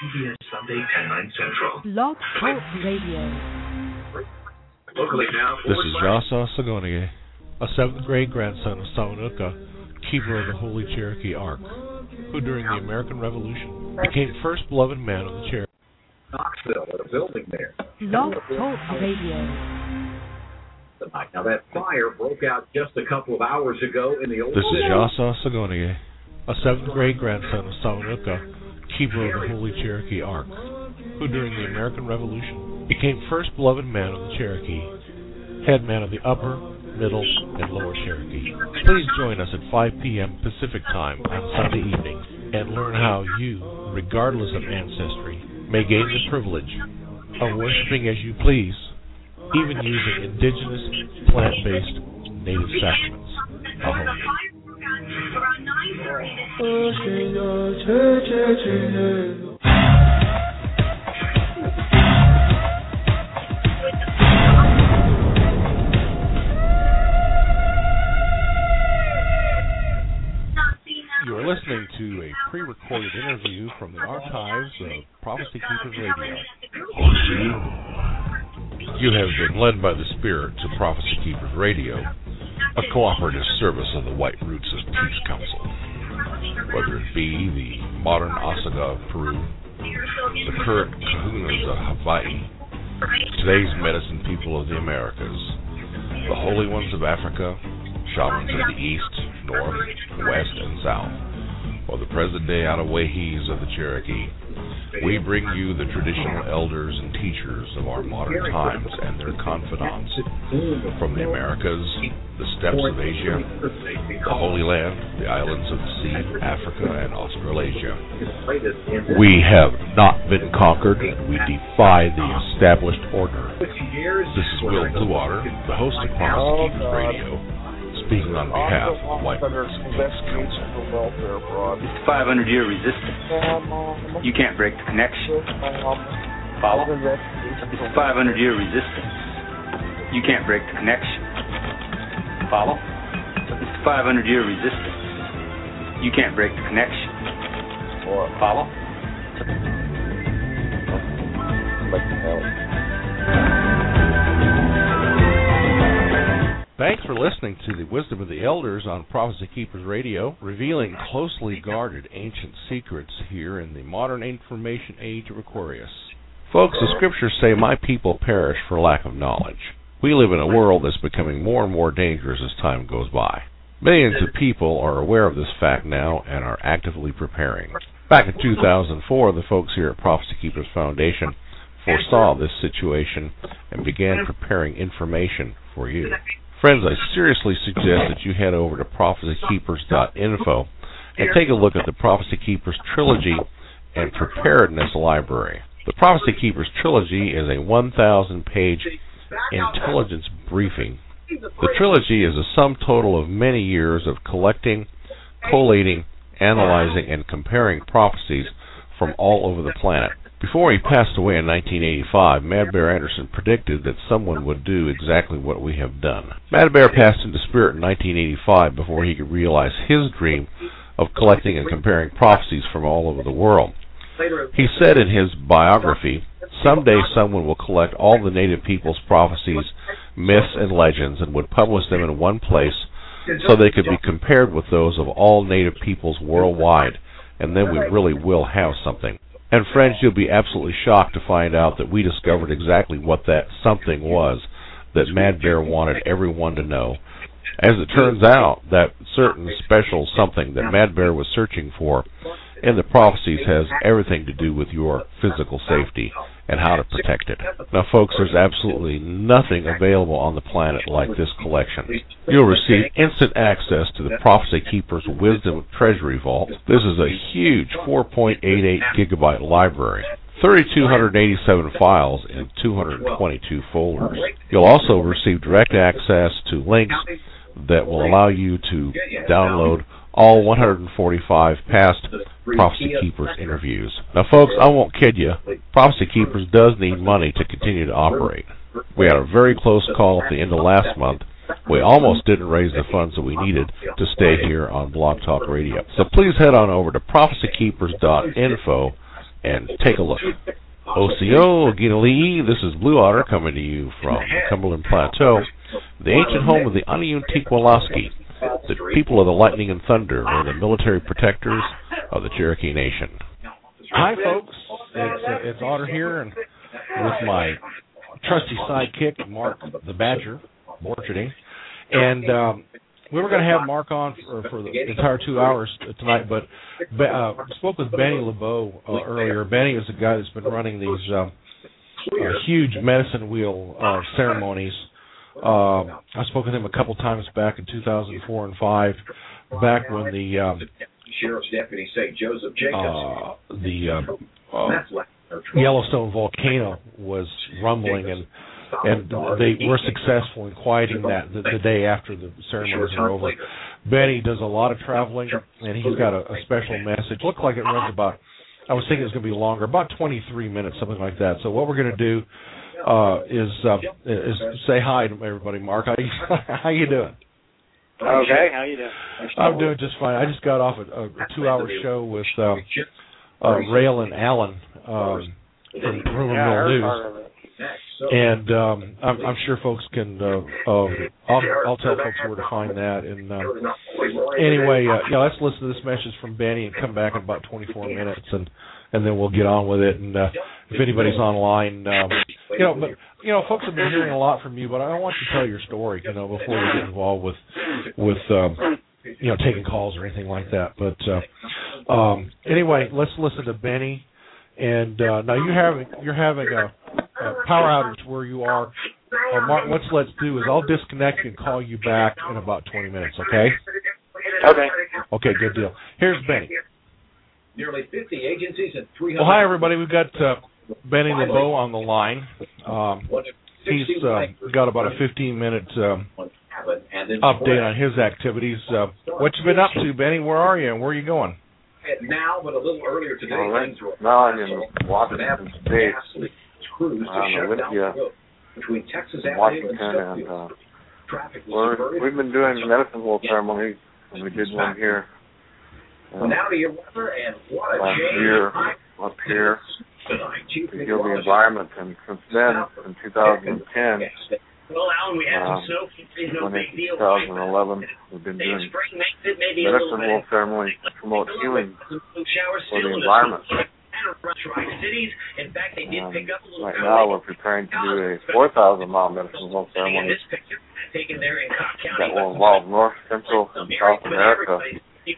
CBS Sunday at 9 Central. Blog Talk Radio. Locally now. This is Jasa Sagonie, a 7th grade grandson of Sawanuka, keeper of the Holy Cherokee Ark, who during the American Revolution became first beloved man of the Cherokee. Knoxville, at a building there. Blog Talk Radio. Now that fire broke out just a couple of hours ago in the old... This is Jasa Sagonie, a 7th grade grandson of Sawanuka, keeper of the Holy Cherokee Ark, who during the American Revolution became first beloved man of the Cherokee, head man of the Upper, Middle, and Lower Cherokee. Please join us at 5 p.m. Pacific Time on Sunday evenings and learn how you, regardless of ancestry, may gain the privilege of worshiping as you please, even using indigenous, plant-based, native sacraments. Aho. You are listening to a pre-recorded interview from the archives of Prophecy Keepers Radio. You have been led by the Spirit to Prophecy Keepers Radio, a cooperative service of the White Roots of Peace Council. Whether it be the modern Osaga of Peru, the current Kahunas of Hawaii, today's medicine people of the Americas, the holy ones of Africa, shamans of the East, North, West, and South, or the present-day Ottawahis of the Cherokee, we bring you the traditional elders and teachers of our modern times and their confidants from the Americas, the steppes of Asia, the Holy Land, the islands of the sea, Africa, and Australasia. We have not been conquered, and we defy the established order. This is Will Bluewater, the host of Prophecy Keepers Radio, speaking on behalf of White Roots Peace Council. It's 500-year resistance. You can't break the connection. Follow? It's 500-year resistance. You can't break the connection. Follow? It's 500-year resistance. You can't break the connection. Follow? Thanks for listening to the Wisdom of the Elders on Prophecy Keepers Radio, revealing closely guarded ancient secrets here in the modern information age of Aquarius. Folks, the scriptures say, "My people perish for lack of knowledge." We live in a world that's becoming more and more dangerous as time goes by. Millions of people are aware of this fact now and are actively preparing. Back in 2004, the folks here at Prophecy Keepers Foundation foresaw this situation and began preparing information for you. Friends, I seriously suggest that you head over to prophecykeepers.info and take a look at the Prophecy Keepers Trilogy and Preparedness Library. The Prophecy Keepers Trilogy is a 1,000-page intelligence briefing. The trilogy is a sum total of many years of collecting, collating, analyzing, and comparing prophecies from all over the planet. Before he passed away in 1985, Mad Bear Anderson predicted that someone would do exactly what we have done. Mad Bear passed into spirit in 1985 before he could realize his dream of collecting and comparing prophecies from all over the world. He said in his biography, "Someday someone will collect all the native people's prophecies, myths, and legends and would publish them in one place so they could be compared with those of all native peoples worldwide, and then we really will have something." And friends, you'll be absolutely shocked to find out that we discovered exactly what that something was that Mad Bear wanted everyone to know. As it turns out, that certain special something that Mad Bear was searching for in the prophecies has everything to do with your physical safety and how to protect it. Now, folks, there's absolutely nothing available on the planet like this collection. You'll receive instant access to the Prophecy Keepers Wisdom Treasury Vault. This is a huge 4.88 gigabyte library, 3,287 files in 222 folders. You'll also receive direct access to links that will allow you to download all 145 past Prophecy Keepers interviews. Now, folks, I won't kid you. Prophecy Keepers does need money to continue to operate. We had a very close call at the end of last month. We almost didn't raise the funds that we needed to stay here on Blog Talk Radio. So please head on over to prophecykeepers.info and take a look. OCO, Ginali, this is Blue Otter coming to you from the Cumberland Plateau, the ancient home of the Aniutikwalasky, the people of the lightning and thunder, or the military protectors of the Cherokee Nation. Hi, folks. It's Otter here, and with my trusty sidekick, Mark the Badger, Borcherding. And we were going to have Mark on for the entire 2 hours tonight, but spoke with Benny LeBeau earlier. Benny is a guy that's been running these huge medicine wheel ceremonies. I spoke with him a couple times back in 2004 and 5, back when the Sheriff's Deputy St. Joseph Jacobs. Yellowstone volcano was rumbling, and they were successful in quieting that the day after the ceremonies were over. Benny does a lot of traveling, and he's got a special message. Looked like it runs about, I was thinking it was going to be longer, about 23 minutes, something like that. So what we're going to do is say hi to everybody. Mark, how you doing? Okay, how you doing? I'm doing just fine. I just got off a 2-hour show with Rail and Allen from Rumor Mill News. And I'm sure folks can. I'll tell folks where to find that. And anyway, let's listen to this message from Benny and come back in about 24 minutes, and then we'll get on with it. And if anybody's online, folks have been hearing a lot from you, but I want you to tell your story, before you get involved with taking calls or anything like that. But anyway, let's listen to Benny. And now you're having a power outage where you are. Mark, what let's do is I'll disconnect and call you back in about 20 minutes, okay? Okay. Okay, good deal. Here's Benny. Nearly 50 agencies and 300. Well, hi, everybody. We've got Benny LeBeau on the line. He's got about a 15-minute update on his activities. What you been up to, Benny? Where are you and where are you going? Now, but a little earlier today, now I'm in Washington State, on Olympia, between Texas Washington, and we've been doing medicine wheel ceremonies, and we did one here now to your weather, and what a last year up here to heal the environment. And since then, in 2010, when in 2011, we've been doing medicine wheel ceremonies to promote healing for the environment. Right now, we're preparing to do a 4,000-mile medicine wheel ceremony that will involve North, Central, and South America. It's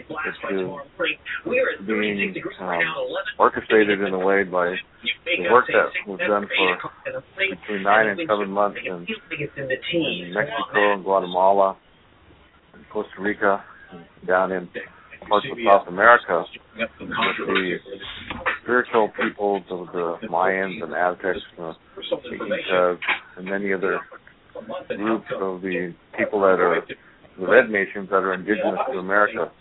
being orchestrated in a way by the work that was done for between 9 and 7 months in Mexico and Guatemala and Costa Rica, and down in parts of South America with the spiritual peoples of the Mayans and Aztecs, the Incas, and many other groups of the people that are the red nations that are indigenous to America,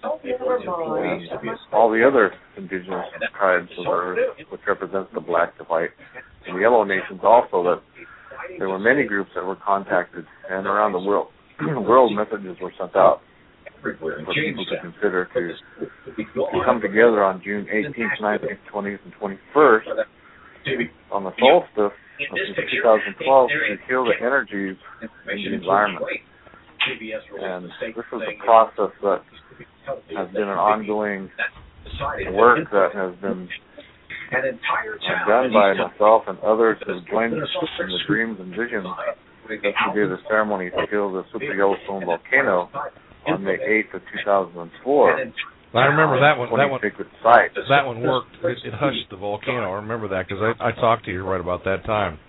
and all the other indigenous tribes of the earth, which represents the black, the white, and the yellow nations also. That there were many groups that were contacted, and around the world, world messages were sent out for people to consider to come together on June 18th, 19th, 20th, and 21st on the solstice of 2012 to heal the energies in the environment. And this is a process that has been an ongoing work that has been done by myself and others who joined in the dreams and visions that we did a ceremony to heal the Super Yellowstone volcano on May 8th of 2004. I remember that one. That one worked. It hushed the volcano. I remember that because I talked to you right about that time.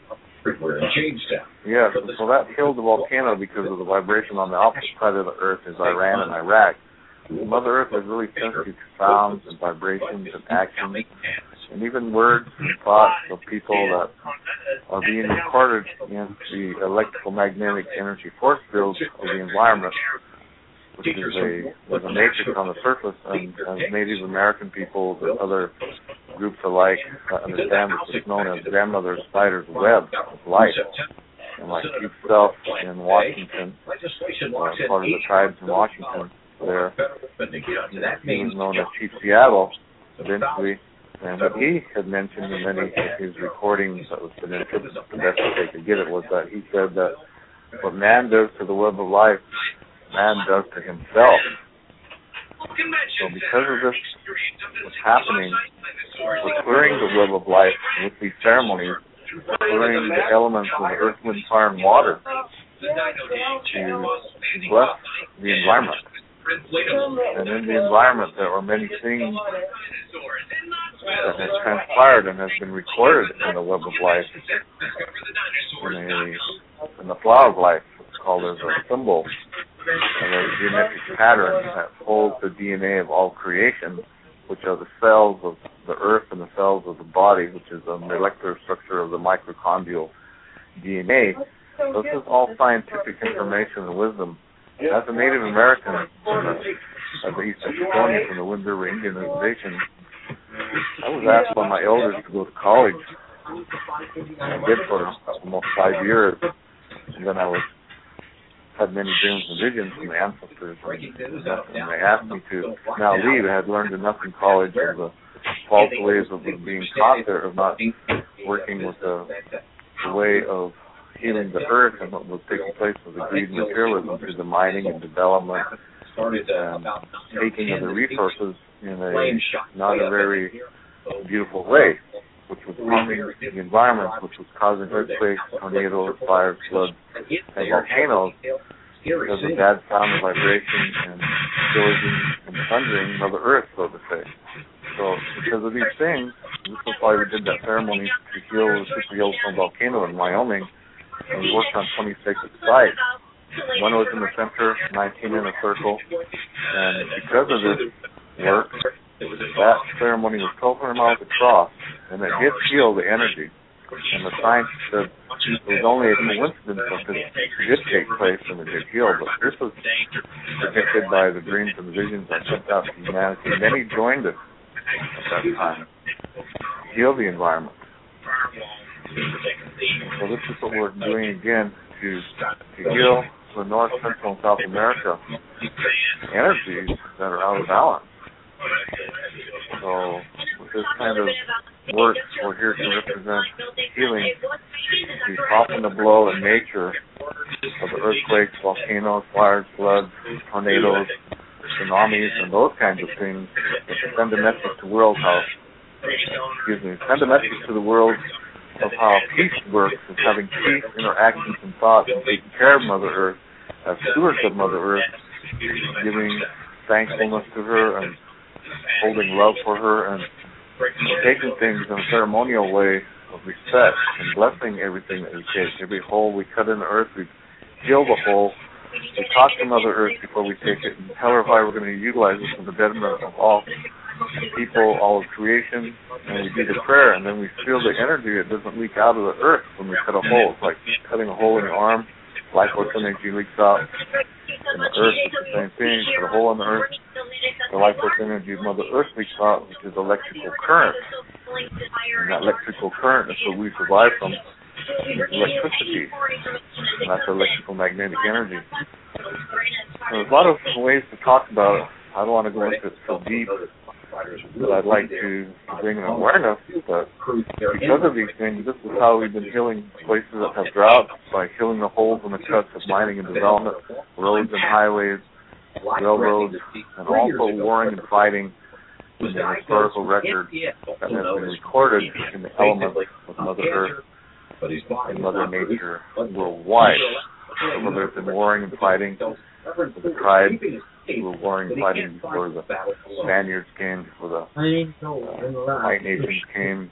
Yes, so that killed the volcano because of the vibration on the opposite side of the Earth is Iran and Iraq. Mother Earth is really sensitive to sounds and vibrations and actions, and even words and thoughts of people that are being recorded against the electrical magnetic energy force fields of the environment, which is a matrix on the surface, and as Native American peoples and other groups alike understand it's known as grandmother spider's web of light. And like Chief Self in Washington, part of the tribes in Washington there, he was known as Chief Seattle, eventually And what he had mentioned in many of his recordings that was been interpreted the best that they could get it was that he said that what man does to the web of life, man does to himself. So because of this, what's happening, we're clearing the web of life with these ceremonies, clearing the elements of the earth, wind, fire, and water to bless the environment. And in the environment, there are many things that has transpired and has been recorded in the web of life, in the flower of life. It's called as a symbol and a geometric pattern that holds the DNA of all creation, which are the cells of the earth and the cells of the body, which is the molecular structure of the mitochondrial DNA. So this is all scientific information and wisdom. As a Native American, as an East Estonian from the Wind River Indian Reservation, I was asked by my elders to go to college. I did for almost 5 years, and then I had many dreams and visions from the ancestors, and they asked me to now leave. I had learned enough in college of the false ways of being taught there, of not working with the way of healing the earth and what was taking place with the greed and materialism through the mining and development and taking of the resources in a not a very beautiful way, which was harming the environment, which was causing earthquakes, tornadoes, fires, floods, and volcanoes because of bad sound and vibration and pillaging and thundering Mother Earth, so to say. So because of these things, this is why we did that ceremony to heal the Super Yellowstone volcano in Wyoming. And we worked on 26 sites. One was in the center, 19 in a circle. And because of this work, that ceremony was 1,200 miles across, and it did heal the energy. And the science said it was only a coincidence that this did take place and it did heal. But this was predicted by the dreams and the visions I sent out to humanity. Many joined us at that time to heal the environment. So this is what we're doing again to heal the North, Central, and South America energies that are out of balance. So with this kind of work, we're here to represent healing, to soften the blow in nature of the earthquakes, volcanoes, fires, floods, tornadoes, tsunamis, and those kinds of things. To send a message to the world send a message to the world of how peace works, is having peace interactions and thoughts and taking care of Mother Earth as stewards of Mother Earth, giving thankfulness to her and holding love for her and taking things in a ceremonial way of respect and blessing everything that we take. Every hole we cut in the earth, we heal the hole. We talk to Mother Earth before we take it and tell her how we're going to utilize it for the betterment of all people, all of creation, and we do the prayer, and then we feel the energy. It doesn't leak out of the earth when we cut a hole. It's like cutting a hole in your arm. Life force energy leaks out. And the earth is the same thing. Cut a hole in the earth. The life force energy of Mother Earth leaks out, which is electrical current. And that electrical current is what we survive from. Electricity, and that's electrical magnetic energy. There's a lot of ways to talk about it. I don't want to go into it so deep, but I'd like to bring an awareness that because of these things, this is how we've been healing places that have drought, by healing the holes in the cuts of mining and development, roads and highways, railroads, and also warring and fighting in the historical record that has been recorded in the elements of Mother Earth and Mother Nature worldwide. So there's been warring and fighting with the tribes who were warring and fighting before the Spaniards came, before the white nations came.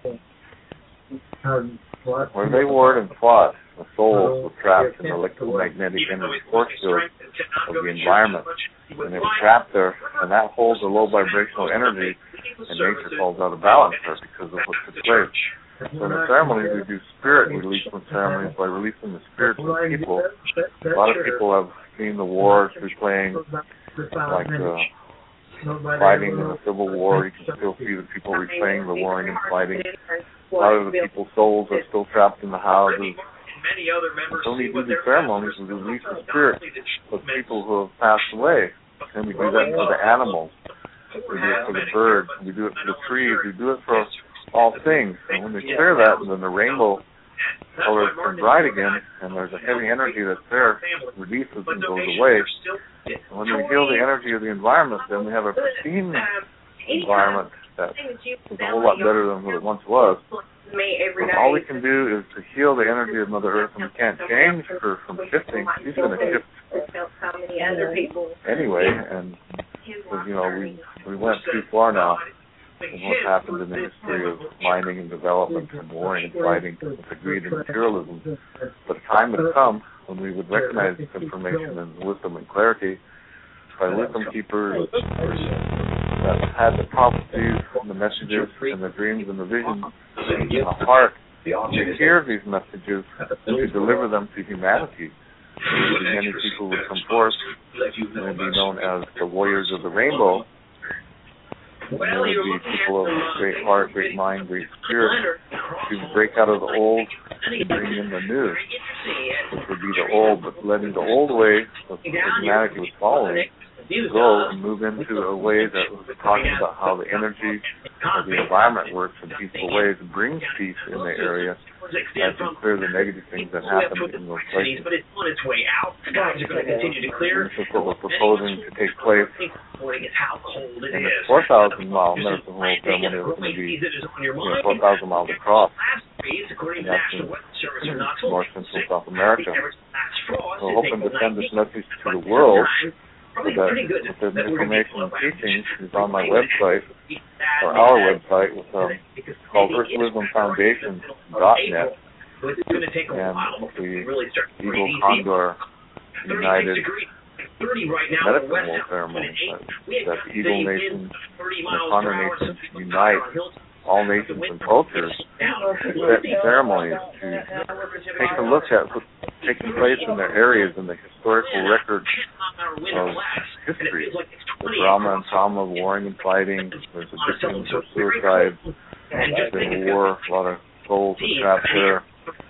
When they warred and fought, the souls were trapped in the electromagnetic energy force field of the environment. And they were trapped there, and that holds a low vibrational energy, and nature falls out of balance there because of what took place. So in the ceremonies, we do spirit releasement ceremonies by releasing the spirits of people. A lot of people have seen the wars replaying, like fighting in the Civil War. You can still see the people replaying the warring and fighting. A lot of the people's souls are still trapped in the houses. So we do the ceremonies, we release the spirits of people who have passed away. And we do that for the animals. We do it for the birds. We do it for the trees. We do it for all things. And when we clear that, then the rainbow colors turn bright again, and there's a heavy energy that's there, releases and goes away. And when we heal the energy of the environment, then we have a pristine environment that is a whole lot better than what it once was. And all we can do is to heal the energy of Mother Earth, and we can't change her from shifting. She's going to shift anyway, and we went too far now in what happened in the history of mining and development and warring and fighting with the greed and materialism. But time would come when we would recognize this information and wisdom and clarity by wisdom keepers that had the prophecies and the messages and the dreams and the visions in the heart to hear these messages and to deliver them to humanity. Many people would come forth and be known as the warriors of the rainbow. And there would be people of great heart, great mind, great spirit to break out of the old and bring in the new, which would be the old, but letting the old way of humanity was following go and move into a way that was talking about how the energy of the environment works in peaceful ways and brings peace in the area as we clear the negative things that happen in those places. And this is what we're proposing to take place in the 4,000-mile medicine hole ceremony that's going to be 4,000 miles across. And that's in North Central South America. We're hoping to send this message to the world. So that the information and teachings is on my website, or our website, it's called EarthWisdomFoundation.net, and the Eagle Condor United Medicine World Ceremony, that the Eagle Nation and the Condor Nation unite all nations and cultures to set ceremonies to take a look at what's taking place in their areas in the historical record of history. The drama and trauma of warring and fighting, there's addictions of suicide, there's been war, a lot of souls are trapped there.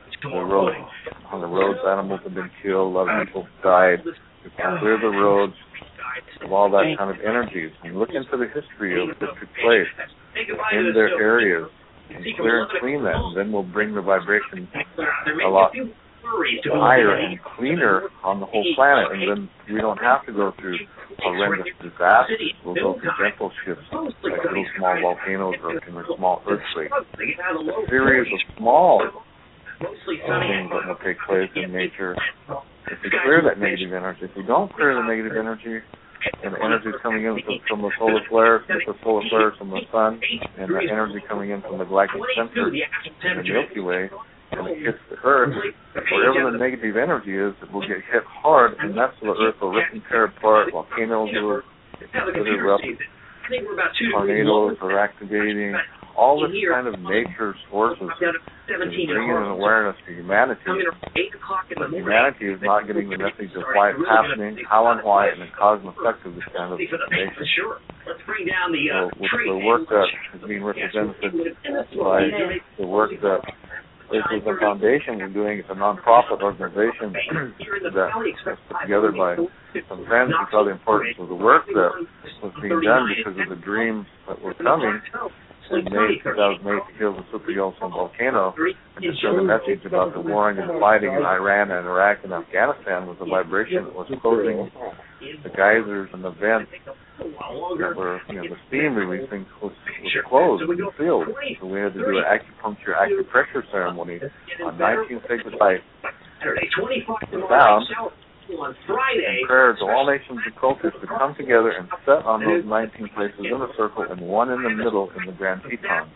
On the roads, animals have been killed, a lot of people died. We can clear the roads of all that kind of energies and look into the history of what took place in their areas and clear and clean that, and then we'll bring the vibration a lot higher and cleaner on the whole planet, and then we don't have to go through horrendous disasters. We'll go through gentle shifts like little small volcanoes or small earthquakes. A series of small things that will take place in nature. If we clear that negative energy, if we don't clear the negative energy, and the energy coming in from the solar flares, from the sun, and the energy coming in from the galactic center and the Milky Way, and it hits the Earth, wherever the negative energy is, it will get hit hard, and that's the Earth will rip and tear apart, volcanoes will erupt, tornadoes are activating, all this kind of nature's forces is bringing an awareness to humanity. But humanity is not getting the message of why it's happening, how and why, and the cause and effect of this kind of information. So with the work that is being represented by the work that EarthWisdom Foundation is doing, it's a non-profit organization that was put together by some friends who saw the importance of the work that was being done because of the dreams that were coming in May 2008 to heal the Super Yellowstone volcano, and to send a message about the warring and fighting in Iran and Iraq and Afghanistan was a vibration that was closing the geysers and the vents that were, the steam releasing was closed and sealed. So we had to do an acupressure ceremony on 19 sacred sites. Sound and prayer to all nations and cultures to come together and set on those 19 places in a circle and one in the middle in the Grand Teton.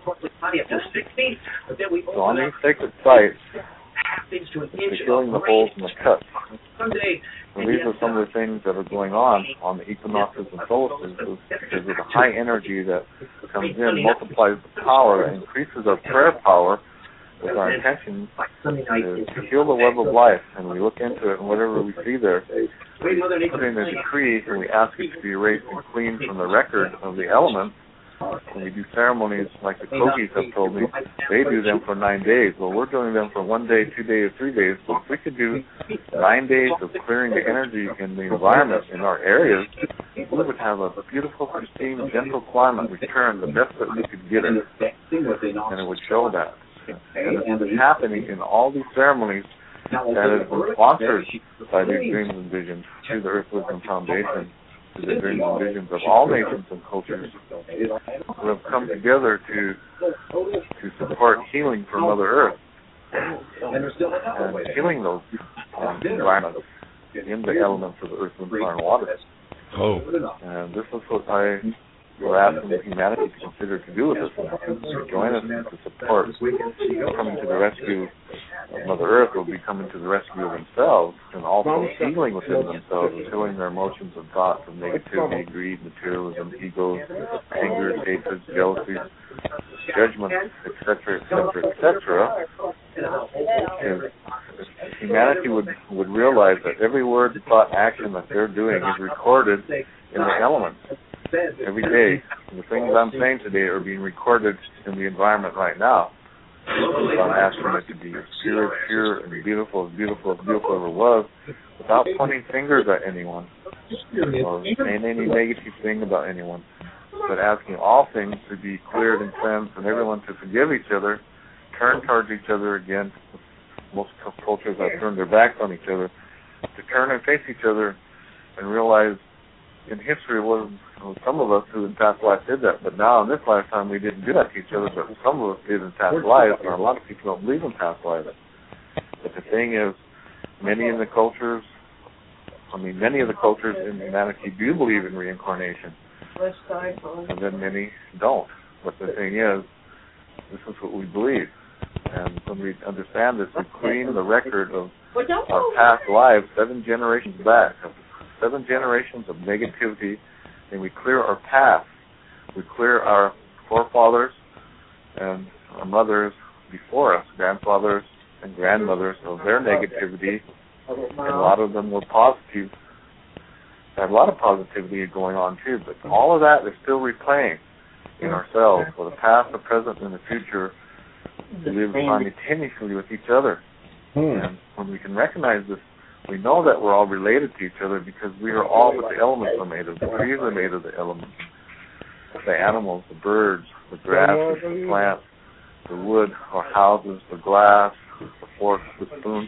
So on these sacred sites, it's healing the holes and the cuts. So these are some of the things that are going on the equinoxes and solstices, because of the high energy that comes in, multiplies the power, and increases our prayer power with our intention to heal the web of life. And we look into it, and whatever we see there, we put in a decree, and we ask it to be erased and cleaned from the record of the elements, when we do ceremonies, like the Kogis have told me, they do them for 9 days. Well, we're doing them for 1 day, 2 days, 3 days. So if we could do 9 days of clearing the energy in the environment in our areas, we would have a beautiful, pristine, gentle climate return, the best that we could get it. And it would show that. And it's happening in all these ceremonies that has been sponsored by these dreams and visions through the Earth Wisdom Foundation, to the dreams and visions of all nations and cultures who have come together to support healing for Mother Earth and healing those environments in the elements of the earth, wind, fire, and water. And this is what we're asking humanity to consider to do with us, to join us to support coming to the rescue of Mother Earth, will be coming to the rescue of themselves, and also healing within themselves, healing their emotions and thoughts of negativity, greed, materialism, egos, anger, hatred, jealousy, judgment, etc., etc., etc. If humanity would realize that every word, thought, action that they're doing is recorded in the elements. Every day, the things I'm saying today are being recorded in the environment right now. I'm asking it to be as pure and beautiful as beautiful ever was, without pointing fingers at anyone or saying any negative thing about anyone, but asking all things to be cleared and cleansed, and everyone to forgive each other, turn towards each other again. Most cultures have turned their backs on each other, to turn and face each other and realize in history some of us who in past lives did that, but now in this lifetime we didn't do that to each other, but some of us did in past lives, and a lot of people don't believe in past lives. But the thing is, many of the cultures in humanity do believe in reincarnation, and then many don't. But the thing is, this is what we believe. And when we understand this, we clean the record of our past lives 7 generations back, of 7 generations of negativity, and we clear our past. We clear our forefathers and our mothers before us, grandfathers and grandmothers, of their negativity, and a lot of them were positive. Had a lot of positivity going on too, but all of that is still replaying in ourselves for the past, the present, and the future. We live simultaneously with each other. And when we can recognize this, we know that we're all related to each other, because we are all what the elements are made of. The trees are made of the elements. The animals, the birds, the grass, the plants, the wood, our houses, the glass, the forks, the spoons,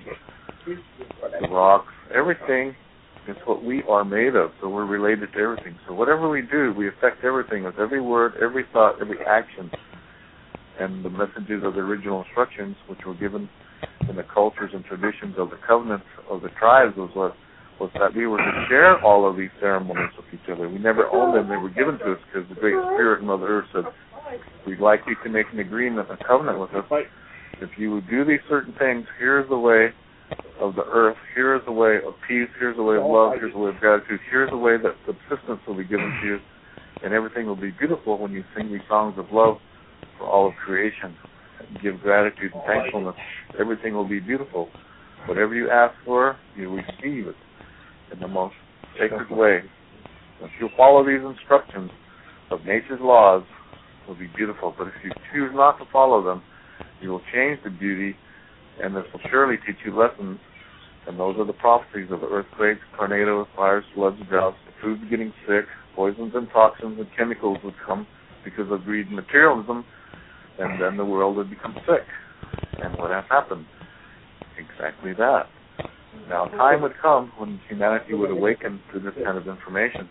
the rocks, everything is what we are made of. So we're related to everything. So whatever we do, we affect everything with every word, every thought, every action. And the messages of the original instructions, which were given in the cultures and traditions of the covenants of the tribes, was that we were to share all of these ceremonies with each other. We never owned them. They were given to us because the Great Spirit and Mother Earth said, we'd like you to make an agreement, a covenant with us. If you would do these certain things, here's the way of the earth, here is the way of peace, here's the way of love, here's the way of gratitude, here's the way that subsistence will be given to you, and everything will be beautiful when you sing these songs of love for all of creation. Give gratitude and thankfulness. Everything will be beautiful. Whatever you ask for, you receive it in the most sacred way. If you follow these instructions of nature's laws, it will be beautiful. But if you choose not to follow them, you will change the beauty, and this will surely teach you lessons. And those are the prophecies of the earthquakes, tornadoes, fires, floods, droughts, the food getting sick, poisons and toxins and chemicals would come because of greed and materialism, and then the world would become sick. And what has happened? Exactly that. Now, time would come when humanity would awaken to this kind of information.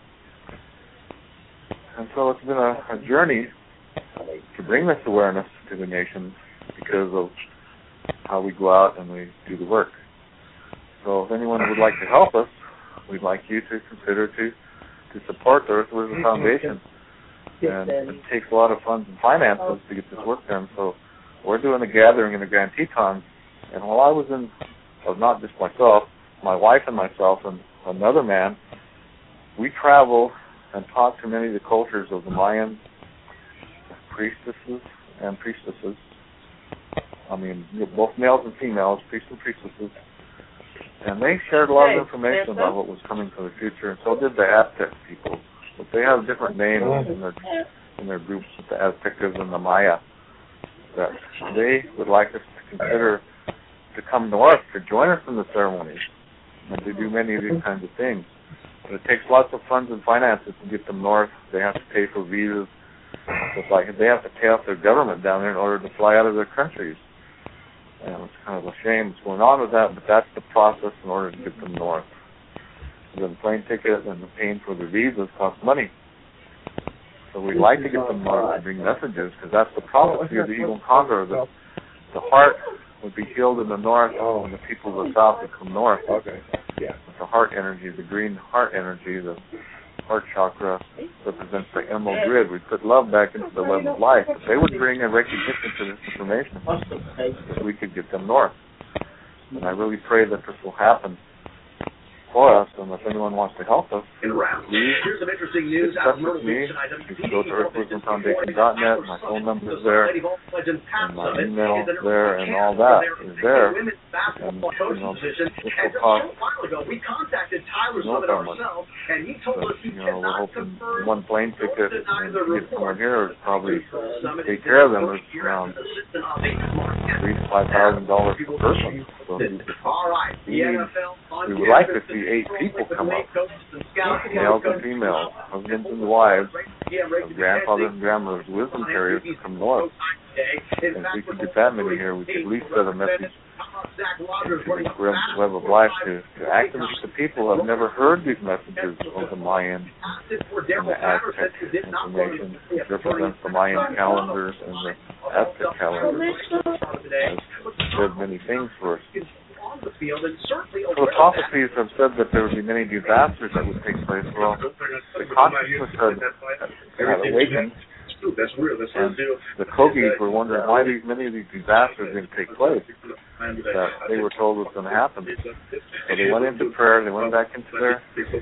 And so it's been a journey to bring this awareness to the nations because of how we go out and we do the work. So if anyone would like to help us, we'd like you to consider to support the Earth Wisdom Foundation. And it takes a lot of funds and finances to get this work done. So we're doing a gathering in the Grand Tetons. And while I was not just myself, my wife and myself and another man, we traveled and talked to many of the cultures of the Mayan priestesses and priestesses. I mean, both males and females, priests and priestesses. And they shared a lot of information about what was coming for the future, and so did the Aztec people. But they have different names in their groups with the Aztecas and the Maya, that they would like us to consider to come north to join us in the ceremonies and to do many of these kinds of things. But it takes lots of funds and finances to get them north. They have to pay for visas. It's like they have to pay off their government down there in order to fly out of their countries. And it's kind of a shame what's going on with that, but that's the process in order to get them north. The plane ticket and the paying for the visas cost money. So we'd like to get them north and bring messages, because that's the prophecy of the Eagle Condor. The heart would be healed in the north, and the people of the south would come north. Okay. Yeah. The heart energy, the green heart energy, the heart chakra represents the emerald grid. We put love back into the web of life. But they would bring a recognition to this information so we could get them north. And I really pray that this will happen for us, and if anyone wants to help us, please discuss with me. You can go to earthwisdomfoundation.net. My phone number is there, and my email is there, and all that is there. And, this will cost no that much. But, we're hoping one plane ticket and to get someone here would probably take care of them. It's around $3,000 to $5,000 per person. So we would like to see 8 people come up, males and females, husbands and wives, grandfathers and grandmothers, wisdom carriers to come north. And if we could get that many here, we could at least set a message to the web of life to activate the people who have never heard these messages of the Mayan and the Aztec information, which represents the Mayan calendars and the Aztec calendars. I've said many things for us. So the prophecies have said that there would be many disasters that would take place. Well, the consciousness had awakened, and the Kogis were wondering why many of these disasters didn't take place that they were told was going to happen. So they went into prayer, they went back into their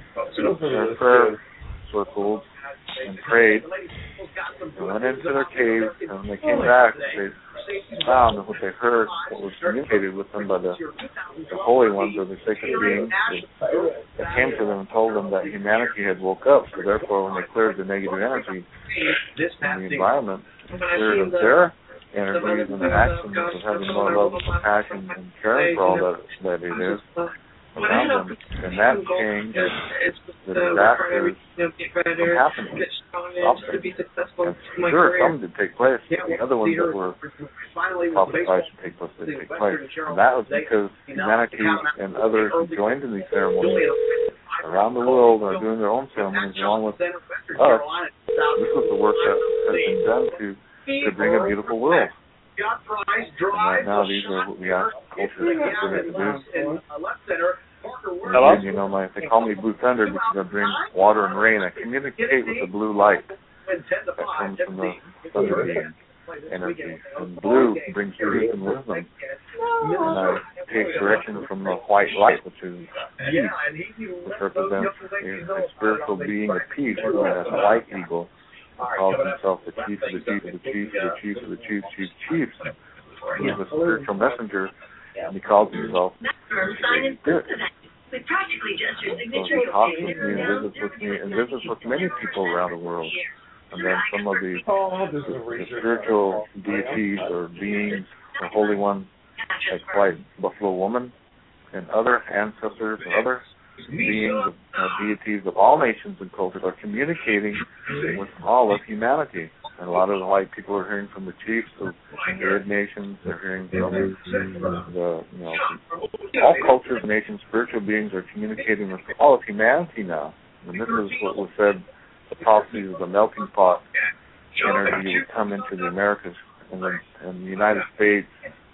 prayer circles and prayed. They went into their caves, and when they came back, they found that what they heard, what was communicated with them by the holy ones or the sacred beings, that came to them and told them that humanity had woke up. So therefore, when they cleared the negative energy in the environment, cleared of their energies and their actions of having more love and compassion and caring for all that it is around them, and that changed the disasters from happening. And sure, some did take place, but the other ones that were prophesied to take place, did take place. And that was because humanity and others who joined in these ceremonies around the world are doing their own ceremonies along with us. This was the work that has been done to bring a beautiful world. And right now, these are what we ask culture to do. Hello? And, they call me Blue Thunder because I bring water and rain. I communicate with the blue light that comes from the thunder being energy. And blue brings truth and wisdom. And I take direction from the white light, which is peace, which represents a spiritual being of peace, a white eagle. He calls himself the chief of the chief of the chief of the chief of the chiefs. He's a spiritual messenger, and he calls himself Spirit. So he talks with me and visits with many people around the world. And then some of the spiritual deities or beings or holy ones, like White Buffalo Woman and other ancestors and other beings, deities of all nations and cultures are communicating with all of humanity. And a lot of the white people are hearing from the chiefs of the Red Nations. They're hearing from all cultures, nations, spiritual beings are communicating with all of humanity now. And this is what was said, the prophecies of the melting pot energy would come into the Americas and the United States,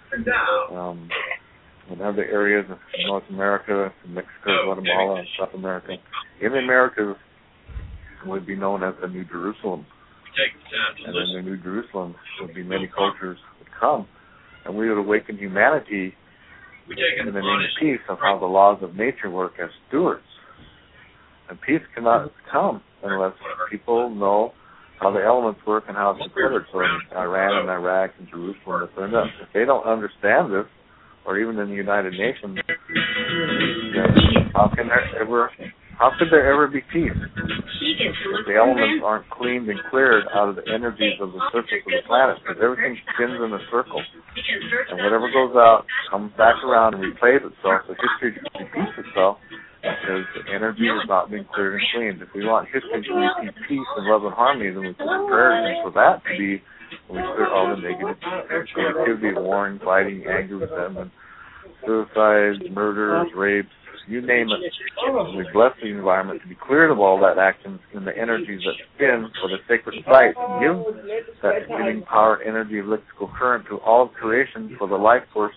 and other areas of North America, Mexico, Guatemala, and South America. In the Americas would be known as the New Jerusalem. And in the New Jerusalem would be many cultures would come, and we would awaken humanity in the name of peace of how the laws of nature work as stewards. And peace cannot come unless people know how the elements work and how it's occurred. So in Iran and Iraq and Jerusalem, if they don't understand this, or even in the United Nations, how can there ever how could there ever be peace if the elements aren't cleaned and cleared out of the energies of the surface of the planet? Because everything spins in a circle, and whatever goes out comes back around and replays itself. So history repeats itself because the energy has not been cleared and cleaned. If we want history to repeat peace and love and harmony, then we can prepare for that to be when we clear all the negativity, warring, fighting, anger, resentment, suicides, murders, rapes, you name it. We bless the environment to be cleared of all that actions and the energies that spin for the sacred site. Give that spinning power, energy, electrical current to all of creation for the life force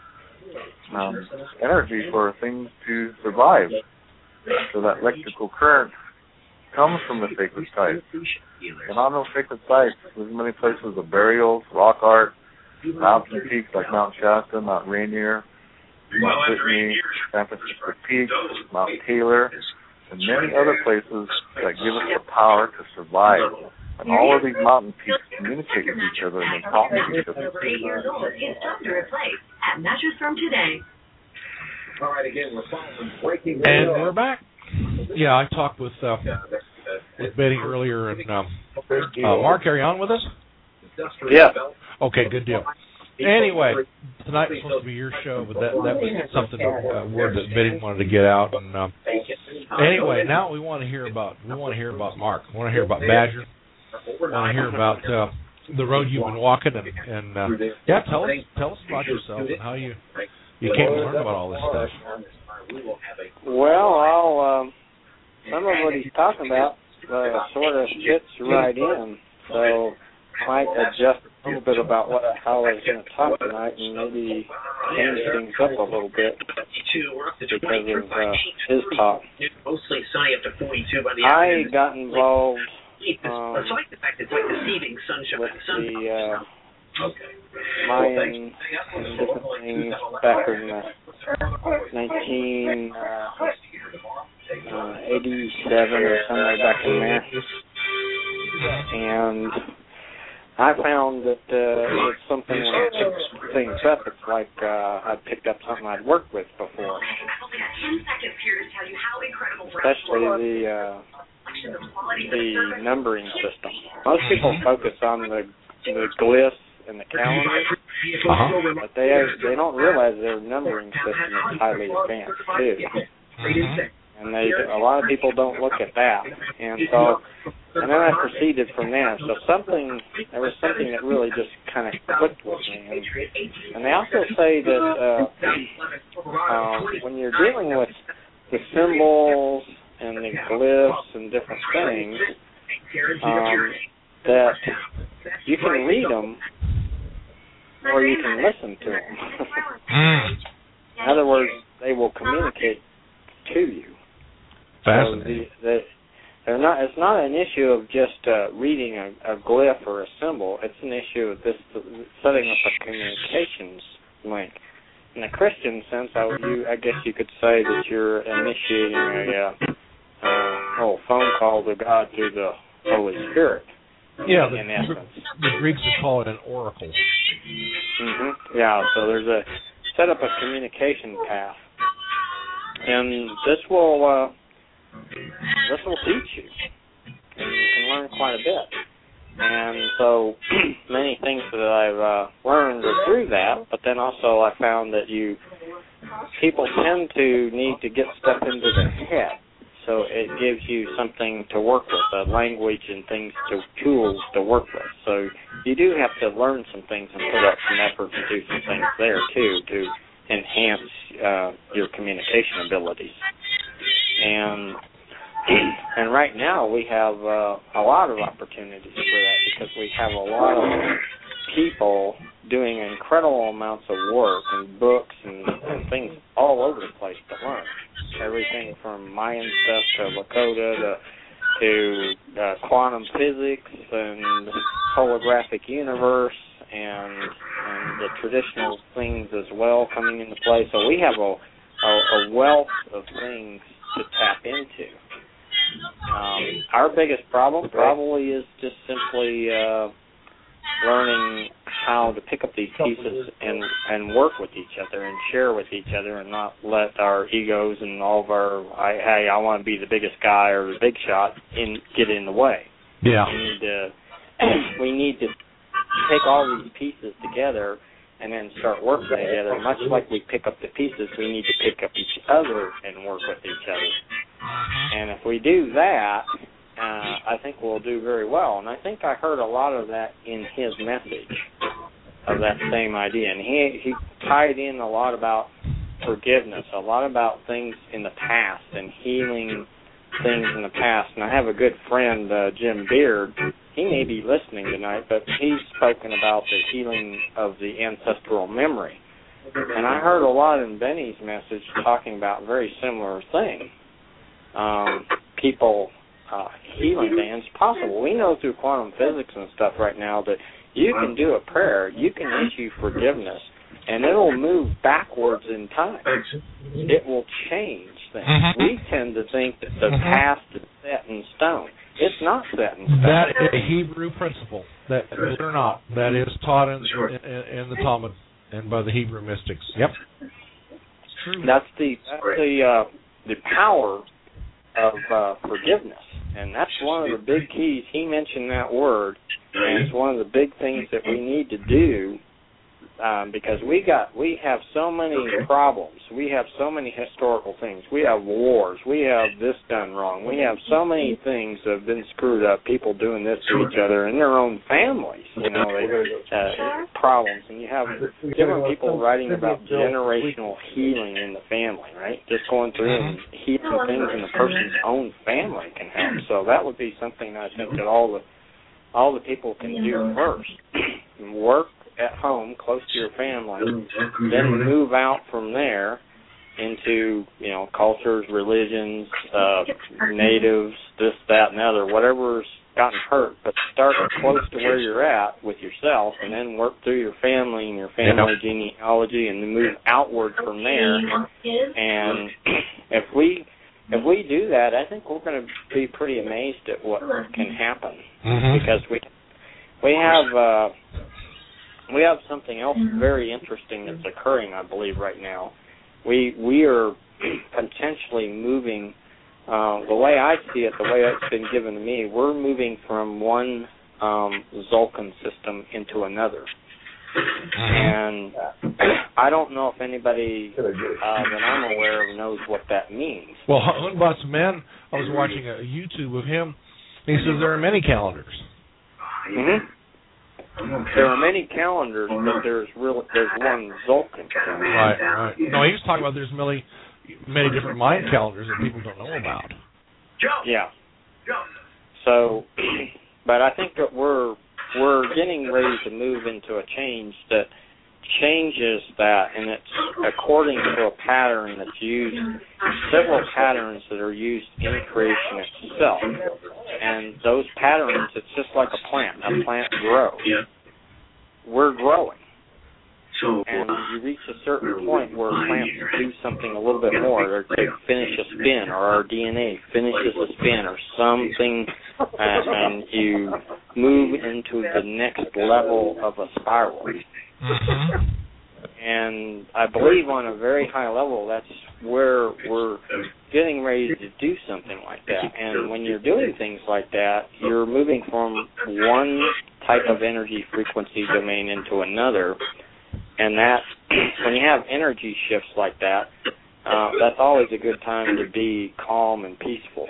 energy for things to survive. So that electrical current comes from the sacred sites. And on those sacred sites, there's many places of burials, rock art, mountain peaks like Mount Shasta, Mount Rainier, Mount Whitney, San Francisco Peak, Mount Taylor, and many other places that give us the power to survive. And all of these mountain peaks communicate with each other and they talk to each other. 30 years old is time to replace at Mattress Firm today. All right, again, we're following breaking news. And we're back. Yeah, I talked with Betty earlier, and Mark, are you on with us? Yeah. Okay, good deal. Anyway, tonight's supposed to be your show, but that was something word that Betty wanted to get out. And anyway, now we want to hear about Mark. We want to hear about Badger. We want to hear about the road you've been walking, and tell us about yourself and how you came to learn about all this stuff. Well, some of what he's talking about sort of fits right in, so might adjust a little bit about how I was going to talk tonight and maybe change things up a little bit because of his talk. I got involved with the Mayan and different things back in 1987 or somewhere back in there. And I found that it's something when I pick things up, it's like I picked up something I'd worked with before. Especially the numbering system. Most people focus on the glyphs and the calendar, but they don't realize their numbering system is highly advanced too. And a lot of people don't look at that. And then I proceeded from there. So there was something that really just kind of clicked with me. And they also say that when you're dealing with the symbols and the glyphs and different things, that you can read them or you can listen to them. In other words, they will communicate to you. Fascinating. So it's not an issue of just reading a glyph or a symbol. It's an issue of this setting up a communications link. In a Christian sense, I guess you could say that you're initiating a phone call to God through the Holy Spirit. Yeah, in essence. The Greeks would call it an oracle. Yeah, so there's a set up a communication path, and this will teach you, and you can learn quite a bit. And so many things that I've learned are through that, but then also I found that people tend to need to get stuff into their head. So it gives you something to work with, a language and tools to work with. So you do have to learn some things and put up some effort and do some things there too to enhance your communication abilities. And right now we have a lot of opportunities for that because we have a lot of people doing incredible amounts of work and books and things all over the place to learn. Everything from Mayan stuff to Lakota to quantum physics and holographic universe and the traditional things as well coming into play. So we have a wealth of things to tap into. Our biggest problem probably is just simply learning how to pick up these pieces and work with each other and share with each other and not let our egos and all of our, I want to be the biggest guy or the big shot get in the way. Yeah. We need to take all these pieces together and then start working together. Much like we pick up the pieces, we need to pick up each other and work with each other. And if we do that, I think we'll do very well. And I think I heard a lot of that in his message of that same idea. And he tied in a lot about forgiveness, a lot about things in the past and healing things in the past. And I have a good friend, Jim Beard. He may be listening tonight, but he's spoken about the healing of the ancestral memory. And I heard a lot in Benny's message talking about a very similar thing. People healing things possible. We know through quantum physics and stuff right now that you can do a prayer, you can issue forgiveness, and it'll move backwards in time. It will change things. We tend to think that the past is set in stone. It's not set in stone. That is a Hebrew principle. That is or not. That is taught in the Talmud and by the Hebrew mystics. Yep. It's true. That's the power of forgiveness. And that's one of the big keys. He mentioned that word, and it's one of the big things that we need to do because we have so many problems. We have so many historical things. We have wars. We have this done wrong. We have so many things that have been screwed up, people doing this to each other in their own families, problems. And you have different people writing about generational healing in the family, right? Just going through and healing things in the person's own family can help. So that would be something I think that all the people can do first. Work at home, close to your family, then move out from there into, cultures, religions, natives, this, that, and other, whatever's gotten hurt, but start close to where you're at with yourself and then work through your family and your family genealogy and then move outward from there. And if we do that, I think we're going to be pretty amazed at what can happen because we have something else very interesting that's occurring, I believe, right now. We are potentially moving, the way I see it, the way it's been given to me, we're moving from one Tzolk'in system into another. And I don't know if anybody that I'm aware of knows what that means. Well, Hunbat's Man, I was watching a YouTube of him, and he says there are many calendars. There are many calendars, but there's one Tzolk'in. Right. No, he was talking about there's many different mind calendars that people don't know about. Yeah. So, but I think that we're getting ready to move into a change that changes that, and it's according to a pattern that's used, several patterns that are used in creation itself. And those patterns, it's just like a plant. A plant grows. We're growing. And you reach a certain point where plants do something a little bit more, or they finish a spin, or our DNA finishes a spin, or something, and you move into the next level of a spiral. And I believe on a very high level, that's where we're getting ready to do something like that. And when you're doing things like that, you're moving from one type of energy frequency domain into another. And that, when you have energy shifts like that, that's always a good time to be calm and peaceful.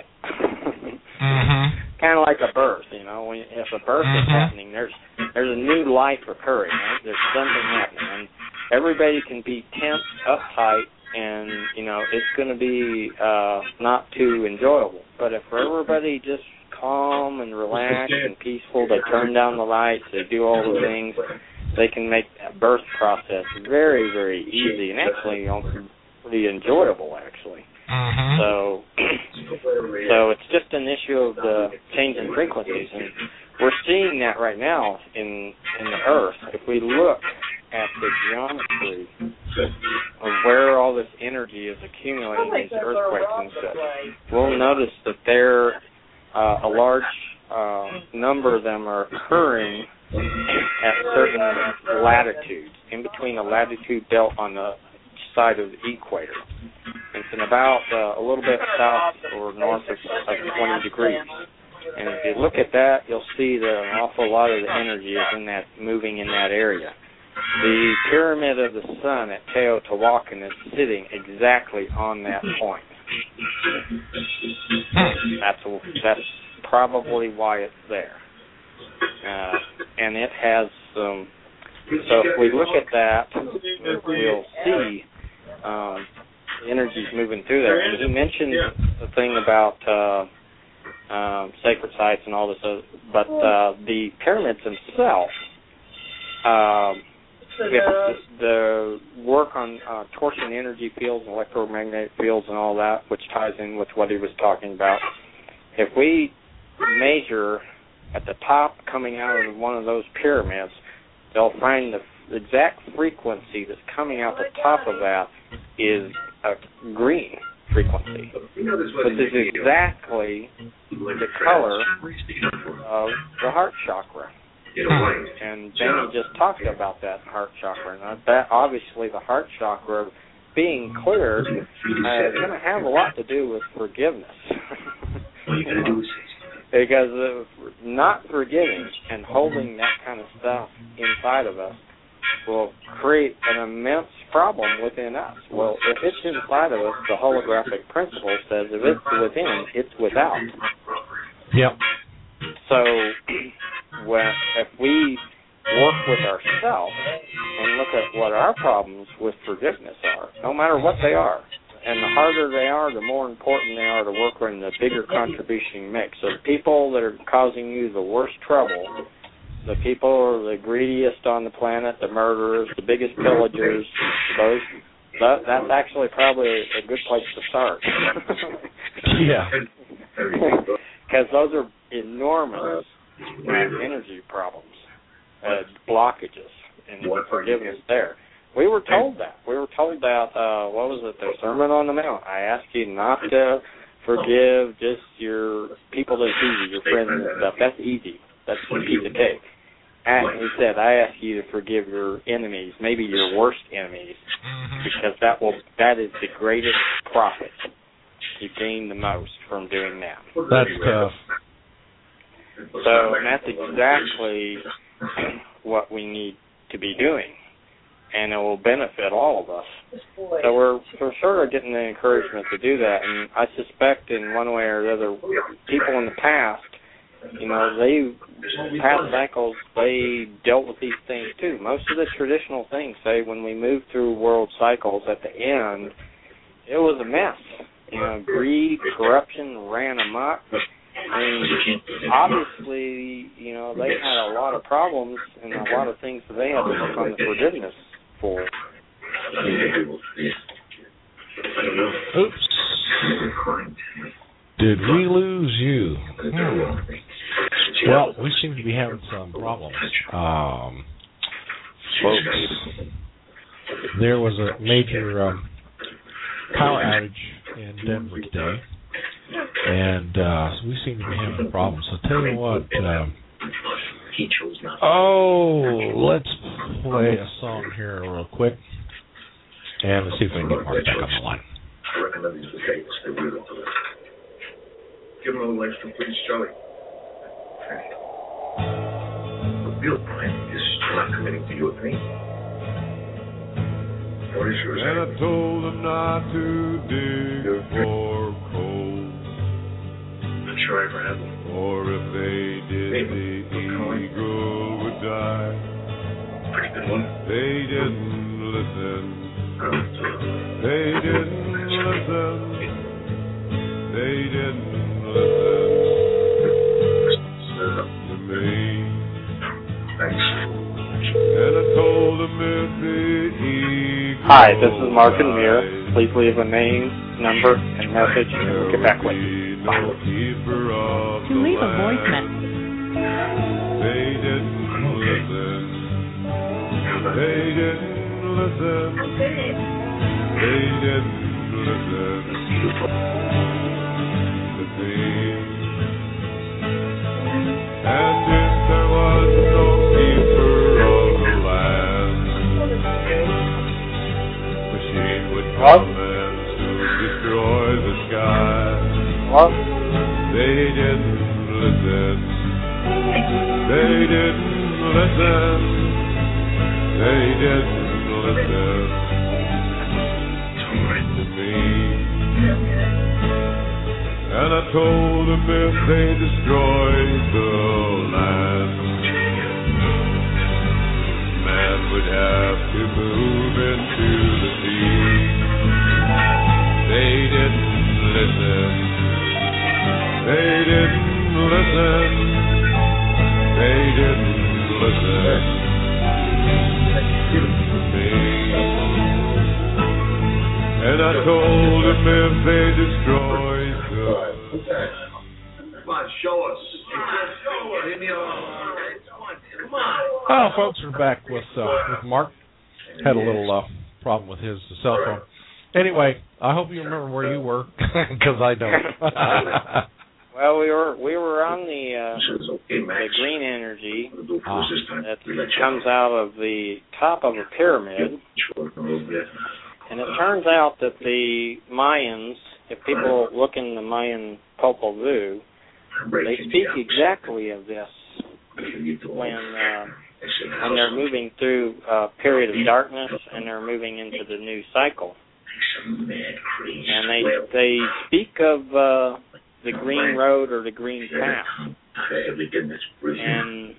Kind of like a birth, if a birth is happening, there's a new life occurring, right? There's something happening, and everybody can be tense, uptight, and it's going to be not too enjoyable. But if everybody just calm and relaxed and peaceful, they turn down the lights, they do all the things, they can make that birth process very, very easy and actually pretty enjoyable, actually. So it's just an issue of the change in frequencies, and we're seeing that right now in the Earth. If we look at the geometry of where all this energy is accumulating, these earthquakes and such, we'll notice that a large number of them are occurring at certain latitudes, in between the latitude belt on the side of the equator. It's in about a little bit south or north of 20 degrees. And if you look at that, you'll see that an awful lot of the energy is in that, moving in that area. The pyramid of the sun at Teotihuacan is sitting exactly on that point. That's probably why it's there. And it has some. So if we look at that, we'll see energy's moving through there. And he mentioned the thing about sacred sites and all this, but the pyramids themselves, the work on torsion energy fields, electromagnetic fields, and all that, which ties in with what he was talking about. If we measure at the top coming out of one of those pyramids, they'll find the exact frequency that's coming out the top of that is a green frequency, which is exactly the color of the heart chakra. And Benny just talked about that heart chakra. And that obviously the heart chakra being cleared is going to have a lot to do with forgiveness. Because not forgiving and holding that kind of stuff inside of us will create an immense problem within us. Well, if it's inside of us, the holographic principle says if it's within, it's without. Yep. So if we work with ourselves and look at what our problems with forgiveness are, no matter what they are, and the harder they are, the more important they are to work in the bigger contribution mix. So the people that are causing you the worst trouble, the people who are the greediest on the planet, the murderers, the biggest pillagers, that's actually probably a good place to start. Yeah. Because those are enormous energy problems, blockages, and forgiveness there. We were told that. We were told that, what was it, the Sermon on the Mount. I asked you not to forgive just your people that's easy, your friends and stuff. That's easy. That's a piece of cake. And he said, I ask you to forgive your enemies, maybe your worst enemies, because that is the greatest profit. You gain the most from doing that. That's tough. So that's exactly what we need to be doing, and it will benefit all of us. So we're sort of getting the encouragement to do that, and I suspect in one way or the other, people in the past, past cycles, they dealt with these things too. Most of the traditional things say when we move through world cycles at the end, it was a mess. Greed, corruption ran amok. And obviously, they had a lot of problems and a lot of things that they had to work on the forgiveness for. Oops. Did we lose you? Well, we seem to be having some problems. Folks, there was a major power outage in Denver today. And we seem to be having problems. So tell you what, let's play a song here real quick, and let's see if we can get Mark back on the line. I recommend these mistakes. They're real to this. Give him a little extra, please, Charlie. The real crime is not committing to your pain. What is yours? And I told them not to dig for coal. Not sure I ever have one. Or if they did, the eagle would die. Pretty good one. They didn't listen. They didn't listen. They didn't listen to me. Thanks. And I told them if the eagle. Hi, this is Mark and Mira. Please leave a name, number, and message, and we'll get back with you. Bye. To leave a voice message. They didn't listen. They didn't listen. They didn't listen to me. And if there was no Comments to destroy the sky. They didn't listen. They didn't listen. They didn't listen to me. And I told them if they destroyed the land, man would have to move into the sea. They didn't listen. They didn't listen. They didn't listen to me. And I told them if they destroyed the... Come on, show us. Leave me alone. Come on. Oh, folks, we're back with Mark. Had a little problem with his cell phone. Anyway, I hope you remember where you were, because I don't. Well, we were on the green energy that comes out of the top of a pyramid, and it turns out that the Mayans, if people look in the Mayan Popol Vuh, they speak exactly of this when they're moving through a period of darkness and they're moving into the new cycle. And they speak of the green road or the green path. And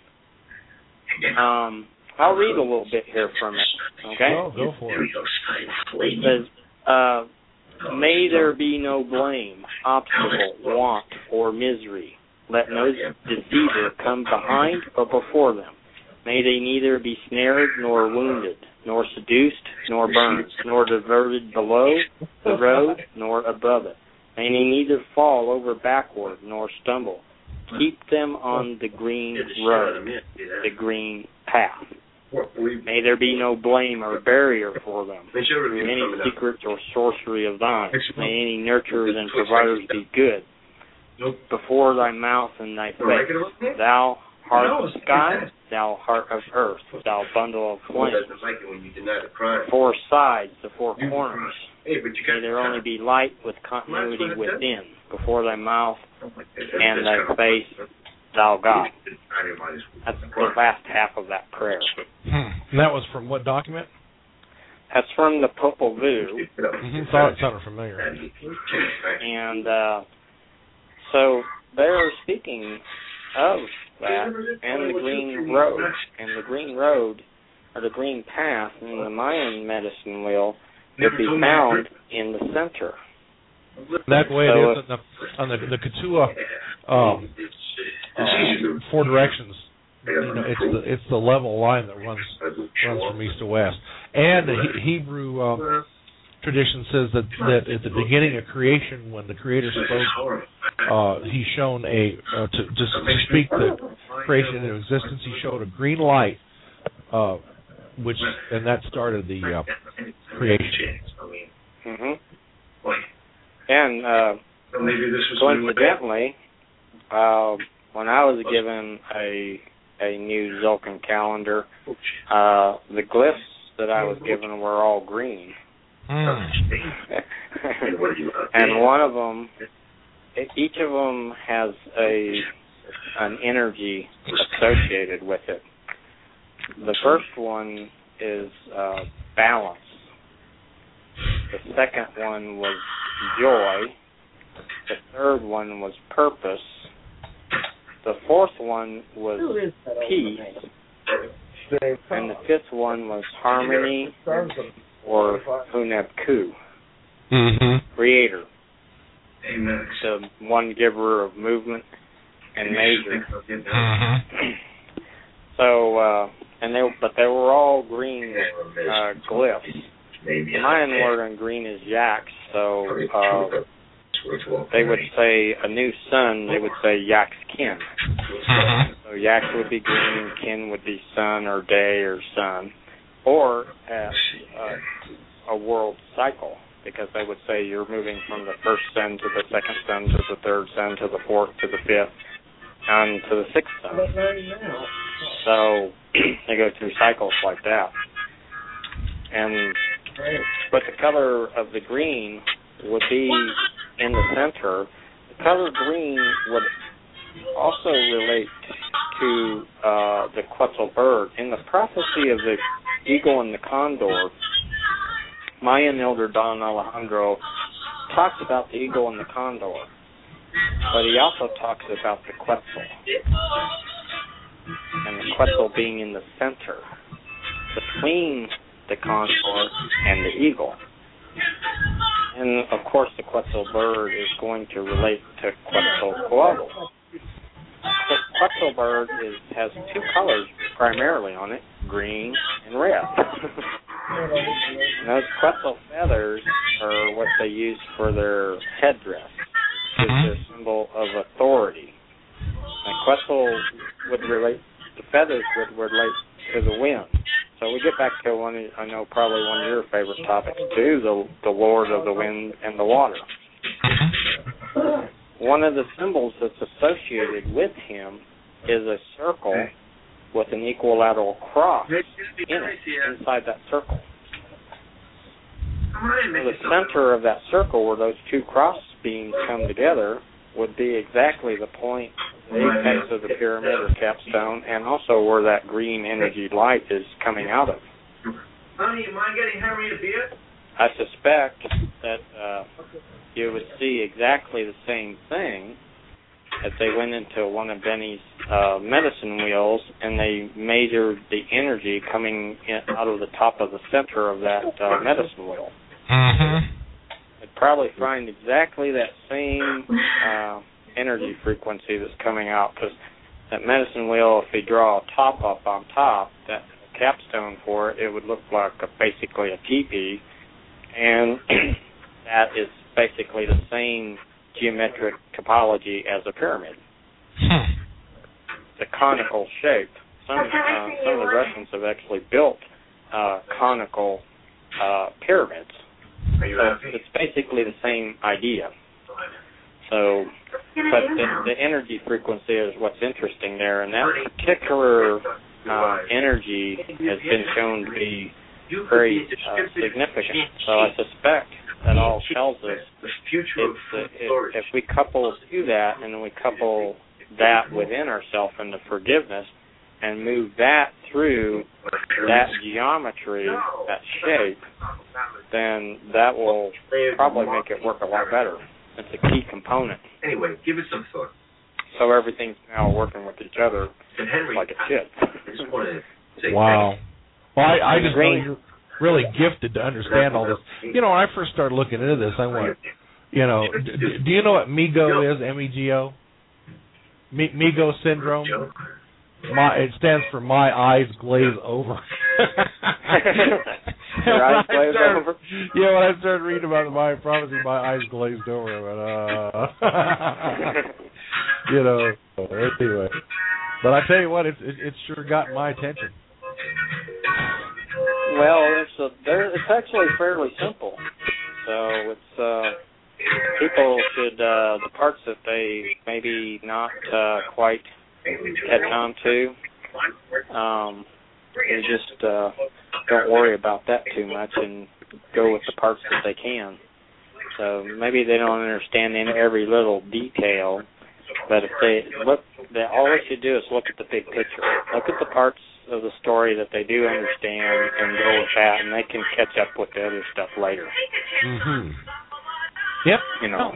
I'll read a little bit here from it, okay? Oh, go for it. It says, may there be no blame, obstacle, want, or misery. Let no deceiver come behind or before them. May they neither be snared nor wounded, nor seduced, nor burned, nor diverted below the road, nor above it. May they neither fall over backward, nor stumble. Keep them on the green road, the green path. May there be no blame or barrier for them through any secret or sorcery of thine. May any nurturers and providers be good before thy mouth and thy face. Thou heart of sky, thou heart of earth, thou bundle of flames. The four sides, the four corners. May there only be light with continuity within, before thy mouth and thy face, thou God. That's the last half of that prayer. And that was from what document? That's from the Popol Vuh. Thought it sounded familiar. And so they're speaking of that and the green road. And the green road, or the green path in the Mayan medicine wheel, would be found in the center. That way it is on the Katua four directions. You know, it's the level line that runs from east to west. And the Hebrew tradition says that at the beginning of creation, when the Creator spoke, He shown to speak the creation into existence. He showed a green light, and that started the creation. Mm-hmm. And coincidentally, when I was given a new Tzolk'in calendar, the glyphs that I was given were all green. And one of them, each of them has an energy associated with it. The first one is balance. The second one was joy. The third one was purpose. The fourth one was peace. And the fifth one was harmony, or Hunab-Ku, creator. Amen. The one giver of movement and measure. So, but they were all green glyphs. The Mayan word on green is Yax, so they would say a new sun, they would say Yax-Kin. So Yax would be green, Kin would be sun or day or sun, or a world cycle, because they would say you're moving from the first sun to the second sun to the third sun to the fourth to the fifth and to the sixth sun. So they go through cycles like that. And but the color of the green would be in the center. The color green would also relate to the Quetzal bird. In the prophecy of the eagle and the condor, Mayan elder Don Alejandro talks about the eagle and the condor, but he also talks about the Quetzal, and the Quetzal being in the center between the condor and the eagle. And of course the Quetzal bird is going to relate to Quetzalcoatl. The Quetzal bird has two colors primarily on it, green and red. And those Quetzal feathers are what they use for their headdress. It's a symbol of authority. And Quetzal would relate, the feathers would relate to the wind. So we get back to one, I know probably one of your favorite topics too, the Lord of the Wind and the Water. One of the symbols that's associated with him is a circle with an equilateral cross inside that circle. The center of that circle where those two cross beams come together would be exactly the point, the apex of the pyramid or capstone, and also where that green energy light is coming out of. Honey, you mind getting Henry a beer? I suspect that you would see exactly the same thing if they went into one of Benny's medicine wheels and they measured the energy coming out of the top of the center of that medicine wheel. They'd probably find exactly that same energy frequency that's coming out, because that medicine wheel, if they draw a top up on top, that capstone for it, it would look like basically a teepee, and that is basically the same geometric topology as a pyramid. The conical shape. Some of the Russians have actually built conical pyramids. So it's basically the same idea. So, but the energy frequency is what's interesting there, and that particular energy has been shown to be very significant. So I suspect that all tells us if we couple to that and we couple that within ourselves into forgiveness and move that through that geometry, that shape, then that will probably make it work a lot better. It's a key component. Anyway, give it some thought. So everything's now working with each other like it should. Wow. Well, I just know you're really gifted to understand all this. You know, when I first started looking into this, I went, you know, do you know what MEGO is, M-E-G-O? MEGO syndrome? It stands for My Eyes Glaze Over. Your eyes glazed over? Yeah, when I started reading about the Mayan prophecy, my eyes glazed over. I went, you know, anyway. But I tell you what, it sure got my attention. Well, it's actually fairly simple. So it's people should the parts that they maybe not quite catch on to. You just don't worry about that too much and go with the parts that they can. So maybe they don't understand in every little detail, but if they look, all they should do is look at the big picture. Look at the parts of the story that they do understand and go with that, and they can catch up with the other stuff later. Mm-hmm. Yep. You know,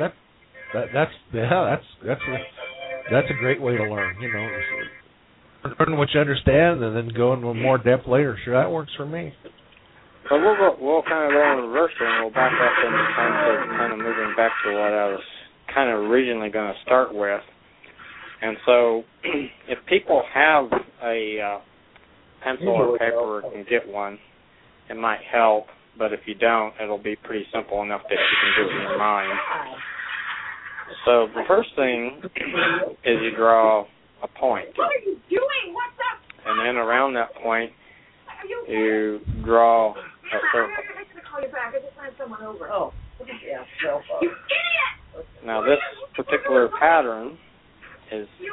that's a great way to learn. You know, learn what you understand and then go into more depth later. Sure, that works for me. So we'll kind of go in reverse here, and we'll back up in terms of kind of moving back to what I was kind of originally going to start with. And so if people have a pencil or paper and get one, it might help. But if you don't, it'll be pretty simple enough that you can do it in your mind. So the first thing is you draw a point. What are you doing? What's up? And then around that point, you draw a circle. I'm going to call you back. I just had someone over. Oh, yeah. No. You idiot! Now this particular pattern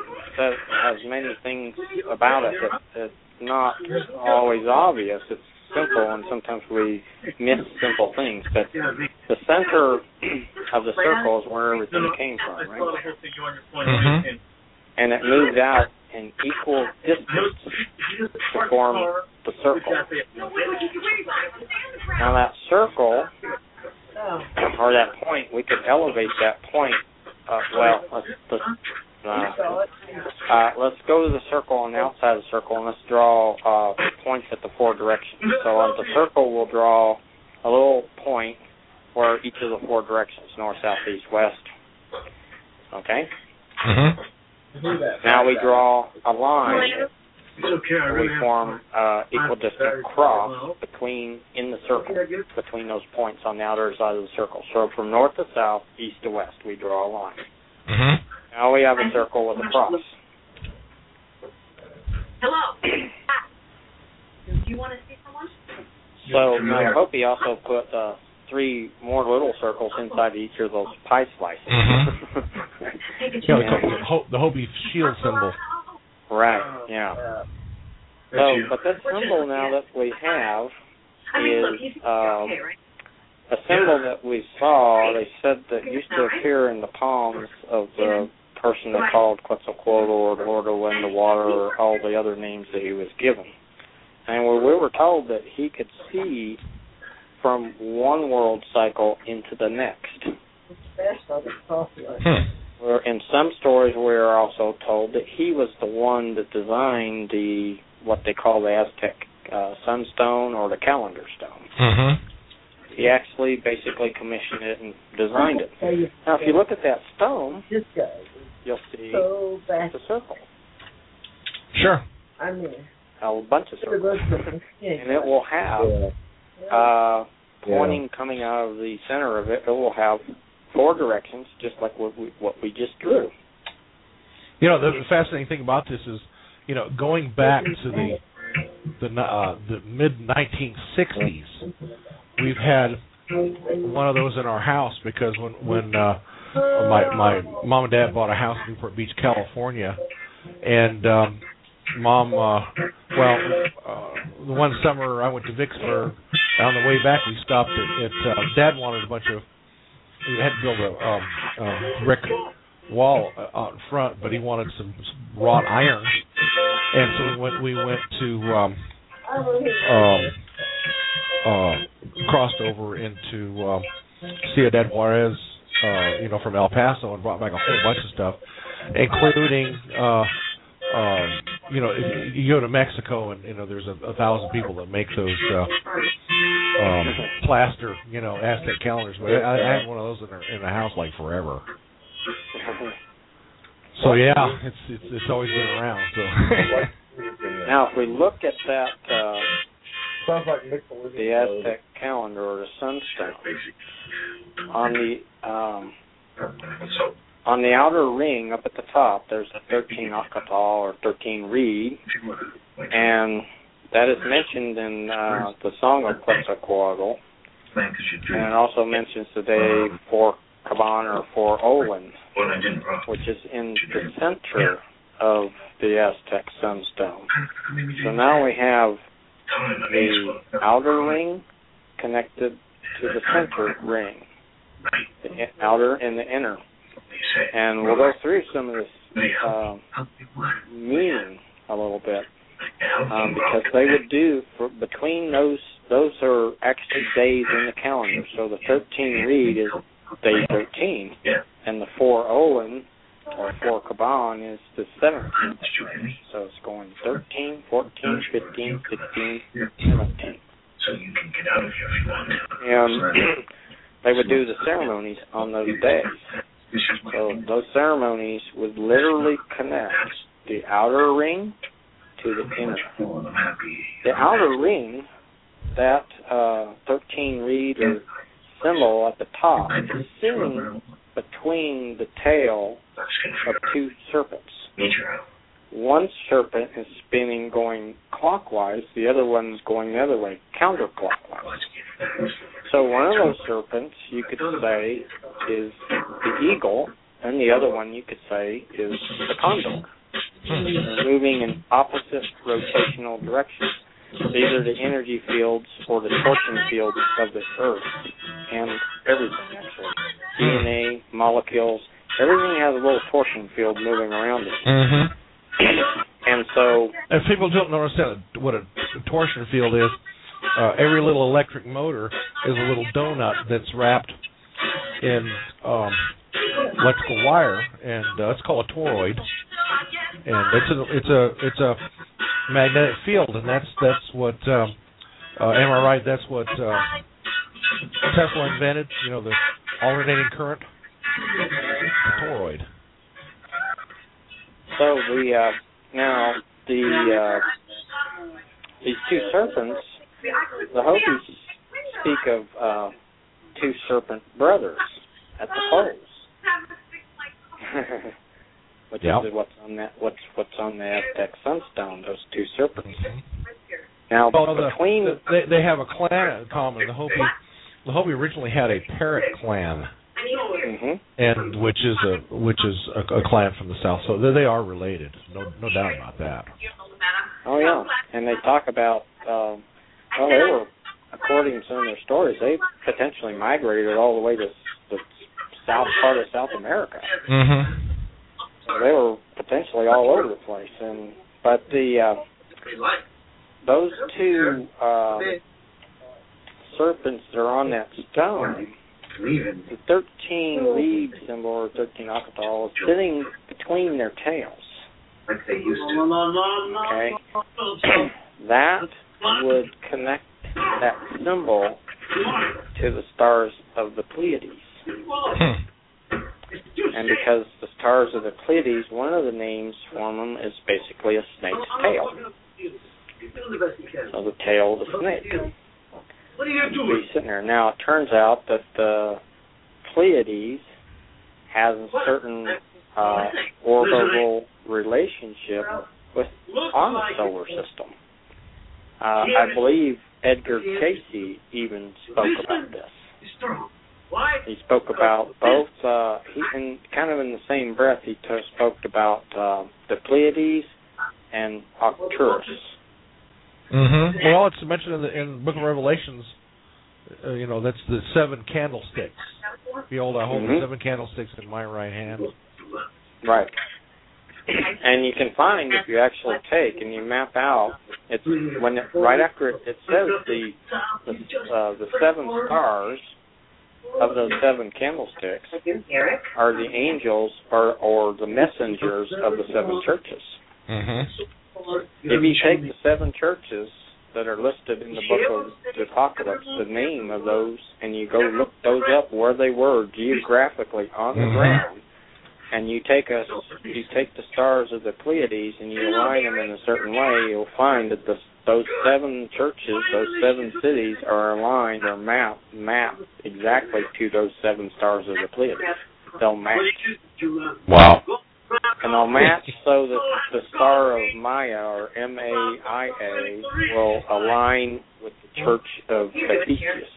has many things about it that's not always obvious. It's simple, and sometimes we miss simple things. But the center of the circle is where everything came from, right? Mm-hmm. And it moved out in equal distance to form the circle. Now that circle, or that point, we could elevate that point. Let's go to the circle on the outside of the circle, and let's draw points at the four directions. So on the circle, we'll draw a little point where each of the four directions, north, south, east, west. Okay? Mm-hmm. Now we draw a line. We form equal distance cross in the circle, between those points on the outer side of the circle. So from north to south, east to west, we draw a line. Mm-hmm. Now we have a circle with a cross. Hello. Do you want to see someone? So now Hopi also put 3 more little circles inside each of those pie slices. Mm-hmm. The Hopi shield symbol. Right, yeah. So, but this symbol now that we have is a symbol that we saw, they said that used to appear in the palms of the person they called Quetzalcoatl or Lord of Wind, the Water, or all the other names that he was given. And we were told that he could see from one world cycle into the next. In some stories, we are also told that he was the one that designed what they call the Aztec sunstone or the calendar stone. Mm-hmm. He actually basically commissioned it and designed it. Now, if you look at that stone, you'll see the circle. Sure. A bunch of circles. And it will have, pointing coming out of the center of it, it will have 4 directions, just like what we just drew. You know, the fascinating thing about this is, going back to the mid-1960s, we've had one of those in our house because when my mom and dad bought a house in Newport Beach, California, and Mom, the one summer I went to Vicksburg. On the way back, we stopped at Dad wanted a bunch of. We had to build a brick wall out in front, but he wanted some wrought iron, and so we went to crossed over into Ciudad Juarez, from El Paso, and brought back a whole bunch of stuff, including. If you go to Mexico and there's 1,000 people that make those plaster, Aztec calendars, but I had one of those in the house like forever. So yeah, it's always been around. So now, if we look at that, the Aztec calendar or the sunstone on the outer ring up at the top, there's a 13 Acatl or 13 reed, and that is mentioned in the Song of Quetzalcoatl, and it also mentions today 4 Caban or 4 Olin, which is in the center of the Aztec sunstone. So now we have the outer ring connected to the center ring, the outer and the inner. And we'll go through some of this meaning a little bit, because they would do, between those are actually days in the calendar. So the 13 reed is day 13, and the 4 Olin, or 4 Caban, is the 17th. So it's going 13, 14, 15, 16, 17. So you can get out of here if you want to. And they would do the ceremonies on those days. So those ceremonies would literally connect the outer ring to the inner. The outer ring, that 13 reed or symbol at the top, is sitting between the tail of 2 serpents. One serpent is spinning going clockwise, the other one's going the other way, counterclockwise. So one of those serpents, you could say, is the eagle, and the other one, you could say, is the condor. They're moving in opposite rotational directions. These are the energy fields or the torsion fields of the Earth and everything, actually. DNA, molecules, everything has a little torsion field moving around it. Mm-hmm. And so... If people don't understand what a torsion field is, every little electric motor is a little donut that's wrapped in electrical wire, and it's called a toroid. And it's a magnetic field, and that's what am I right? That's what Tesla invented. You know, the alternating current, toroid. So these two serpents, the Hopis speak of two serpent brothers at the poles. Which is what's on the Aztec sunstone, those two serpents. Now, between they have a clan in common. The Hopi originally had a parrot clan, and which is a clan from the south. So they are related. No doubt about that. Oh yeah, and they talk about they were, according to some of their stories, they potentially migrated all the way to the south part of South America. Mm-hmm. So they were potentially all over the place, but those two serpents that are on that stone, the 13 leaf symbol or 13 Akatol is sitting between their tails. Okay, that would connect that symbol to the stars of the Pleiades. And because the stars of the Pleiades, one of the names for them is basically a snake's tail. So the tail of the snake. What are you doing? Sitting there. Now, it turns out that the Pleiades has a certain orbital relationship with our solar system. I believe Edgar Cayce even spoke about this. He spoke about both, and kind of in the same breath, he spoke about the Pleiades and Arcturus. Mm-hmm. Well, it's mentioned in the Book of Revelations. That's the 7 candlesticks. Behold, I hold the 7 candlesticks in my right hand. Right. And you can find, if you actually take and you map out, it's right after it says the 7 stars of those 7 candlesticks are the angels or the messengers of the 7 churches. Mm-hmm. If you take the 7 churches that are listed in the book of the Apocalypse, the name of those, and you go look those up where they were geographically on the ground, and you take the stars of the Pleiades and you align them in a certain way, you'll find that those 7 churches, those 7 cities are aligned or mapped exactly to those 7 stars of the Pleiades. They'll match. Wow. And they'll match so that the star of Maya, or M-A-I-A, will align with the church of Ephesus,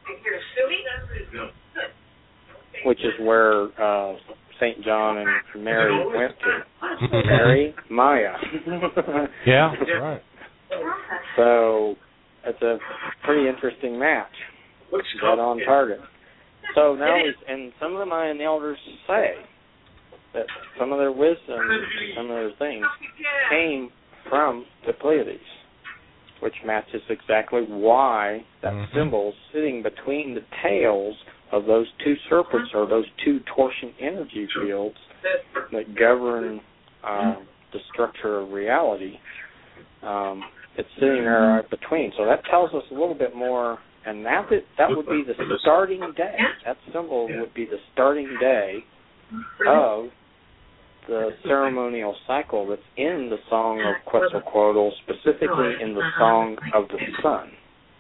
which is where St. John and Mary went to. Mary, Maya. Yeah, that's right. So it's a pretty interesting match. Dead on target. So now, and some of the Mayan elders say that some of their wisdom and some of their things came from the Pleiades, which matches exactly why that symbol sitting between the tails of those 2 serpents or those 2 torsion energy fields that govern the structure of reality. It's sitting there right between. So that tells us a little bit more, and that would be the starting day. That symbol would be the starting day of the ceremonial cycle that's in the Song of Quetzalcoatl, specifically in the Song of the Sun.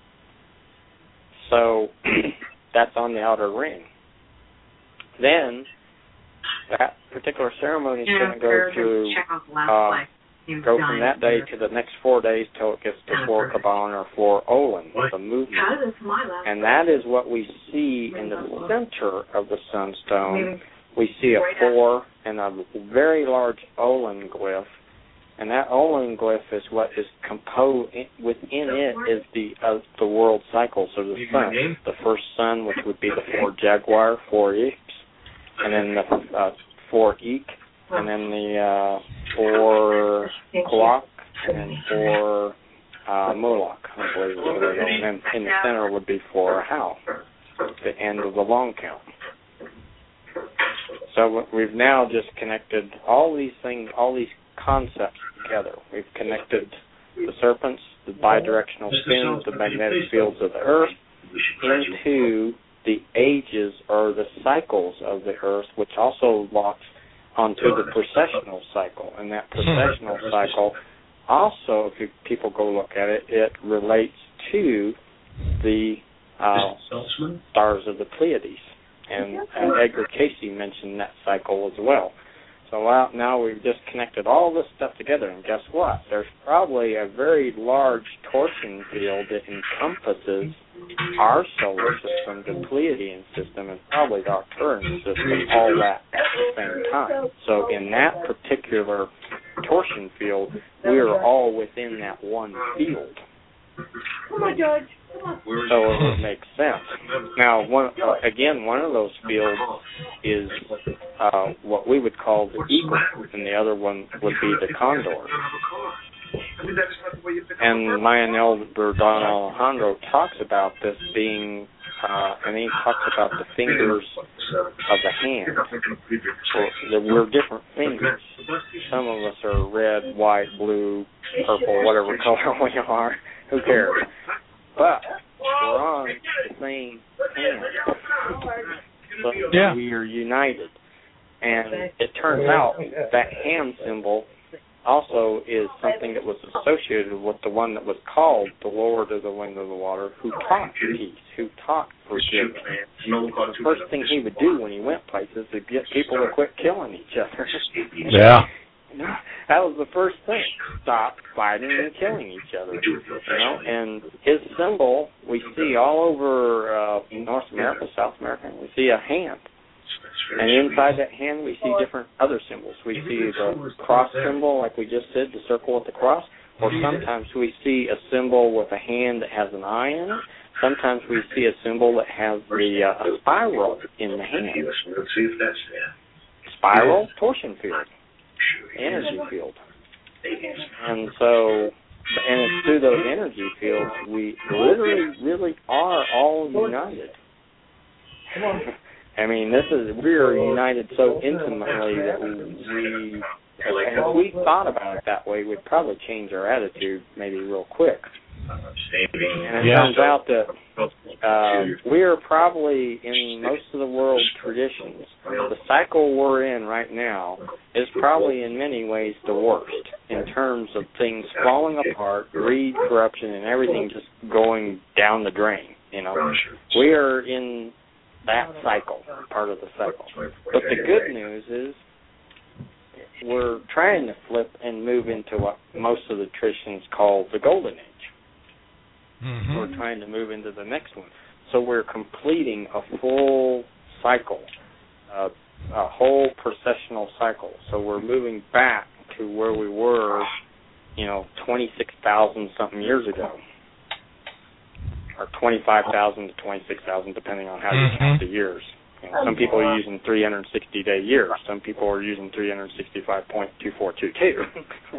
So that's on the outer ring. Then that particular ceremony is going to go from that day to the next 4 days till it gets to 4 Kaban or 4 Olin, the movement. And that is what we see in the center of the sunstone. We see a 4 and a very large Olin glyph, And that Olin glyph is what is composed within it is the world cycle. So the sun, the first sun, which would be the 4 Jaguar, 4 X, and then the 4 Eek, and then the 4 Clock, and then 4 Moloch, I believe is what they go. And then in the center would be 4 Hal, the end of the long count. So we've now just connected all these things, all these concepts together. We've connected the serpents, the bidirectional spins, the magnetic fields of the Earth, into the ages or the cycles of the Earth, which also locks onto the precessional cycle. And that precessional cycle also, if people go look at it, it relates to the stars of the Pleiades. And Edgar Casey mentioned that cycle as well. So now we've just connected all this stuff together, and guess what? There's probably a very large torsion field that encompasses our solar system, the Pleiadian system, and probably the Arcturian system, all that at the same time. So in that particular torsion field, we are all within that one field. Come on, George. Come on. So it would make sense. Now, one of those fields is what we would call the eagle, and the other one would be the condor. And Mayan Elder Don Alejandro talks about this being, and he talks about the fingers of the hand. So we're different fingers. Some of us are red, white, blue, purple, whatever color we are. Who cares? But we're on the same hand. So we are united. And it turns out that hand symbol also is something that was associated with the one that was called the Lord of the Wind of the Water, who taught peace, who taught forgiveness. The first thing he would do when he went places is get people to quit killing each other. Yeah. That was the first thing. Stop fighting and killing each other. And his symbol we see all over North America, South America. We see a hand. And inside that hand we see different other symbols. We see the cross symbol, like we just said, the circle with the cross. Or sometimes we see a symbol with a hand that has an eye in it. Sometimes we see a symbol that has the spiral in the hand. Spiral, torsion field. Energy field. And so, and it's through those energy fields we literally really are all united. I mean, we are united so intimately that we, if we thought about it that way, we'd probably change our attitude maybe real quick. And it turns out that we are probably, in most of the world traditions, the cycle we're in right now is probably in many ways the worst in terms of things falling apart, greed, corruption, and everything just going down the drain. We are in that cycle, part of the cycle. But the good news is we're trying to flip and move into what most of the traditions call the golden age. Mm-hmm. We're trying to move into the next one. So we're completing a full cycle, a whole processional cycle. So we're moving back to where we were, 26,000 something years ago. Or 25,000 to 26,000, depending on how you count the years. Some people are using 360-day years. Some people are using 365.2422.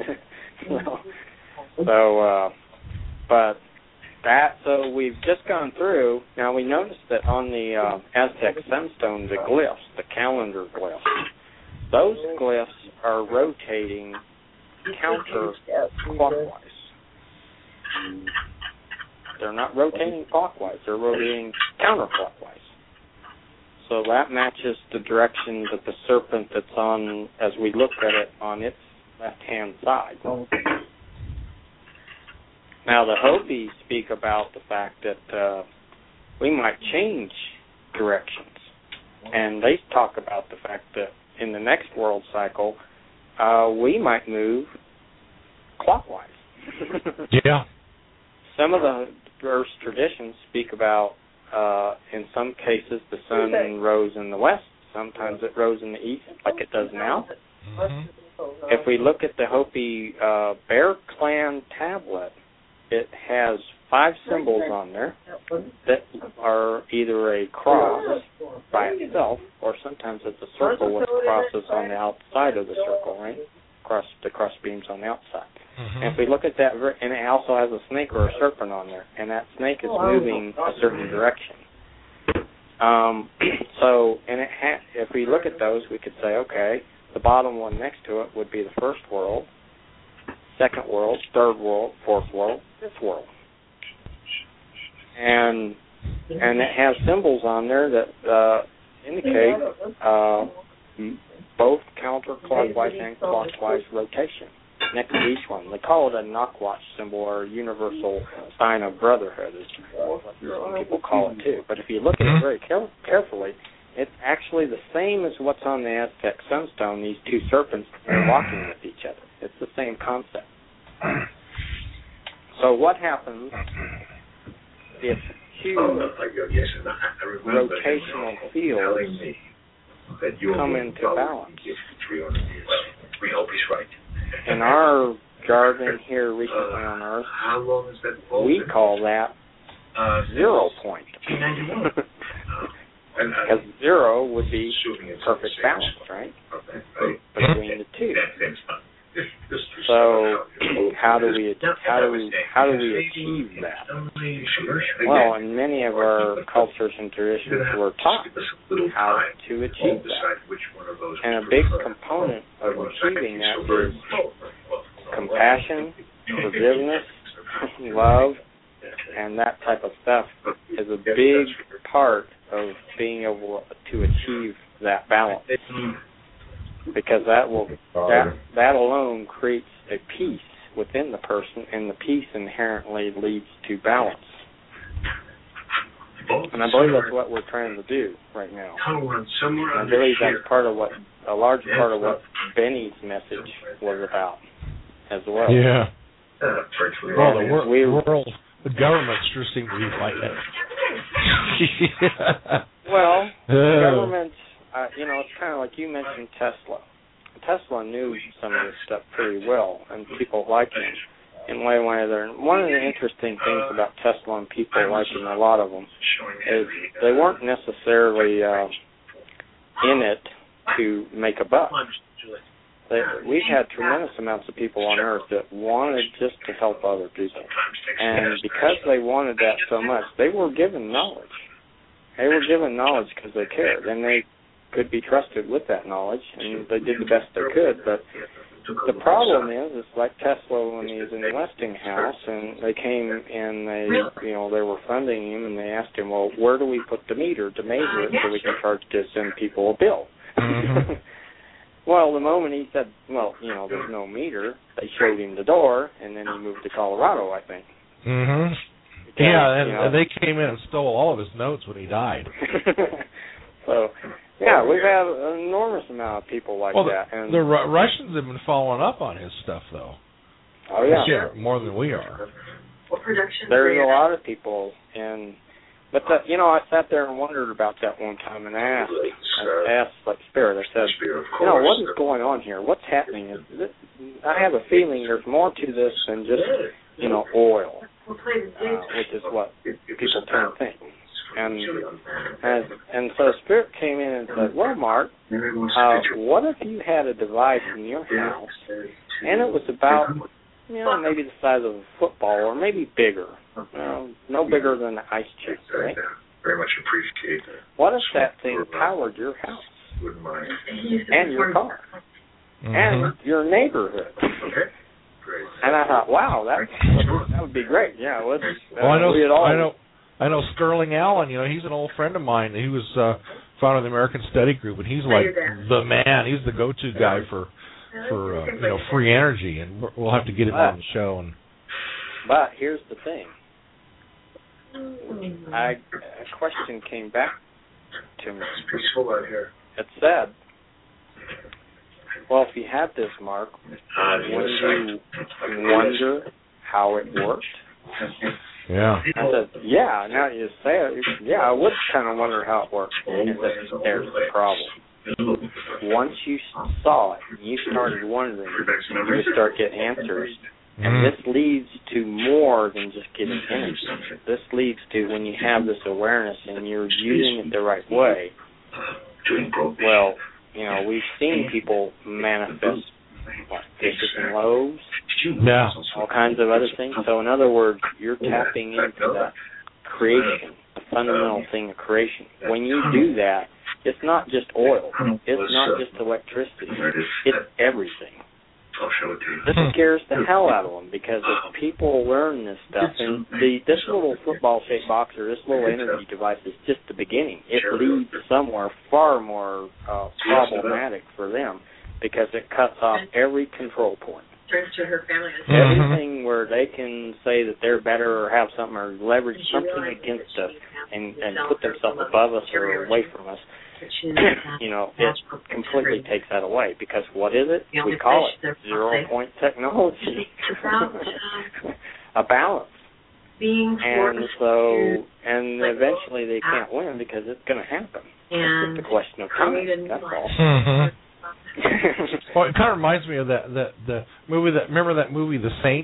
So we've just gone through. Now we noticed that on the Aztec sunstone, the glyphs, the calendar glyphs, those glyphs are rotating counterclockwise. They're not rotating clockwise. They're rotating counterclockwise. So that matches the direction that the serpent that's on, as we look at it, on its left-hand side. Now, the Hopi speak about the fact that we might change directions. And they talk about the fact that in the next world cycle, we might move clockwise. Yeah. Some of the verse traditions speak about, in some cases, the sun rose in the west. Sometimes it rose in the east, like it does now. Mm-hmm. if we look at the Hopi Bear Clan tablet, it has 5 symbols on there that are either a cross by itself, or sometimes it's a circle with crosses on the outside of the circle, right? The cross beams on the outside. And if we look at that, and it also has a snake or a serpent on there, and that snake is moving a certain direction. If we look at those, we could say, okay, the bottom one next to it would be the first world, second world, third world, fourth world, fifth world. And it has symbols on there that indicate both counterclockwise and clockwise rotation next to each one. They call it a Nakwatch symbol, or universal sign of brotherhood, is what some people call it too. But if you look at it very carefully, it's actually the same as what's on the Aztec sunstone, these 2 serpents walking with each other. It's the same concept. So what happens if 2 rotational fields come into balance? In our jargon here recently on Earth, we call that 0 point. Because 0 would be perfect balance, right? Between the 2. So how do we achieve that? Well, in many of our cultures and traditions, we're taught how to achieve that. And a big component of achieving that is compassion, forgiveness, love, and that type of stuff is a big part of being able to achieve that balance. Because that alone creates a peace within the person, and the peace inherently leads to balance. And I believe that's what we're trying to do right now. I believe that's a large part of what Benny's message was about as well. Yeah. Well, the government sure seems to be like that. Well, the government, it's kind of like you mentioned Tesla. Tesla knew some of this stuff pretty well, and people like him in one way or another. And one of the interesting things about Tesla and people liking a lot of them is they weren't necessarily in it to make a buck. We've had tremendous amounts of people on Earth that wanted just to help other people. And because they wanted that so much, they were given knowledge. They were given knowledge because they cared, and they could be trusted with that knowledge, and they did the best they could. But the problem is, it's like Tesla when he was in the Westinghouse, and they came and they were funding him, and they asked him, well, where do we put the meter to measure it so we can send people a bill? Mm-hmm. Well, the moment he said, there's no meter, they showed him the door, and then he moved to Colorado, I think. Mm-hmm. Because, and they came in and stole all of his notes when he died. So, we've had an enormous amount of people like that. And the Russians have been following up on his stuff, though. Oh, yeah. Yeah, more than we are. There's a lot of people, but I sat there and wondered about that one time, and I asked like Spirit, I said, what is going on here? What's happening? I have a feeling there's more to this than just, oil, which is what people tend to think. And so Spirit came in and said, well, Mark, what if you had a device in your house, and it was about, maybe the size of a football, or maybe bigger, no bigger than an ice chest, right? Very much appreciate that. What if that thing powered your house, and your car, and your neighborhood? Okay. Great. And I thought, wow, that would be great. Yeah, I know Sterling Allen. He's an old friend of mine. He was founder of the American Study Group, and he's like the man. He's the go-to guy for free energy, and we'll have to get him on the show. But here's the thing. A question came back to me. It's peaceful out here. It said, well, if you had this, Mark, wouldn't you wonder how it worked? Yeah. I said, yeah, now you say it, I would kind of wonder how it works. And there's the problem. once you saw it, you started wondering, you start getting answers. And this leads to more than just getting energy. This leads to when you have this awareness and you're using it the right way. Well, you know, we've seen people manifest fishes and loaves, all kinds of other things. So in other words, you're tapping into that creation, a fundamental thing of creation. When you do that, it's not just oil. It's not just electricity. It's everything. This scares the hell out of them because if people learn this stuff, and this little football-shaped box or this little energy device is just the beginning. It leads somewhere far more problematic for them because it cuts off every control point. To her family. Everything where they can say that they're better or have something or leverage something against us and put themselves above us or away from us. You know, it completely takes that away because what is it? We call it 0-point technology. A balance. And so, and eventually they can't win because it's going to happen. It's just a question of time. That's all. Well, it kind of reminds me of the movie remember that movie The Saint?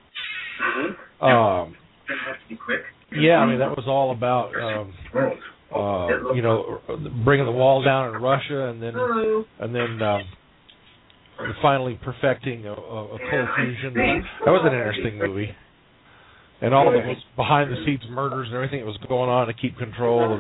Yeah, I mean that was all about you know, bringing the wall down in Russia, and then finally perfecting a cold fusion. That was an interesting movie, and all the behind the scenes murders and everything that was going on to keep control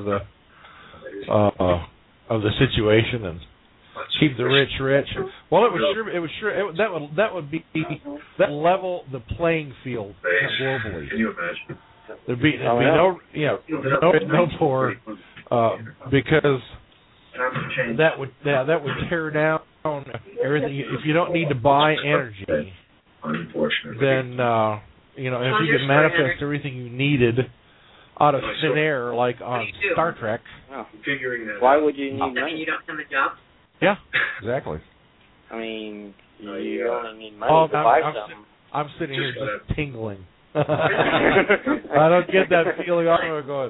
of the situation and keep the rich rich. Well, that would level the playing field globally. Can you imagine? There'd be no poor because that would tear down everything. If you don't need to buy energy, then you know, if you could manifest everything you needed out of thin air, like on Star Trek. Why would you need money? You don't have a job. Yeah, exactly. I mean, you only need money to buy something. I'm sitting here just tingling. I don't get that feeling. I'm going,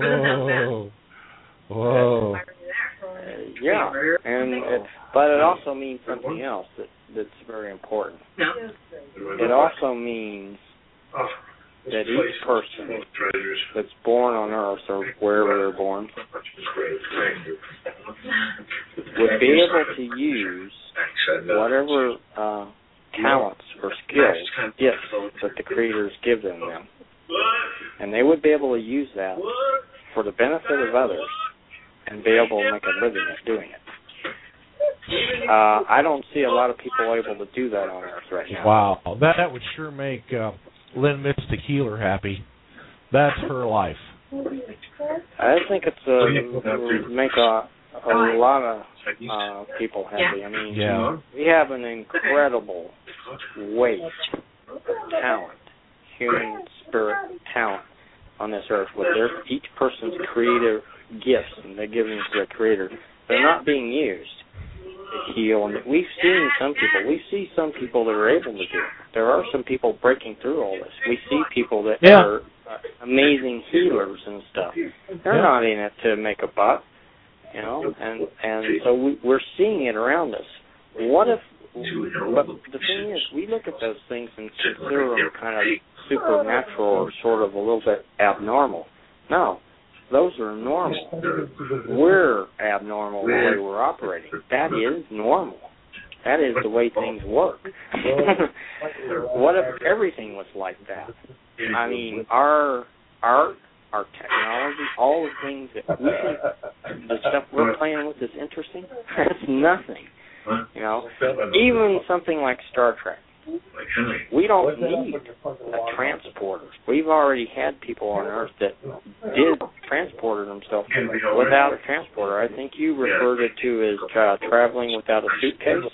whoa. Yeah, but it also means something else that's very important. It also means that each person that's born on Earth or wherever they're born would be able to use whatever talents or skills, gifts that the Creators give them. And they would be able to use that for the benefit of others and be able to make a living at doing it. I don't see a lot of people able to do that on Earth right now. Wow, that would sure make Lynn Mystic Healer happy. That's her life. I think it's make a lot of people happy. I mean, we have an incredible weight of talent, human spirit talent on this earth with each person's creative gifts, and they're giving to the Creator. They're not being used to heal. And we've seen some people. We see some people that are able to do it. There are some people breaking through all this. We see people that are amazing healers and stuff. They're not in it to make a buck, you know. And so we're seeing it around us. What if? But the thing is, we look at those things and consider them kind of supernatural or sort of a little bit abnormal. No, those are normal. We're abnormal the way we're operating. That is normal. That is the way things work. What if everything was like that? I mean, our art, our technology, all the things that we think, the stuff we're playing with is interesting, that's nothing. You know, even something like Star Trek. We don't need a transporter. We've already had people on Earth that did transporter themselves without a transporter. I think you referred it to as traveling without a suitcase.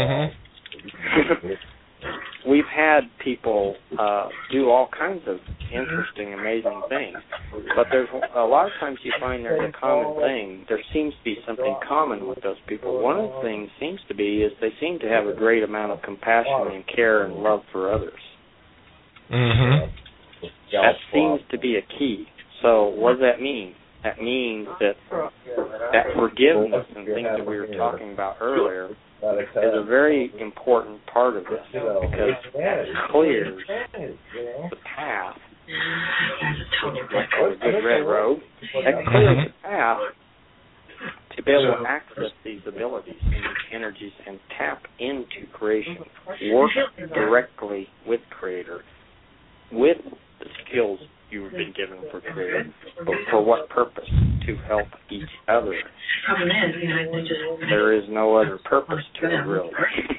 We've had people do all kinds of interesting, amazing things. But there's a lot of times you find there's a common thing. There seems to be something common with those people. One of the things seems to be is they seem to have a great amount of compassion and care and love for others. That seems to be a key. So what does that mean? that means that forgiveness and things that we were talking about earlier is a very important part of this, because it clears the path, like a good red road, that clears the path to be able to access these abilities and these energies and tap into creation, work directly with Creator, with the skills you've been given for Creator, but for what purpose? To help each other. There is no other purpose to it, really.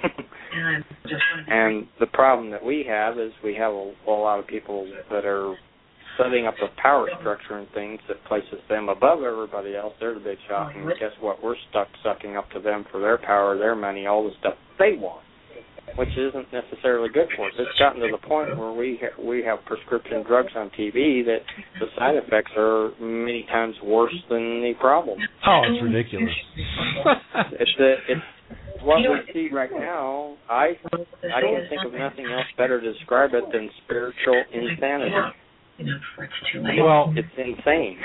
And the problem that we have is we have a lot of people that are setting up a power structure and things that places them above everybody else. They're the big shot, and guess what? We're stuck sucking up to them for their power, their money, all the stuff they want, which isn't necessarily good for us. It's gotten to the point where we have prescription drugs on TV that the side effects are many times worse than the problem. Oh, it's ridiculous. It's what we see right now. I can think of nothing else better to describe it than spiritual insanity. Well, it's insane.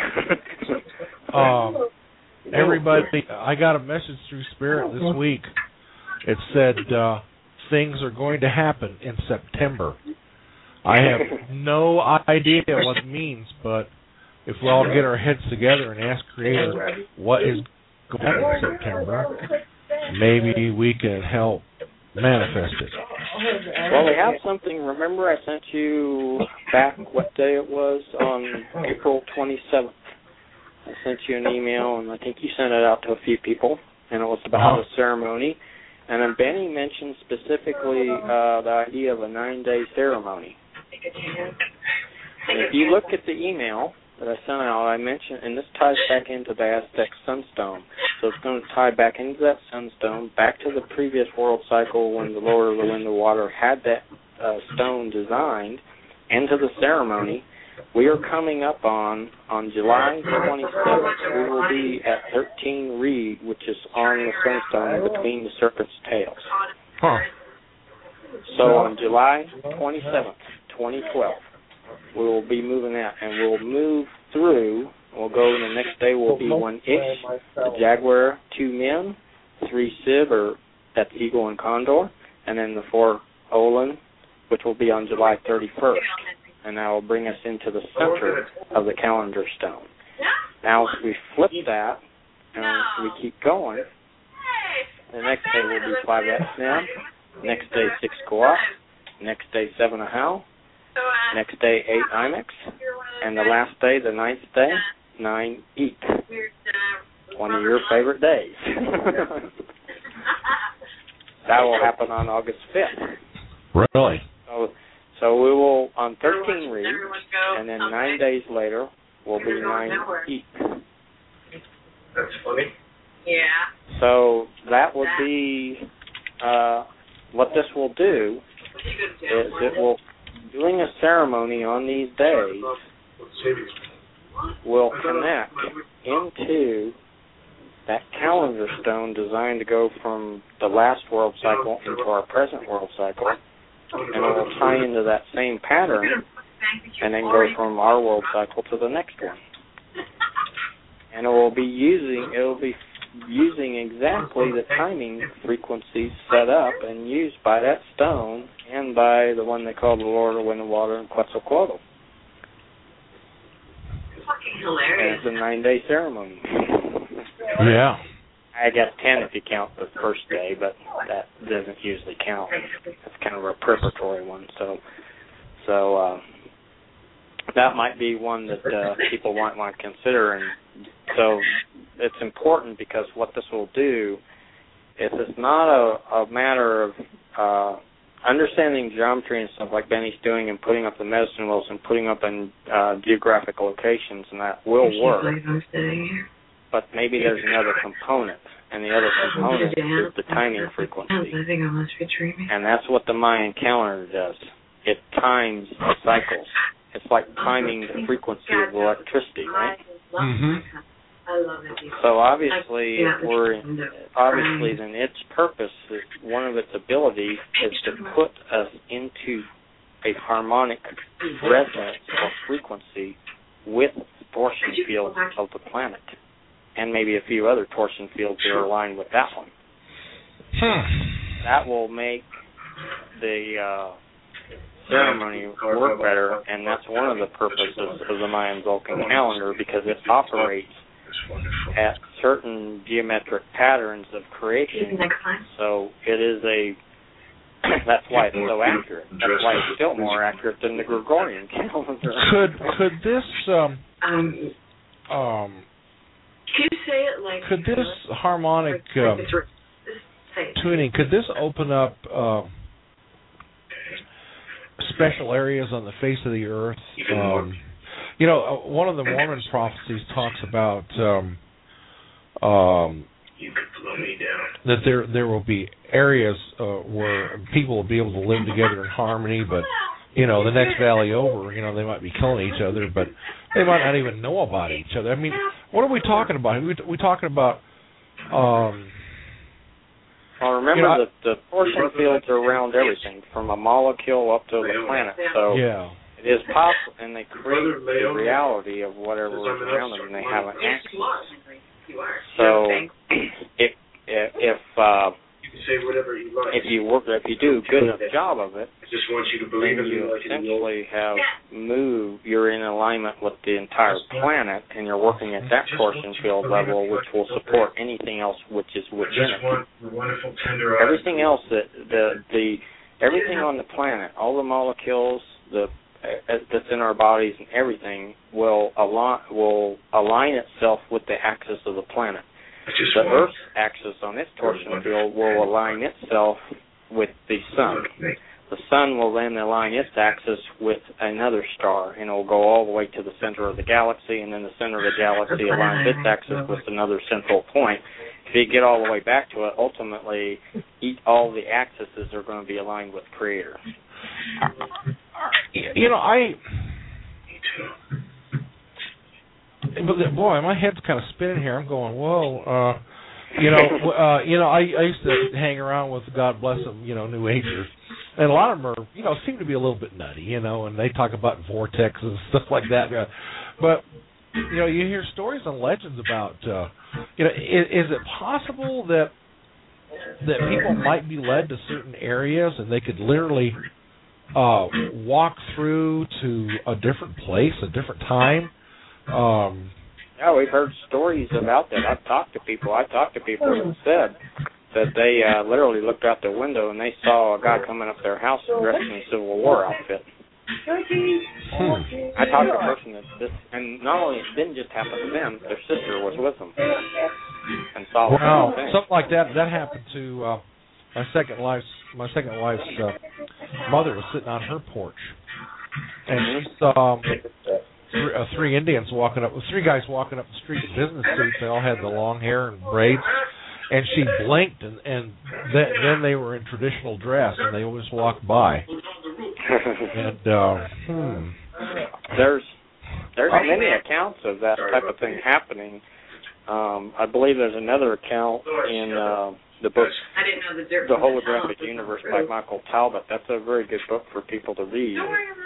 Everybody, I got a message through Spirit this week. It said things are going to happen in September. I have no idea what it means, but if we all get our heads together and ask Creator what is going to happen in September, maybe we can help manifest it. Well, we have something. Remember I sent you back what day it was, on April 27th. I sent you an email, and I think you sent it out to a few people, and it was about a ceremony. And then Benny mentioned specifically the idea of a 9-day ceremony. And if you look at the email that I sent out, I mentioned, and this ties back into the Aztec sunstone. So it's going to tie back into that sunstone, back to the previous world cycle when the Lord of the Wind and Water had that stone designed, into the ceremony. We are coming up on July 27th, we will be at 13 Reed, which is on the sunstone between the serpent's tails. Huh. So on July 27th, 2012, we will be moving that, and we'll move through. We'll go, the next day will be 1 Ish, the Jaguar, 2 Men, 3 Sib, or that's Eagle and Condor, and then the 4 Olin, which will be on July 31st. And that will bring us into the center of the calendar stone. Now, if we flip that and we keep going, the next day will be 5 XM, next day 6 Co-op, next day 7 Ahau, next day 8 IMEX, and the last day, the 9th day, 9 EAT. One of your favorite days. That will happen on August 5th. Really? So we will, on 13 Read, and then 9 days later, will be 9 EAT. That's funny. Yeah. So that would be, what this will do is it will, doing a ceremony on these days, will connect into that calendar stone designed to go from the last world cycle into our present world cycle, and it will tie into that same pattern and then go from our world cycle to the next one. And it will be using exactly the timing frequencies set up and used by that stone and by the one they call the Lord of Wind and Water and Quetzalcoatl. Fucking hilarious. And it's a 9-day ceremony. Yeah. I guess 10 if you count the first day, but that doesn't usually count. It's kind of a preparatory one. So that might be one that people might want to consider. And so it's important because what this will do is it's not a matter of understanding geometry and stuff like Benny's doing and putting up the medicine wheels and putting up in geographic locations, and that will work. But maybe there's another component, and the other component is the timing frequency. And that's what the Mayan calendar does. It times the cycles. It's like timing the frequency of electricity, right? Mm-hmm. So obviously, then its purpose, one of its abilities, is to put us into a harmonic resonance or frequency with the torsion field of the planet, and maybe a few other torsion fields that are aligned with that one. That will make the ceremony work better, and that's one of the purposes of the Mayan Vulcan calendar, because it operates at certain geometric patterns of creation. So it is that's why it's so accurate. That's why it's still more accurate than the Gregorian calendar. Could this Can you say it like? could this harmonic tuning, could this open up special areas on the face of the earth? One of the Mormon prophecies talks about that there will be areas where people will be able to live together in harmony, but the next valley over, they might be killing each other, but they might not even know about each other. I mean, what are we talking about? We're talking about. Well, remember that the torsion fields are around everything, from a molecule up to the planet. So it is possible, and they create the reality of whatever is around them, and they have an axis. So if you do a good enough job of it, then you essentially have you're in alignment with the entire planet, and you're working at that torsion field level, which will support anything else which is within it. Everything else everything on the planet, all the molecules, that's in our bodies and everything will align itself with the axis of the planet. The Earth's axis on its torsion field will align itself with the sun. The sun will then align its axis with another star, and it will go all the way to the center of the galaxy, and then the center of the galaxy aligns its axis with another central point. If you get all the way back to it, ultimately, all the axes are going to be aligned with Creator. But boy, my head's kind of spinning here. I'm going, whoa. I used to hang around with, God bless them, New Agers, and a lot of them are, seem to be a little bit nutty, and they talk about vortexes and stuff like that. But you hear stories and legends about, is it possible that people might be led to certain areas and they could literally walk through to a different place, a different time? Yeah, we've heard stories about that. I've talked to people who said that they literally looked out the window and they saw a guy coming up their house dressed in a Civil War outfit. I talked to a person and not only it didn't just happen to them, their sister was with them and saw the same thing. Something like that. That happened to my second wife's mother was sitting on her porch, and she saw three guys walking up the street in business suits. They all had the long hair and braids, and she blinked, and then they were in traditional dress, and they always walked by. And there's many accounts of that type of thing happening. I believe there's another account in the book, The Holographic Universe by Michael Talbot. That's a very good book for people to read.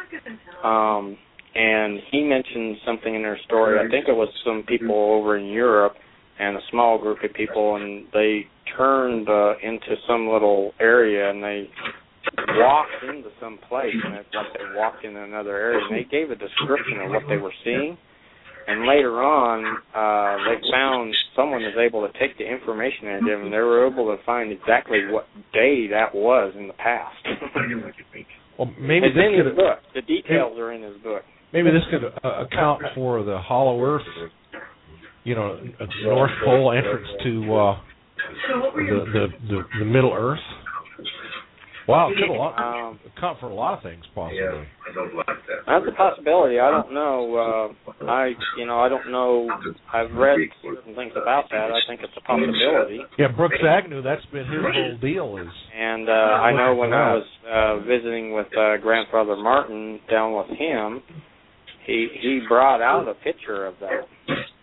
And he mentioned something in their story. I think it was some people over in Europe and a small group of people, and they turned into some little area, and they walked into some place, and it's like they walked into another area, and they gave a description of what they were seeing. And later on, they found someone was able to take the information they gave them. They were able to find exactly what day that was in the past. Well, maybe it's in his book. The details are in his book. Maybe this could account for the hollow Earth, North Pole entrance to the Middle Earth. Wow, it could account for a lot of things, possibly. That's a possibility. I don't know. I don't know. I've read certain things about that. I think it's a possibility. Yeah, Brooks Agnew, that's been his whole deal. And I know when I was visiting with Grandfather Martin down with him, he brought out a picture of that.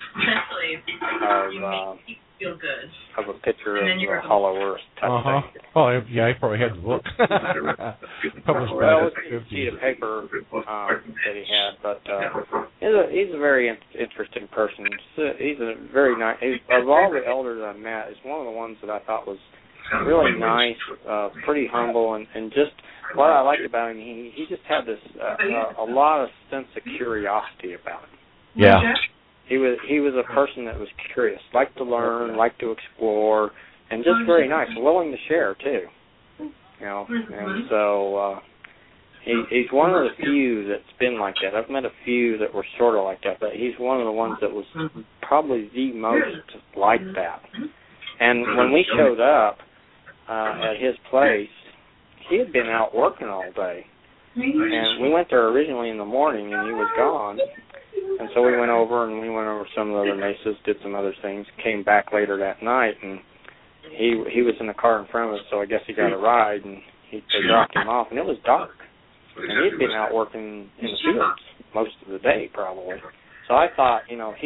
Of a picture of the hollow Earth type thing. Oh, yeah, he probably had the book. Published well, back it's in a sheet of paper that he had, but he's a very interesting person. He's a very nice. Of all the elders I met, he's one of the ones that I thought was really nice, pretty humble, and just what I liked about him, he just had this a lot of sense of curiosity about him. Yeah. He was a person that was curious, liked to learn, liked to explore, and just very nice, willing to share too. You know, and so he's one of the few that's been like that. I've met a few that were sort of like that, but he's one of the ones that was probably the most like that. And when we showed up at his place, he had been out working all day, and we went there originally in the morning, and he was gone. And so we went over some of the other mesas, did some other things, came back later that night, and he was in the car in front of us, so I guess he got a ride, and they dropped him off, and it was dark. And he'd been out working in the fields most of the day, probably. So I thought,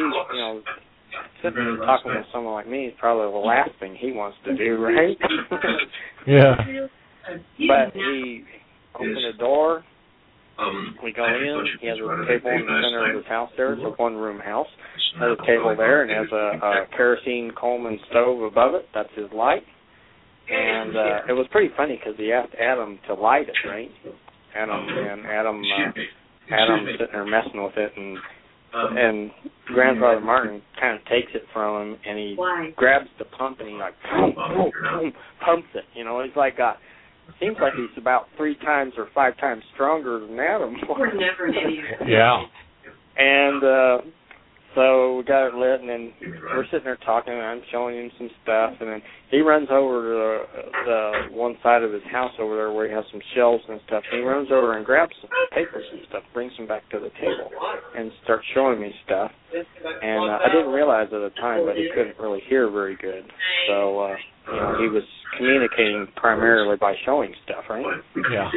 sitting there talking with someone like me is probably the last thing he wants to do, right? Yeah. But he opened the door. We go in. He has a table in the center of his house there. It's a one-room house. Has a table there and has a kerosene Coleman stove above it. That's his light. And it was pretty funny because he asked Adam to light it, right? Adam sitting there messing with it, and Grandfather Martin kind of takes it from him, and he grabs the pump and he like pumps it. He's like seems like he's about 3 times or 5 times stronger than Adam. We're never an idiot. Yeah. And so we got it lit, and then we're sitting there talking, and I'm showing him some stuff, and then he runs over to the one side of his house over there where he has some shelves and stuff, and he runs over and grabs some papers and stuff, brings them back to the table, and starts showing me stuff. And I didn't realize at the time, but he couldn't really hear very good. So, he was communicating primarily by showing stuff, right? Yeah.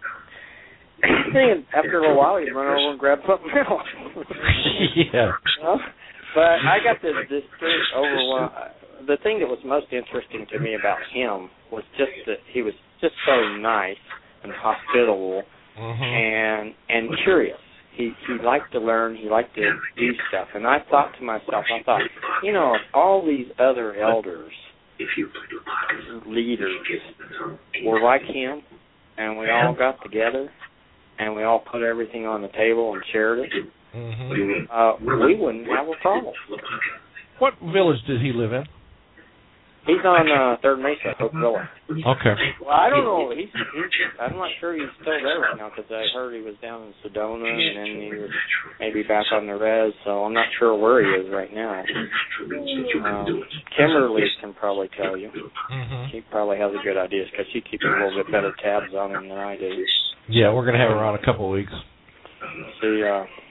And after a while, he'd run over and grab something else. Yeah. But I got this thing over. The thing that was most interesting to me about him was just that he was just so nice and hospitable and curious. He liked to learn. He liked to do stuff. And I thought to myself, if all these other elders, leaders, were like him, and we all got together, and we all put everything on the table and shared it, we wouldn't have a problem. What village did he live in? He's on Third Mesa, Hope Villa. Okay. Well, I don't know. I'm not sure he's still there right now because I heard he was down in Sedona and then he was maybe back on the res, so I'm not sure where he is right now. Kimberly can probably tell you. She probably has a good idea because she keeps a little bit better tabs on him than I do. Yeah, we're going to have her on a couple of weeks. See,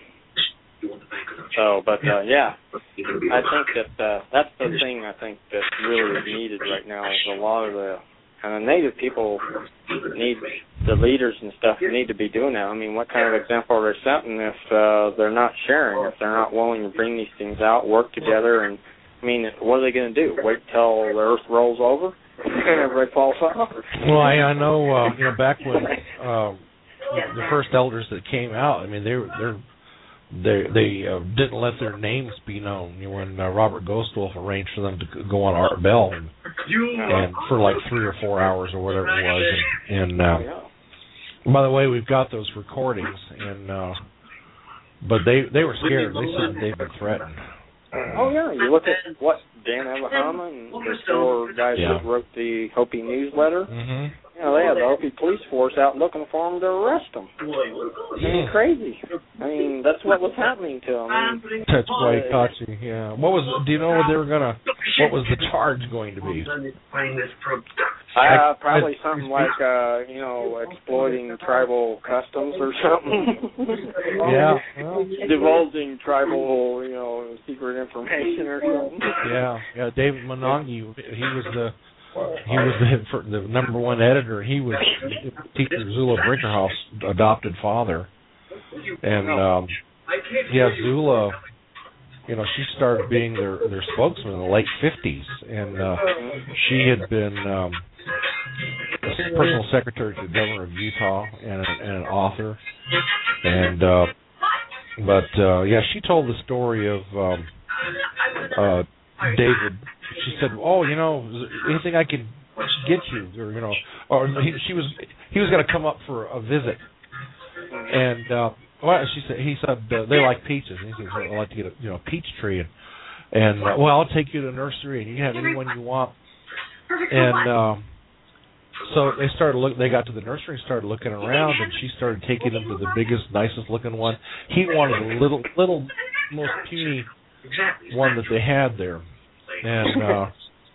yeah, I think that that's the thing I think that really is needed right now is a lot of the native people need, the leaders and stuff need to be doing that. I mean, what kind of example are they setting if they're not sharing, if they're not willing to bring these things out, work together, and I mean, what are they going to do? Wait till the earth rolls over and everybody falls off? Well, I know, back when the first elders that came out, I mean, they didn't let their names be known. When Robert Ghostwolf arranged for them to go on Art Bell and for like 3 or 4 hours or whatever it was. And by the way, we've got those recordings. But they were scared. They said they'd been threatened. Oh yeah, you look at what Dan Avahama and the 4 guys that wrote the Hopi newsletter. They had the Hopi police force out looking for them to arrest them. It's crazy. I mean, that's what was happening to them. That's quite touchy. Yeah. Do you know what they were gonna? What was the charge going to be? Probably something like exploiting tribal customs or something. Yeah. Divulging tribal, secret information or something. Yeah. David Monongi, he was the number 1 editor. He was Teacher Zula Brinkerhoff's adopted father. And Zula, she started being their spokesman in the late 50s, and she had been personal secretary to the governor of Utah and an author. And she told the story of David. She said, "Oh, is there anything I can get you?" Or he was going to come up for a visit, and he said they like peaches. And he said, "I'd like to get a peach tree, and I'll take you to the nursery, and you can have any one you want." And so they got to the nursery and started looking around, and she started taking him to the biggest, nicest looking one. He wanted a little most puny one that they had there, and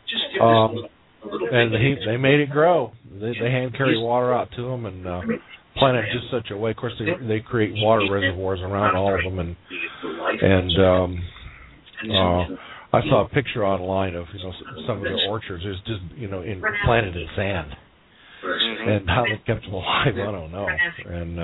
they made it grow. They hand carry water out to them and plant it just such a way. Of course, they create water reservoirs around all of them, and I saw a picture online of some of their orchards. It's just planted in sand, and how they kept them alive, I don't know. And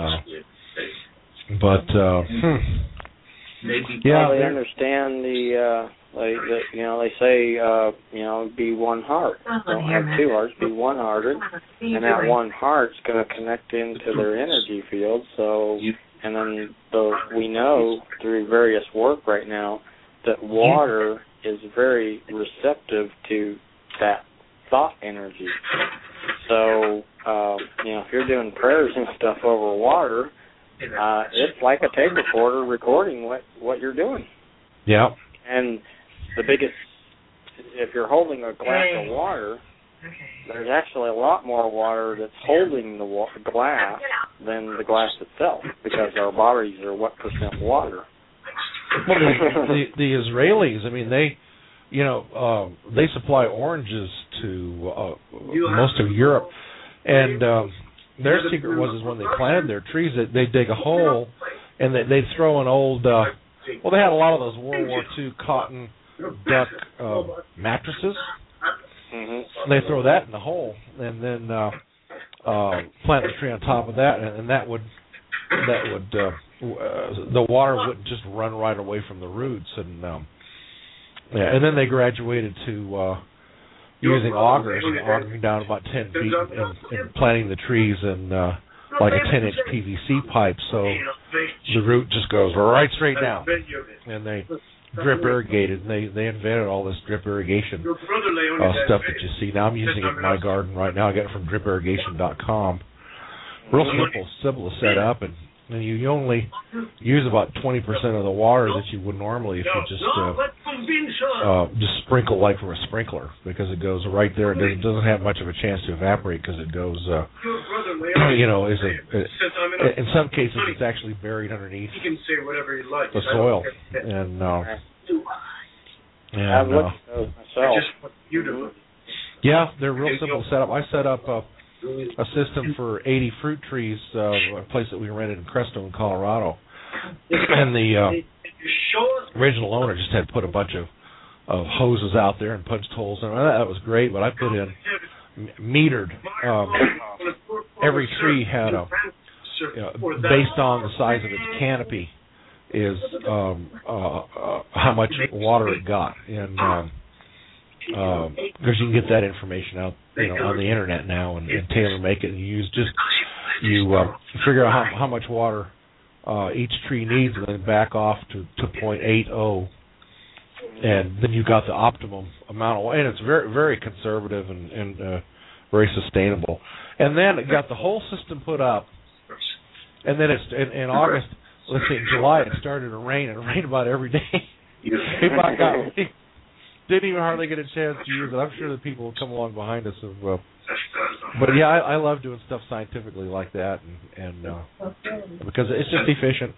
they understand they say be one heart. Don't have two hearts, be one-hearted, and that one heart's going to connect into their energy field. So, and then we know through various work right now that water is very receptive to that thought energy. So, if you're doing prayers and stuff over water, it's like a tape recorder recording what you're doing. Yeah. And the biggest, if you're holding a glass of water, there's actually a lot more water that's holding the glass than the glass itself, because our bodies are what % water. Well, the Israelis, I mean, they supply oranges to most of Europe, and their secret was when they planted their trees, that they dig a hole and they'd throw an old. They had a lot of those World War II cotton duck mattresses. Mm-hmm. They throw that in the hole and then plant the tree on top of that, and that would the water wouldn't just run right away from the roots, and and then they graduated to using augers and augering down about 10 feet and planting the trees in like a 10-inch PVC pipe, so the root just goes right straight down, and they drip irrigated. And they invented all this drip irrigation stuff that you see. Now I'm using it in my garden right now. I got it from dripirrigation.com. Real simple to set up, and you only use about 20% of the water that you would normally if you just sprinkle like from a sprinkler, because it goes right there. It doesn't have much of a chance to evaporate because it goes, in some cases it's actually buried underneath the soil. And they're real simple to set up. I set up a system for 80 fruit trees, a place that we rented in Crestone, Colorado. And the original owner just had put a bunch of hoses out there and punched holes in them. That was great, but I put in metered. Every tree had based on the size of its canopy, is how much water it got. And because you can get that information out on the internet now and tailor make it, and you figure out how much water each tree needs, and then back off to 0.80, and then you got the optimum amount of water. And it's very, very conservative and very sustainable. And then it got the whole system put up, and then it's in August. Let's see, in July it started to rain, and it rained about every day. Didn't even hardly get a chance to use it. I'm sure that people will come along behind us. But yeah, I love doing stuff scientifically like that, and because it's just efficient.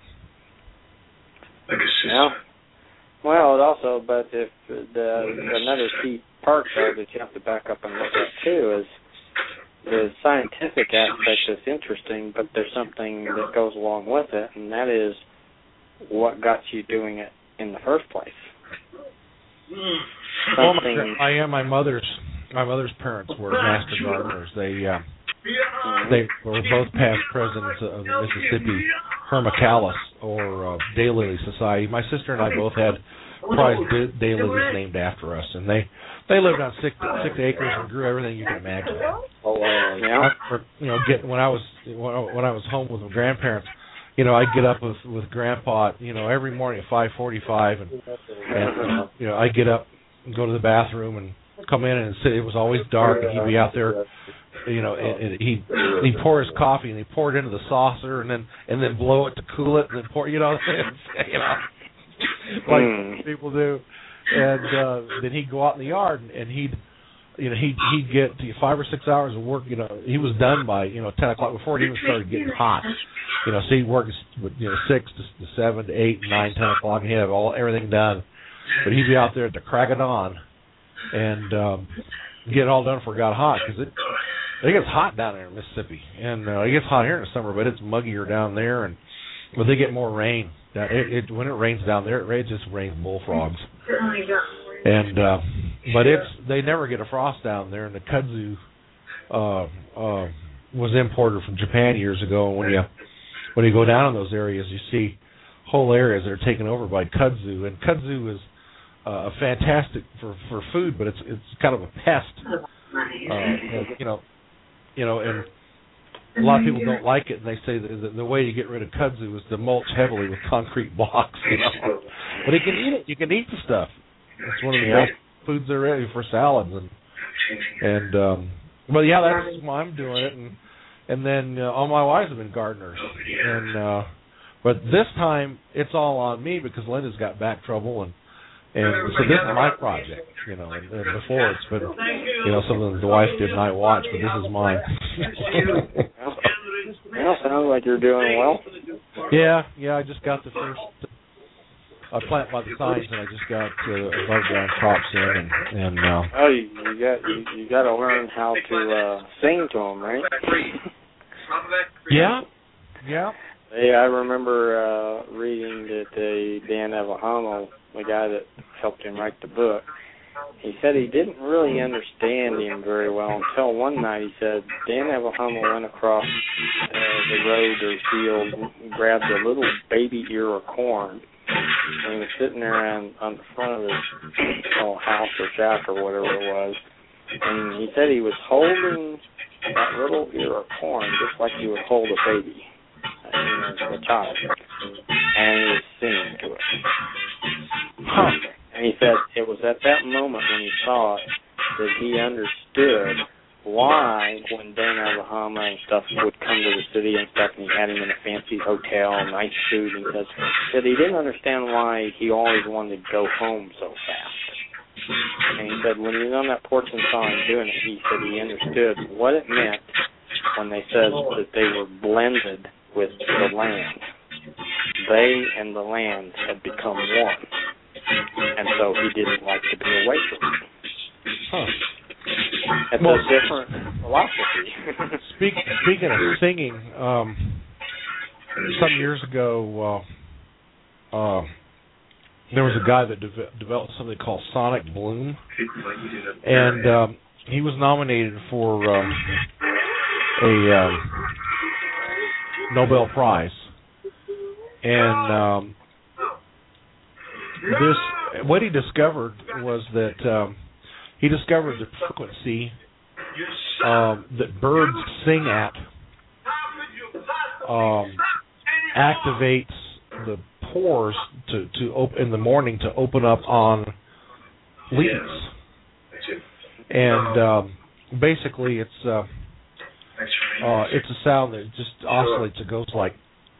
Yeah. Well, it also, but if another key part though that you have to back up and look at too is the scientific aspect is interesting, but there's something that goes along with it, and that is what got you doing it in the first place. My mother's parents were master gardeners. They were both past presidents of the Mississippi Hermacallis or Daylily Society. My sister and I both had prize daylilies named after us, and they they lived on 6 acres and grew everything you can imagine. Oh wow! Yeah. You know, when I was home with my grandparents, you know, I'd get up with Grandpa, you know, every morning at 5:45, and you know, I'd get up and go to the bathroom and come in and sit. It was always dark, and he'd be out there, you know, and he'd pour his coffee and he'd pour it into the saucer and then blow it to cool it and then pour, you know, like people do. And then he'd go out in the yard and he'd get 5 or 6 hours of work. You know, he was done by 10 o'clock before it even started getting hot. You know, so he'd work 6 to 7 to 8, 9, 10 o'clock, and he'd have everything done. But he'd be out there at the crack of dawn and get it all done before it got hot, because it gets hot down there in Mississippi, and it gets hot here in the summer, but it's muggier down there, but they get more rain. When it rains down there, it just rains bullfrogs. And but they never get a frost down there, and the kudzu was imported from Japan years ago. And when you go down in those areas, you see whole areas that are taken over by kudzu, and kudzu is fantastic for food, but it's kind of a pest. And a lot of people don't like it, and they say that the way to get rid of kudzu is to mulch heavily with concrete blocks. But you can eat it. You can eat the stuff. It's one of the best foods there is for salads, and well, yeah, that's why I'm doing it, and then all my wives have been gardeners, and but this time it's all on me because Linda's got back trouble, and so this is my project, and before it's been something the wife did and I watched, but this is mine. Well, sounds like you're doing well. Yeah, I just got the first. I plant by the signs, and I just got above ground crops in, and oh, you got to learn how to sing to them, right? Yeah. Hey, I remember reading that Dan Avahamo, the guy that helped him write the book, he said he didn't really understand him very well until one night he said Dan Avahamo went across the road or field and grabbed a little baby ear of corn, and he was sitting there on the front of his house or shack or whatever it was, and he said he was holding that little ear of corn just like you would hold a baby, a child, and he was singing to it. Huh. And he said it was at that moment when he saw it that he understood why when Dan Avahamo and stuff would come to the city and stuff, and he had him in a fancy hotel, nice food, and he said he didn't understand why he always wanted to go home so fast. And he said when he was on that porch and saw him doing it, he said he understood what it meant when they said that they were blended with the land. They and the land had become one. And so he didn't like to be away from it. Huh. It's a different philosophy. Speaking of singing, some years ago, there was a guy that developed something called Sonic Bloom, and he was nominated for a Nobel Prize. And what he discovered was that he discovered the frequency that birds sing at activates the pores to open in the morning to open up on leaves, and basically it's a sound that just oscillates. It goes like.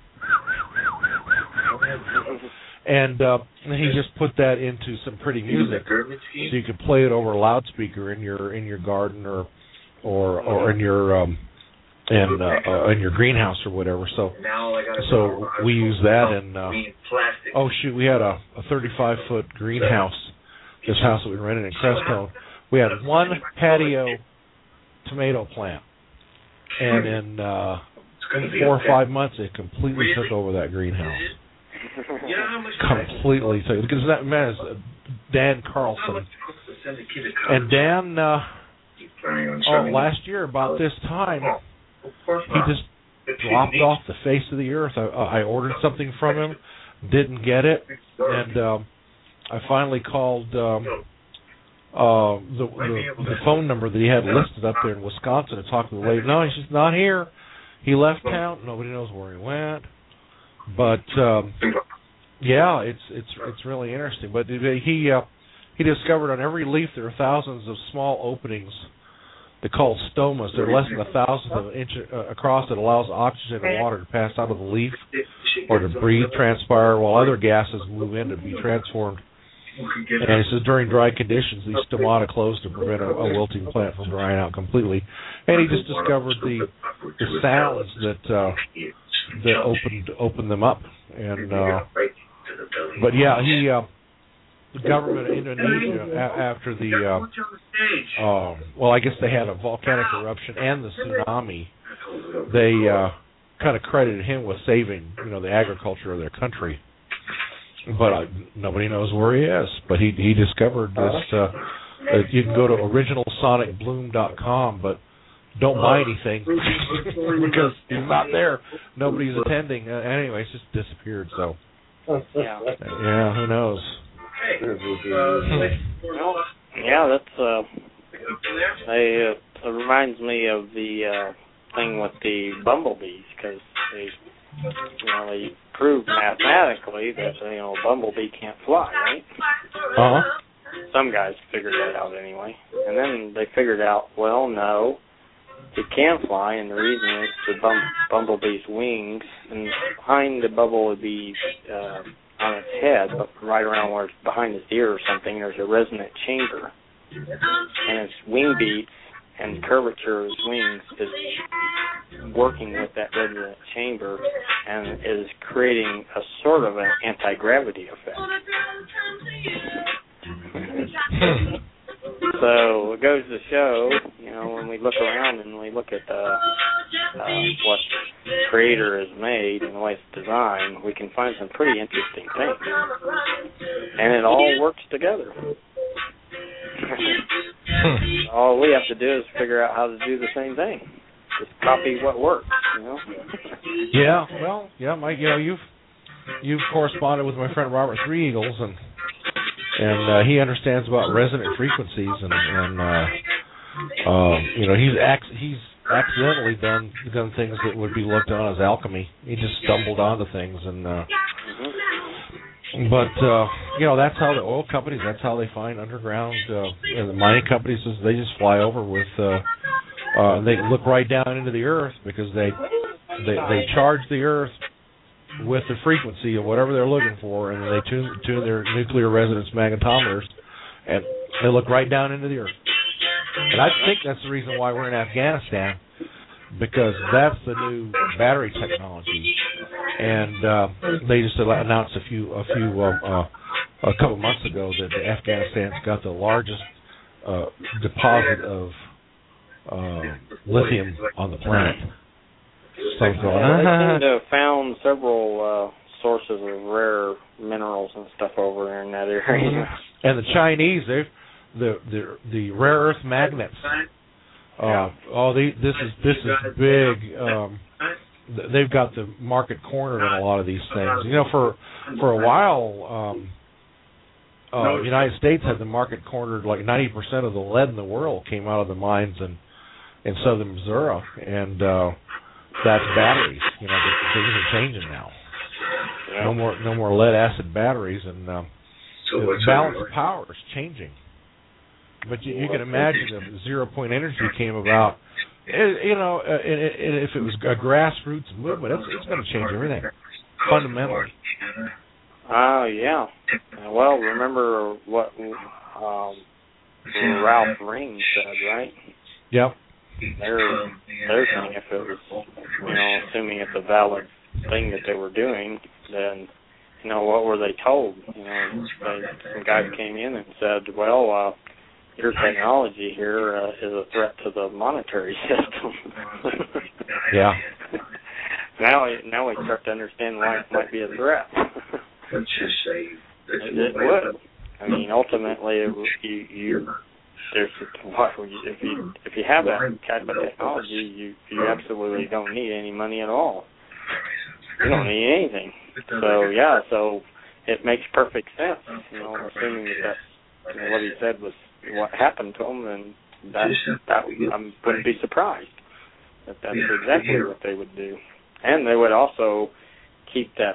And he just put that into some pretty music, so you could play it over a loudspeaker in your garden or in your in your greenhouse or whatever. So we use that, and we had a 35-foot greenhouse. This house that we rented in Crestone, we had one patio tomato plant, and in 4 or 5 months, it completely took over that greenhouse. Completely. Because that man is Dan Carlson. And Dan, last year about this time, he just dropped off the face of the earth. I ordered something from him, didn't get it, and I finally called the phone number that he had listed up there in Wisconsin to talk to the lady. No, he's just not here. He left town. Nobody knows where he went. But yeah, it's really interesting. But he discovered on every leaf there are thousands of small openings. They're called stomas. They're less than 1,000th of an inch across. That allows oxygen and water to pass out of the leaf or to breathe, transpire, while other gases move in to be transformed. And he says during dry conditions, these stomata close to prevent a wilting plant from drying out completely. And he just discovered the sounds that opened them up. And but yeah, the government of Indonesia, after the well, I guess they had a volcanic eruption and the tsunami, they kind of credited him with saving, the agriculture of their country. But nobody knows where he is. But he discovered this. You can go to originalsonicbloom.com, but don't buy anything because he's not there. Nobody's attending. Anyway, it's just disappeared. So yeah, who knows? Well, yeah, that's it reminds me of the thing with the bumblebees, because they proved mathematically that a bumblebee can't fly, right? Some guys figured that out anyway, and then they figured out, well, no, it can fly, and the reason is the bumblebee's wings, and behind the bumblebee on its head, but right around where it's behind its ear or something, there's a resonant chamber, and its wing beats and curvature of its wings is working with that resonant chamber and is creating a sort of an anti-gravity effect. So it goes to show, when we look around and we look at what the Creator has made and the way it's designed, we can find some pretty interesting things. And it all works together. All we have to do is figure out how to do the same thing. Just copy what works, Yeah, well, yeah, Mike, you've corresponded with my friend Robert Three Eagles, and he understands about resonant frequencies, and he's accidentally done things that would be looked on as alchemy. He just stumbled onto things, and but that's how the oil companies, that's how they find underground, and the mining companies, they just fly over with they look right down into the earth, because they charge the earth with the frequency of whatever they're looking for, and they tune their nuclear resonance magnetometers, and they look right down into the earth. And I think that's the reason why we're in Afghanistan, because that's the new battery technology. And they just announced a couple months ago that Afghanistan's got the largest deposit of lithium on the planet. So they seem to have found several sources of rare minerals and stuff over there in that area. And the Chinese, the rare earth magnets. This is big. They've got the market cornered on a lot of these things. For a while, the United States had the market cornered. Like 90% of the lead in the world came out of the mines in southern Missouri, and that's batteries. Things are changing now. No more lead acid batteries, and the balance of power is changing. But you can imagine if 0 point energy came about, and if it was a grassroots movement, it's going to change everything fundamentally. Yeah. Well, remember what Ralph Ring said, right? Yep. They're saying if it was, assuming it's a valid thing that they were doing, then, what were they told? Some guys came in and said, well, your technology here is a threat to the monetary system. Yeah. Now we start to understand why it might be a threat. Let's just say it would. I mean, ultimately, if you have that type of technology, you absolutely don't need any money at all. You don't need anything. So it makes perfect sense. Assuming that what he said was what happened to them, and that I wouldn't be surprised that that's exactly what they would do. And they would also keep that,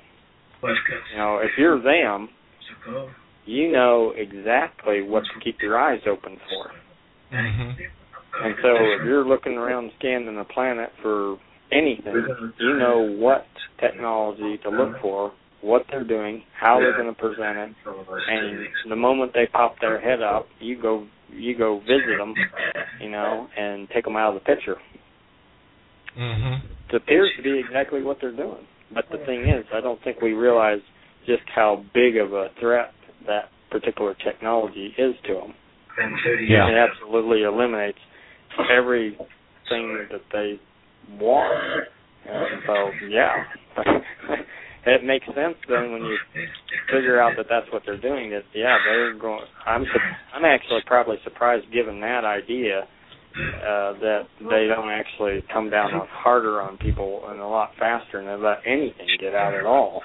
if you're them, you know exactly what to keep your eyes open for. Mm-hmm. And so if you're looking around scanning the planet for anything, you know what technology to look for, what they're doing, how they're going to present it, and the moment they pop their head up, you go visit them, and take them out of the picture. Mm-hmm. It appears to be exactly what they're doing. But the thing is, I don't think we realize just how big of a threat that particular technology is to them. Yeah. It absolutely eliminates everything that they want. And so, yeah. It makes sense then when you figure out that that's what they're doing. That they're going. I'm actually probably surprised, given that idea, that they don't actually come down harder on people and a lot faster, and they let anything get out at all.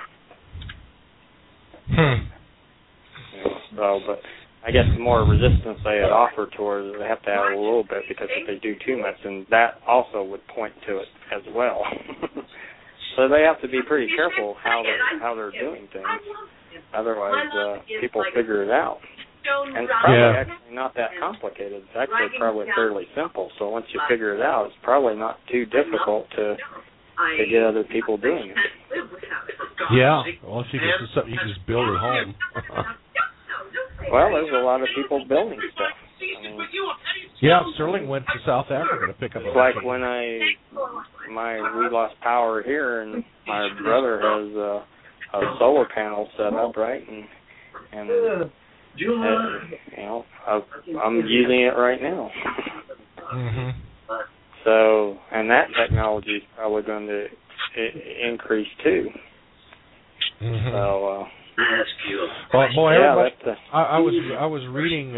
But I guess the more resistance they had offered towards it, they have to add a little bit, because if they do too much, then that also would point to it as well. So they have to be pretty careful how they're doing things. Otherwise, people figure it out. And it's probably actually not that complicated. It's actually probably fairly simple. So once you figure it out, it's probably not too difficult to get other people doing it. Yeah. Well, if you can, something you can just build at home. Well, there's a lot of people building stuff. Yeah, Sterling went to South Africa to pick up. It's like when we lost power here, and my brother has a solar panel set up, right, and I'm using it right now. Mm-hmm. So, and that technology is probably going to increase too. Mm-hmm. So, well, boy, I was reading.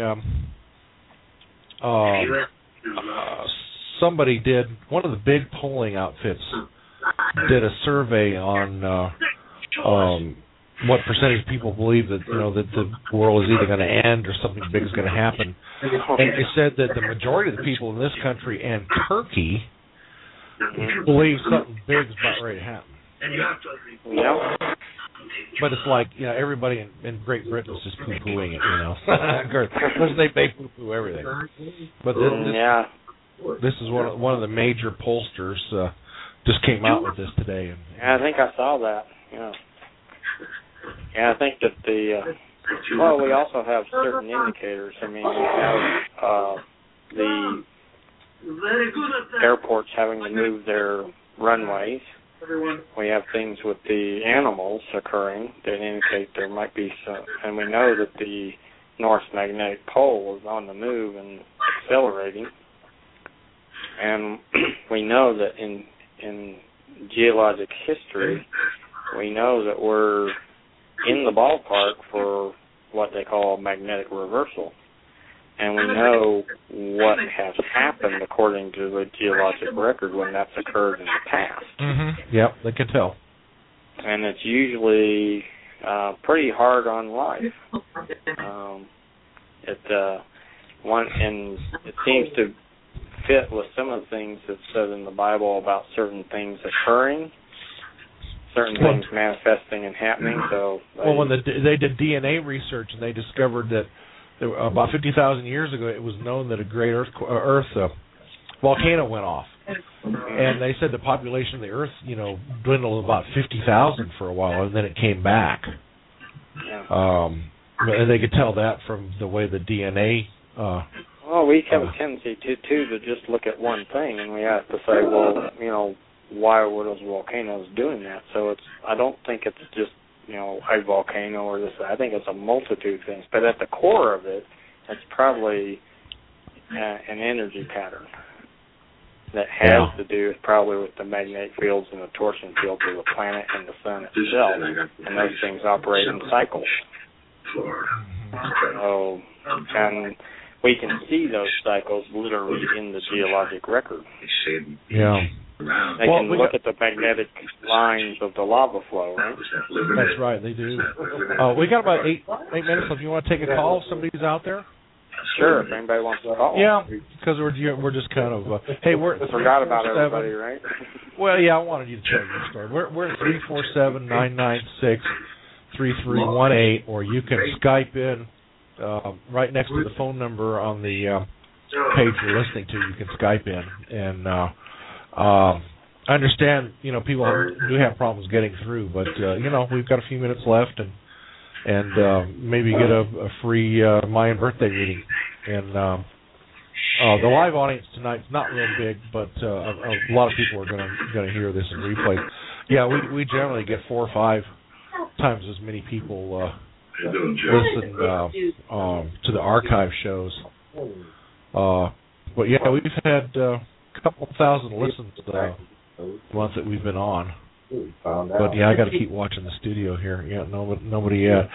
Somebody did, one of the big polling outfits did a survey on what percentage of people believe that that the world is either going to end or something big is going to happen, and they said that the majority of the people in this country and Turkey believe something big is about ready to happen. Yeah. But it's like, everybody in Great Britain is just poo-pooing it, because they poo-poo everything. But this is one of the major pollsters just came out with this today. I think I saw that. Yeah, I think that we also have certain indicators. I mean, we have the airports having to move their runways. We have things with the animals occurring that indicate there might be some, and we know that the North Magnetic Pole is on the move and accelerating. And we know that in geologic history, we know that we're in the ballpark for what they call magnetic reversal. And we know what has happened according to the geologic record when that's occurred in the past. Mm-hmm. Yep, they can tell. And it's usually pretty hard on life. And it seems to fit with some of the things that said in the Bible about certain things occurring, certain things manifesting and happening. So when they did DNA research, and they discovered that about 50,000 years ago, it was known that a great Earth volcano went off, and they said the population of the Earth, dwindled about 50,000 for a while, and then it came back. Yeah. And they could tell that from the way the DNA. Well, we have a tendency to just look at one thing, and we have to say, well, why were those volcanoes doing that? So I don't think it's just a volcano or this. I think it's a multitude of things. But at the core of it, it's probably an energy pattern that has to do probably with the magnetic fields and the torsion fields of the planet and the sun itself. And those things operate in cycles. So, and we can see those cycles literally in the geologic record. Yeah. They can look at the magnetic lines of the lava flow, right? That's right, they do. We got about eight minutes. If you want to take a call, if somebody's out there. Sure, if anybody wants to call. Yeah, because we're just kind of hey, we're forgot about everybody, right? Well, yeah, I wanted you to tell your story. We're at 347-996-3318, or you can Skype in right next to the phone number on the page you're listening to. You can Skype in, and I understand people do have problems getting through, but we've got a few minutes left, and maybe get a free Mayan birthday reading. And the live audience tonight's not real big, but a lot of people are going to hear this in replay. Yeah, we generally get 4 or 5 times as many people listen to the archive shows. But yeah, we've had a couple thousand listens the month that we've been on. But yeah, I got to keep watching the studio here. Yeah, nobody yet.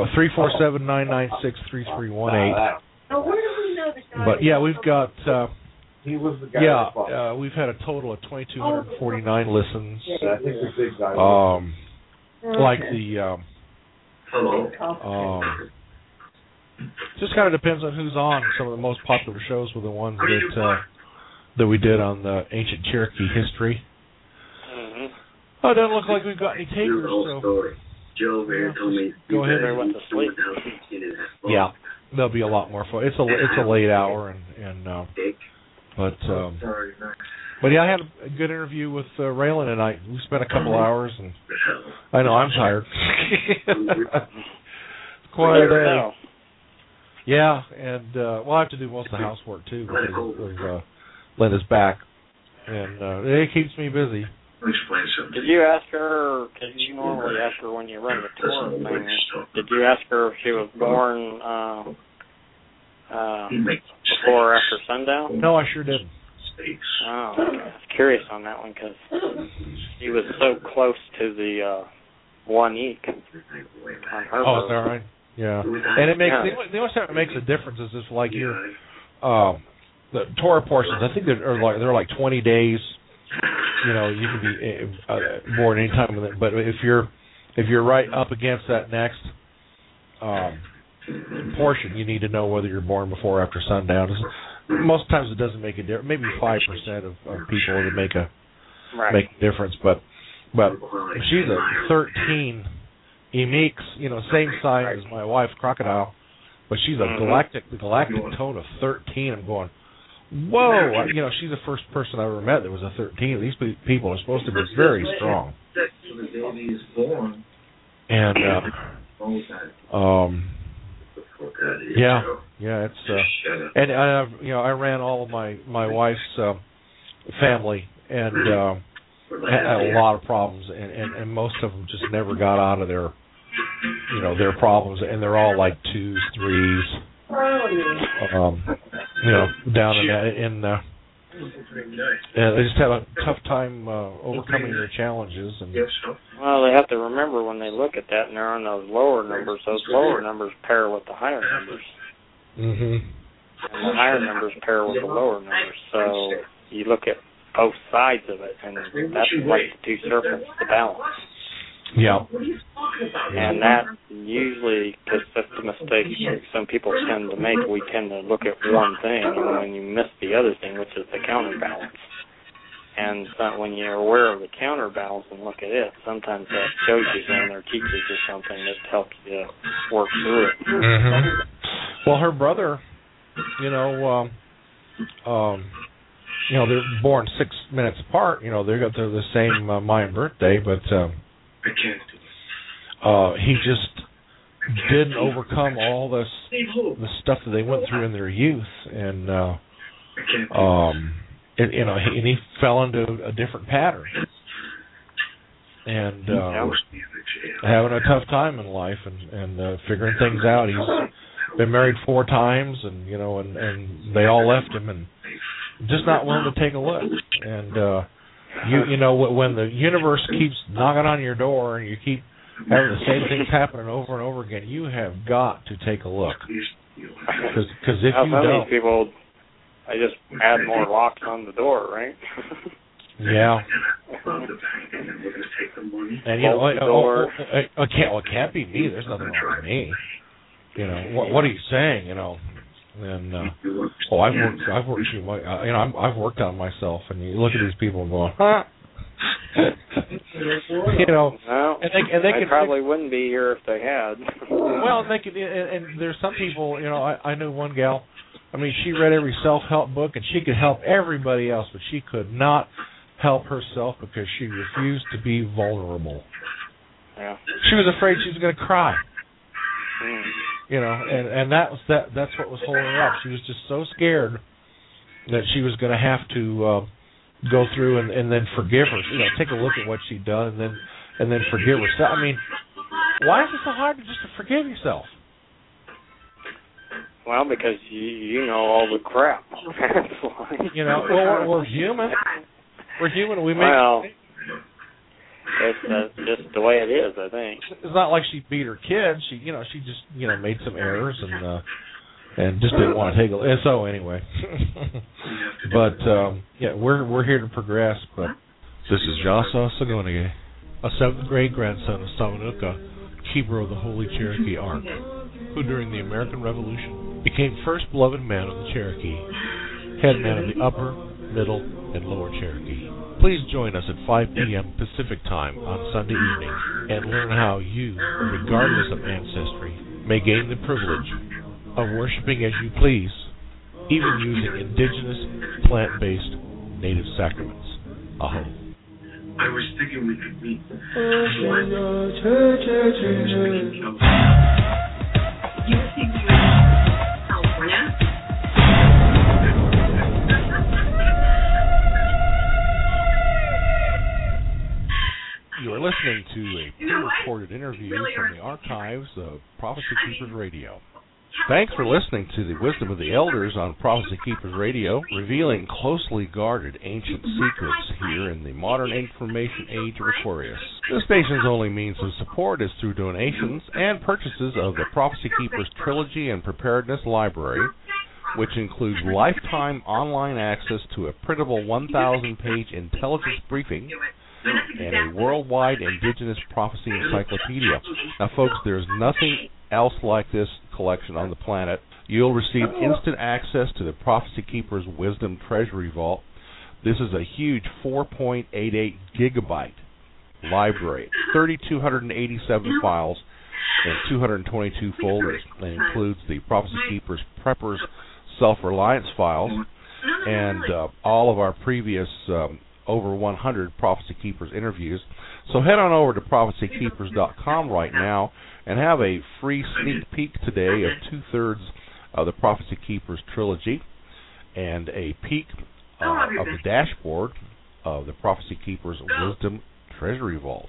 347-996-3318. But yeah, we've got. We've had a total of 2,249 listens. Like the. Just kind of depends on who's on. Some of the most popular shows were the ones that we did on the ancient Cherokee history. Oh, it doesn't look like we've got any takers, so Joe there told me go ahead. Went to sleep. Yeah, there'll be a lot more fun. It's a late hour, but yeah, I had a good interview with Raylan tonight. We spent a couple hours, and I know I'm tired. Quite a day. Yeah, and we'll have to do most of the housework too because of Linda's back, and it keeps me busy. Explain something. Did you ask her, because you normally ask her when you run the tour thing, did you ask her if she was born before or after sundown? No, I sure didn't. Oh, okay. I was curious on that one because she was so close to the one eek on her Oh, is that right? Yeah. And it makes, the only time it makes a difference is if like your, the Torah portions, I think they're like 20 days. You can be born anytime with it, but if you're right up against that next portion, you need to know whether you're born before or after sundown. Most times it doesn't make a difference. Maybe 5% of people that make a difference, but she's a 13 Emix, same size as my wife Crocodile, but she's a galactic tone of 13. I'm going, whoa! She's the first person I ever met that was a 13. These people are supposed to be very strong. And it's and I ran all of my wife's family and had a lot of problems, and most of them just never got out of their problems, and they're all like 2s, 3s. Down in they just have a tough time overcoming their challenges. And well, they have to remember when they look at that and they're on those lower numbers pair with the higher numbers. And the higher numbers pair with the lower numbers. So you look at both sides of it, and that's like the two serpents, the balance. Yeah. And that usually, because that's the mistake some people tend to make, we tend to look at one thing, and when you miss the other thing, which is the counterbalance. And when you're aware of the counterbalance and look at it, sometimes that shows you something or teaches you something that helps you work through it. Well, her brother, they're born 6 minutes apart. They're the same Mayan birthday, but he just didn't overcome all the stuff that they went through in their youth, and and he fell into a different pattern, and having a tough time in life, and figuring things out. He's been married 4 times, and and they all left him, and just not willing to take a look. And when the universe keeps knocking on your door and you keep having the same things happening over and over again, you have got to take a look. Because if you don't, people, I just add more locks on the door, right? Yeah. And you know, it can't be me. There's nothing wrong with me. You know, what are you saying? You know, and I've worked too much. You know, I've worked on myself, and you look at these people and going, huh? You know, well, and they probably wouldn't be here if they had. Well, and there's some people. You know, I knew one gal. I mean, she read every self-help book, and she could help everybody else, but she could not help herself because she refused to be vulnerable. Yeah. She was afraid she was going to cry. Mm. You know, and that's what was holding her up. She was just so scared that she was going to have to go through and then forgive her. You know, take a look at what she'd done and then forgive herself. I mean, why is it so hard just to forgive yourself? Well, because you know all the crap. That's why. You know, well, we're human. We're human. We make. Well, it's just the way it is, I think. It's not like she beat her kids. She just made some errors and just didn't want to take it. And so anyway, but yeah, we're here to progress. But this is Jasa Sagonige, a 7th grade grandson of Samanuka, keeper of the Holy Cherokee Ark, who during the American Revolution became first beloved man of the Cherokee, head man of the Upper, Middle, and Lower Cherokee. Please join us at 5 p.m. Pacific Time on Sunday evening and learn how you, regardless of ancestry, may gain the privilege of worshiping as you please, even using indigenous, plant-based, native sacraments. Aho. I was thinking we could meet. You think you're in California? You are listening to a pre-recorded interview from the archives of Prophecy Keepers Radio. Thanks for listening to the Wisdom of the Elders on Prophecy Keepers Radio, revealing closely guarded ancient secrets here in the modern information age of Aquarius. This station's only means of support is through donations and purchases of the Prophecy Keepers Trilogy and Preparedness Library, which includes lifetime online access to a printable 1,000-page intelligence briefing and a worldwide indigenous prophecy encyclopedia. Now, folks, there's nothing else like this collection on the planet. You'll receive instant access to the Prophecy Keepers Wisdom Treasury Vault. This is a huge 4.88 gigabyte library, 3,287 files, and 222 folders. It includes the Prophecy Keepers Preppers Self-Reliance files and all of our previous over 100 Prophecy Keepers interviews. So head on over to prophecykeepers.com right now and have a free sneak peek today of 2/3 of the Prophecy Keepers trilogy and a peek of the dashboard of the Prophecy Keepers Wisdom Treasury Vault.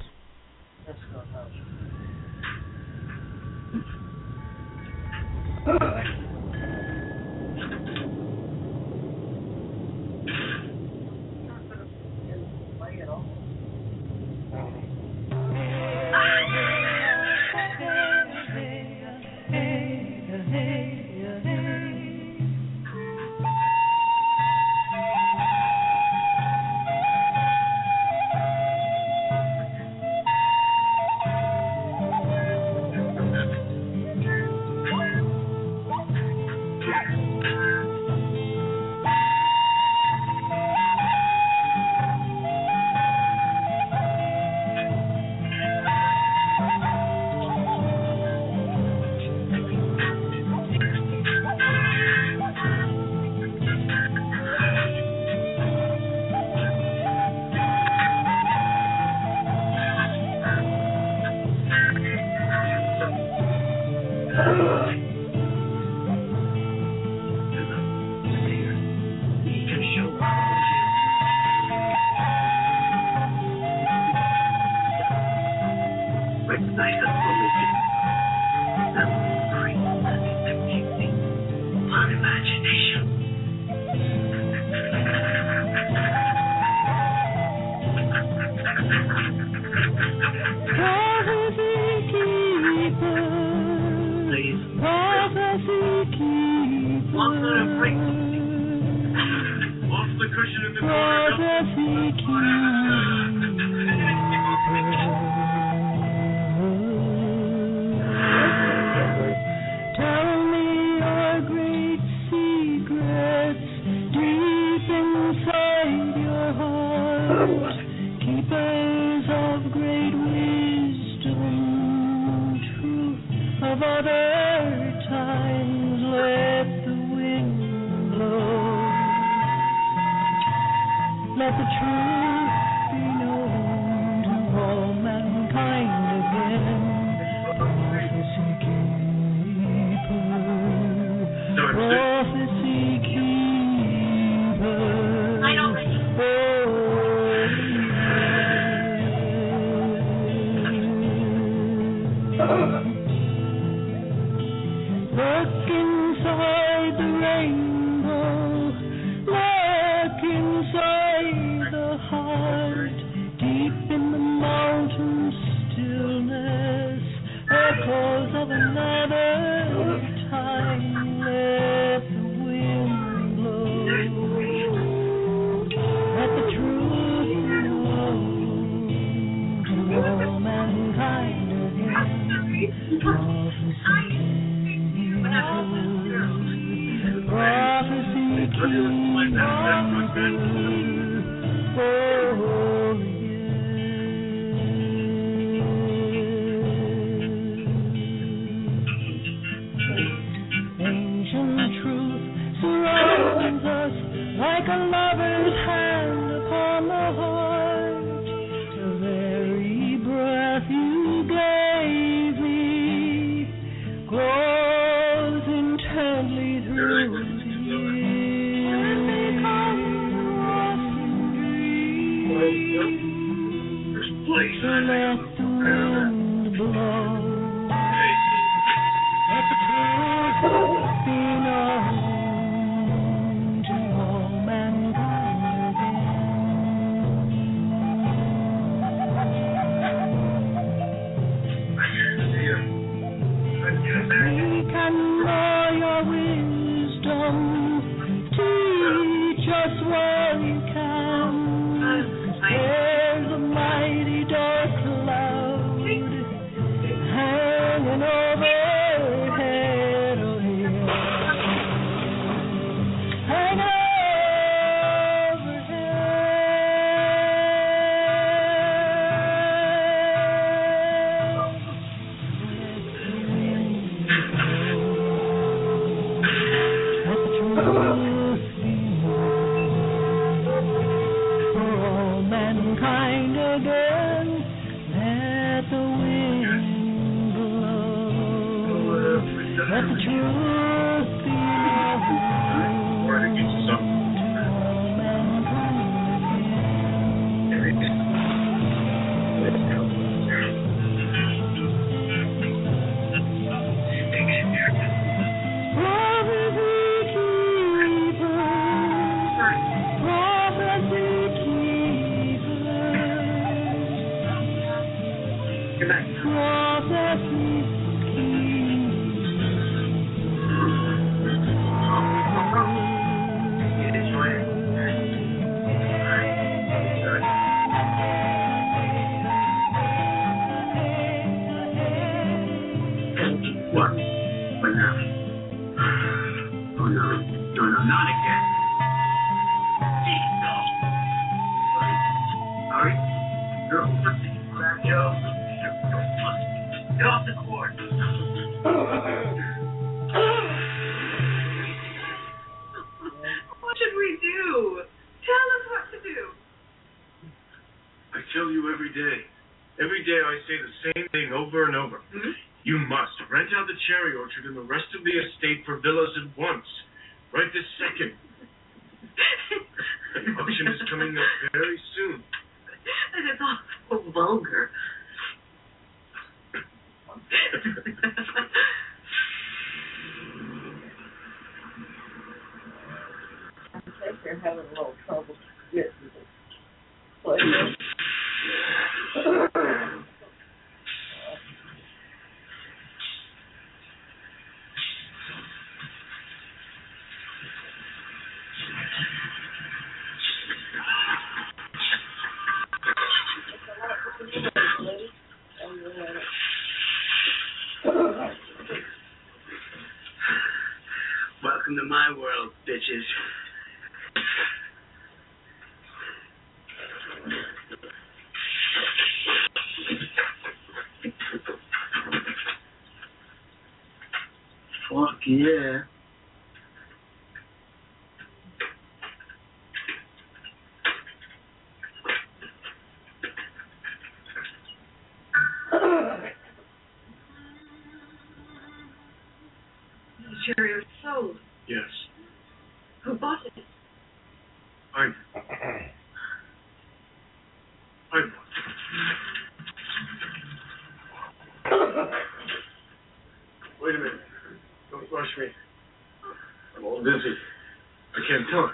Off the cushion in the corner. And the rest of the estate for villas at once. Right this second. The auction is coming up very soon. And it's all so vulgar. I think they're having a little trouble getting this place. my world, bitches. Fuck yeah. Cheerio sold. Yes. Who bought it? I Wait a minute. Don't rush me. I'm all dizzy. I can't talk.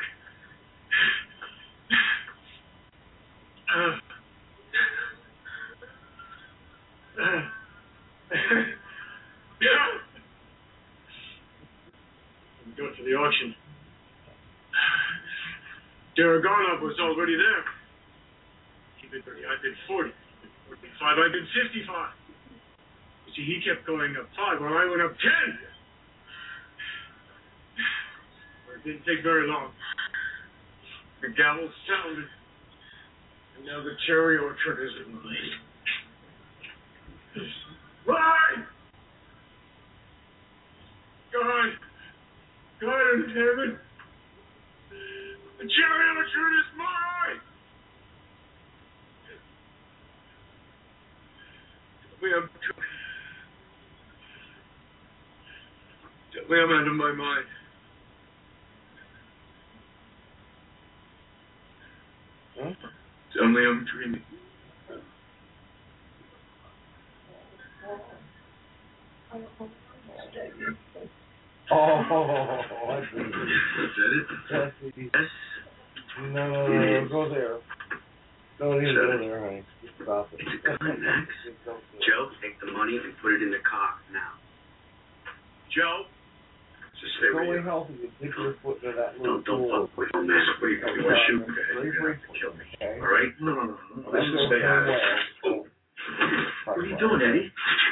Go to the auction. Daragonov was already there. He bid 30, I bid 40. 45, I bid 55. You see, he kept going up 5 while I went up 10. But it didn't take very long. The gavel sounded, and now the cherry orchard is in place. Ride! God in heaven! The cherry orchard is mine! Tell me I'm out of my mind. Huh? Tell me I'm dreaming. I see. Is that it? Yes. No, go there. Don't even go there, honey. Just stop it. It's a climax. Joe, take the money and put it in the car now. Joe? Just stay right here. Healthy. You stick your foot into that little Don't fuck with him, man. What are you going to shoot? You're going to kill me. All right? No. Listen, stay out of it. Oh. What are you doing, Eddie?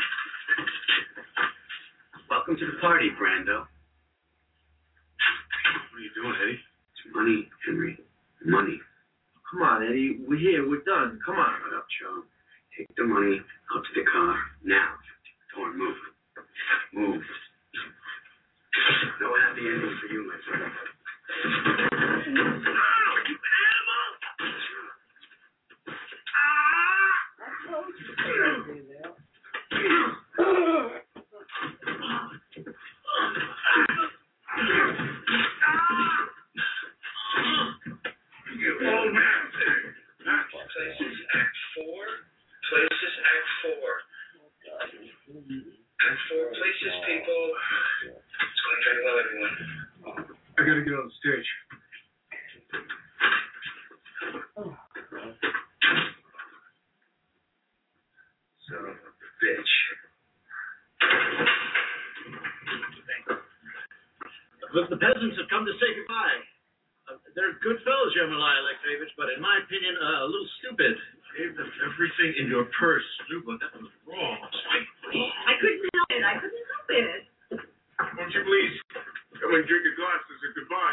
Welcome to the party, Brando. What are you doing, Eddie? It's money, Henry. Money. Come on, Eddie. We're here. We're done. Come on. Shut up, Joe. Take the money out to the car now. Don't move. Move. No happy ending for you, my friend. You animal! You old man. Places Act 4. Places Act 4. Act 4 places, people. It's going very well, everyone. I gotta get on the stage. Son of a bitch. Look, the peasants have come to say goodbye. They're good fellows, Yermolai Alexeyevich, but in my opinion, a little stupid. Gave them everything in your purse, Luba. That was wrong. I couldn't help it. Won't you please come and drink a glass as a goodbye?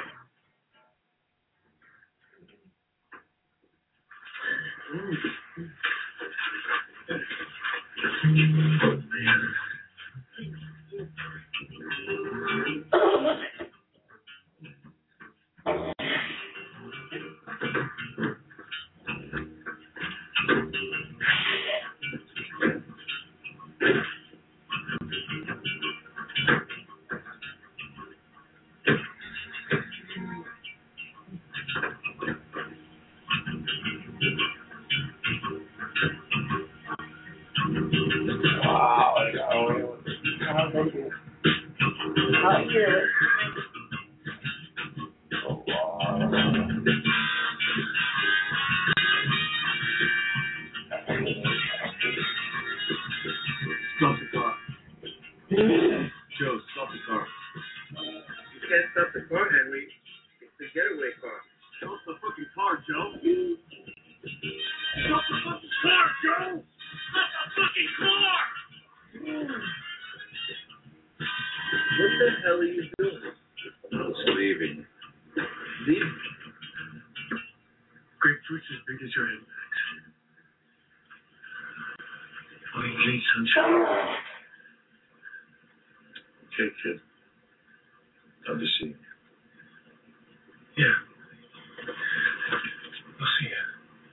Stop the car. Joe, stop the car. You can't stop the car, Henry. It's the getaway car. Stop the fucking car, Joe. Stop the fucking car, Joe. Stop the fucking car. What the hell are you doing? Don't sleep. Leave. Grapefruit's as big as your head, Max. Oh, you need sunshine. Okay, kid. Love to see you. Yeah. I'll see you.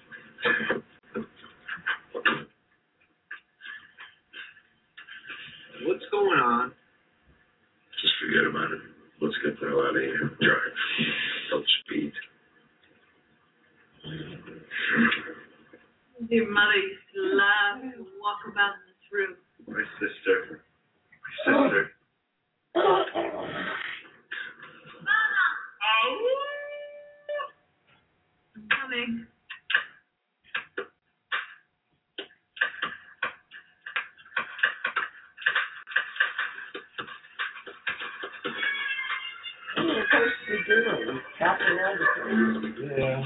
What's going on? Just forget about it. Let's get the hell out of here. Drive. Don't speed. Your mother used to love to walk about in this room. My sister. I'm coming. What are you supposed to be doing? Chopping all the trees? Yeah.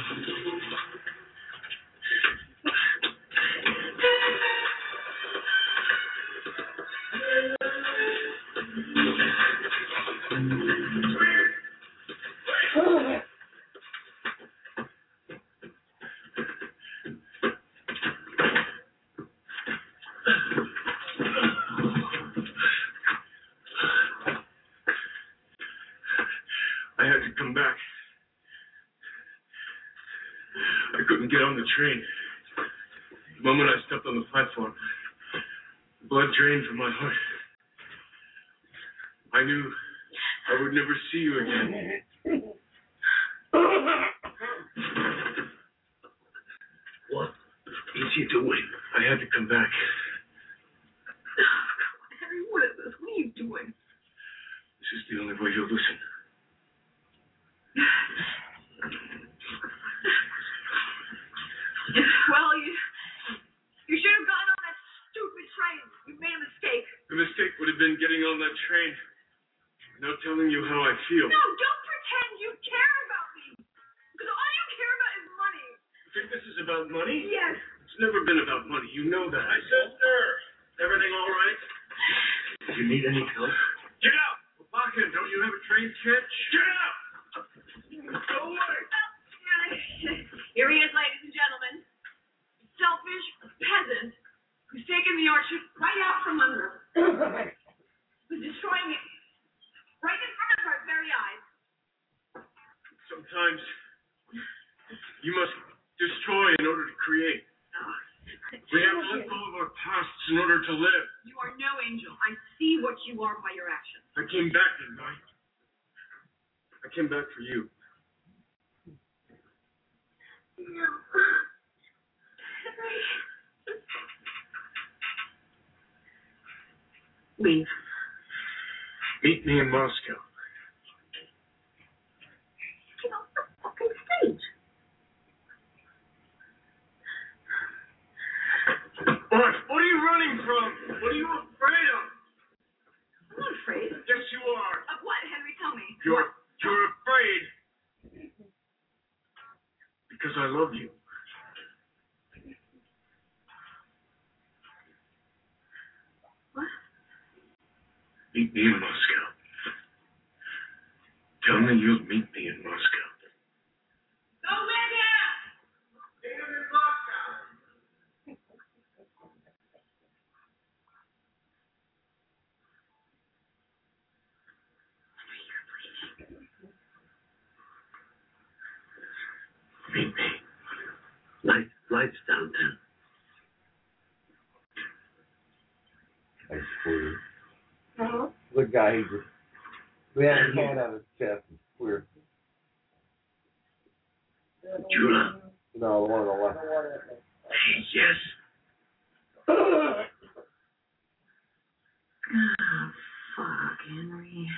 I had to come back. I couldn't get on the train. The moment I stepped on the platform, blood drained from my heart. I knew I would never see you again. What is he doing? I had to come back. Harry, what is this? What are you doing? This is the only way you'll listen. Well, you should have gotten on that stupid train. You made a mistake. The mistake would have been getting on that train. Now telling you how I feel. No, don't pretend you care about me. Because all you care about is money. You think this is about money? Yes. It's never been about money. You know that. My sister. Everything all right? Do you need any help? Get out! Wapakin, don't you have a train catch? Get out! Go away! Here he is, ladies and gentlemen. Selfish peasant who's taken the orchard right out from under us. Who's destroying it right in front of our very eyes. Sometimes you must destroy in order to create. We have to let go of our pasts in order to live. You are no angel. I see what you are by your actions. I came back, didn't I? I came back for you. No. Leave. Meet me in Moscow. Get off the fucking stage. What? What are you running from? What are you afraid of? I'm not afraid. Yes, you are. Of what, Henry? Tell me. You're afraid. Because I love you. What? Meet me in Moscow. Tell me you'll meet me in Moscow. Go with him! Meet him in Moscow. Meet me. Lights downtown. That's weird. Uh-huh. The guy, he just, we had his hand on his chest. It's weird. Jula. No, the one on the left. Yes. Oh, fuck, Henry.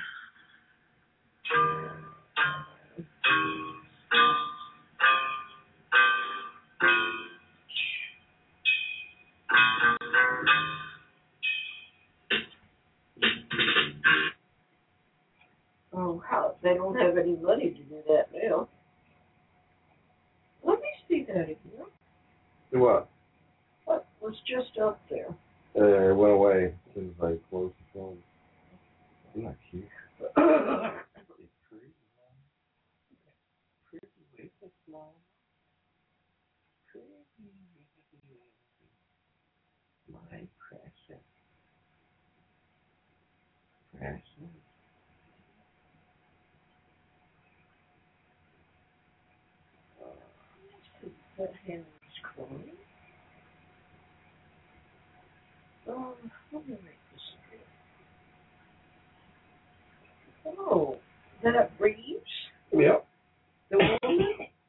Oh, how? They don't have any money to do that now. Let me see that again. What? What was just up there? It went away as soon as I closed the phone. Isn't that cute? My present. Present. What Henry's crying? Oh, let me make this straight. Oh, that Reeves? Yep. The woman?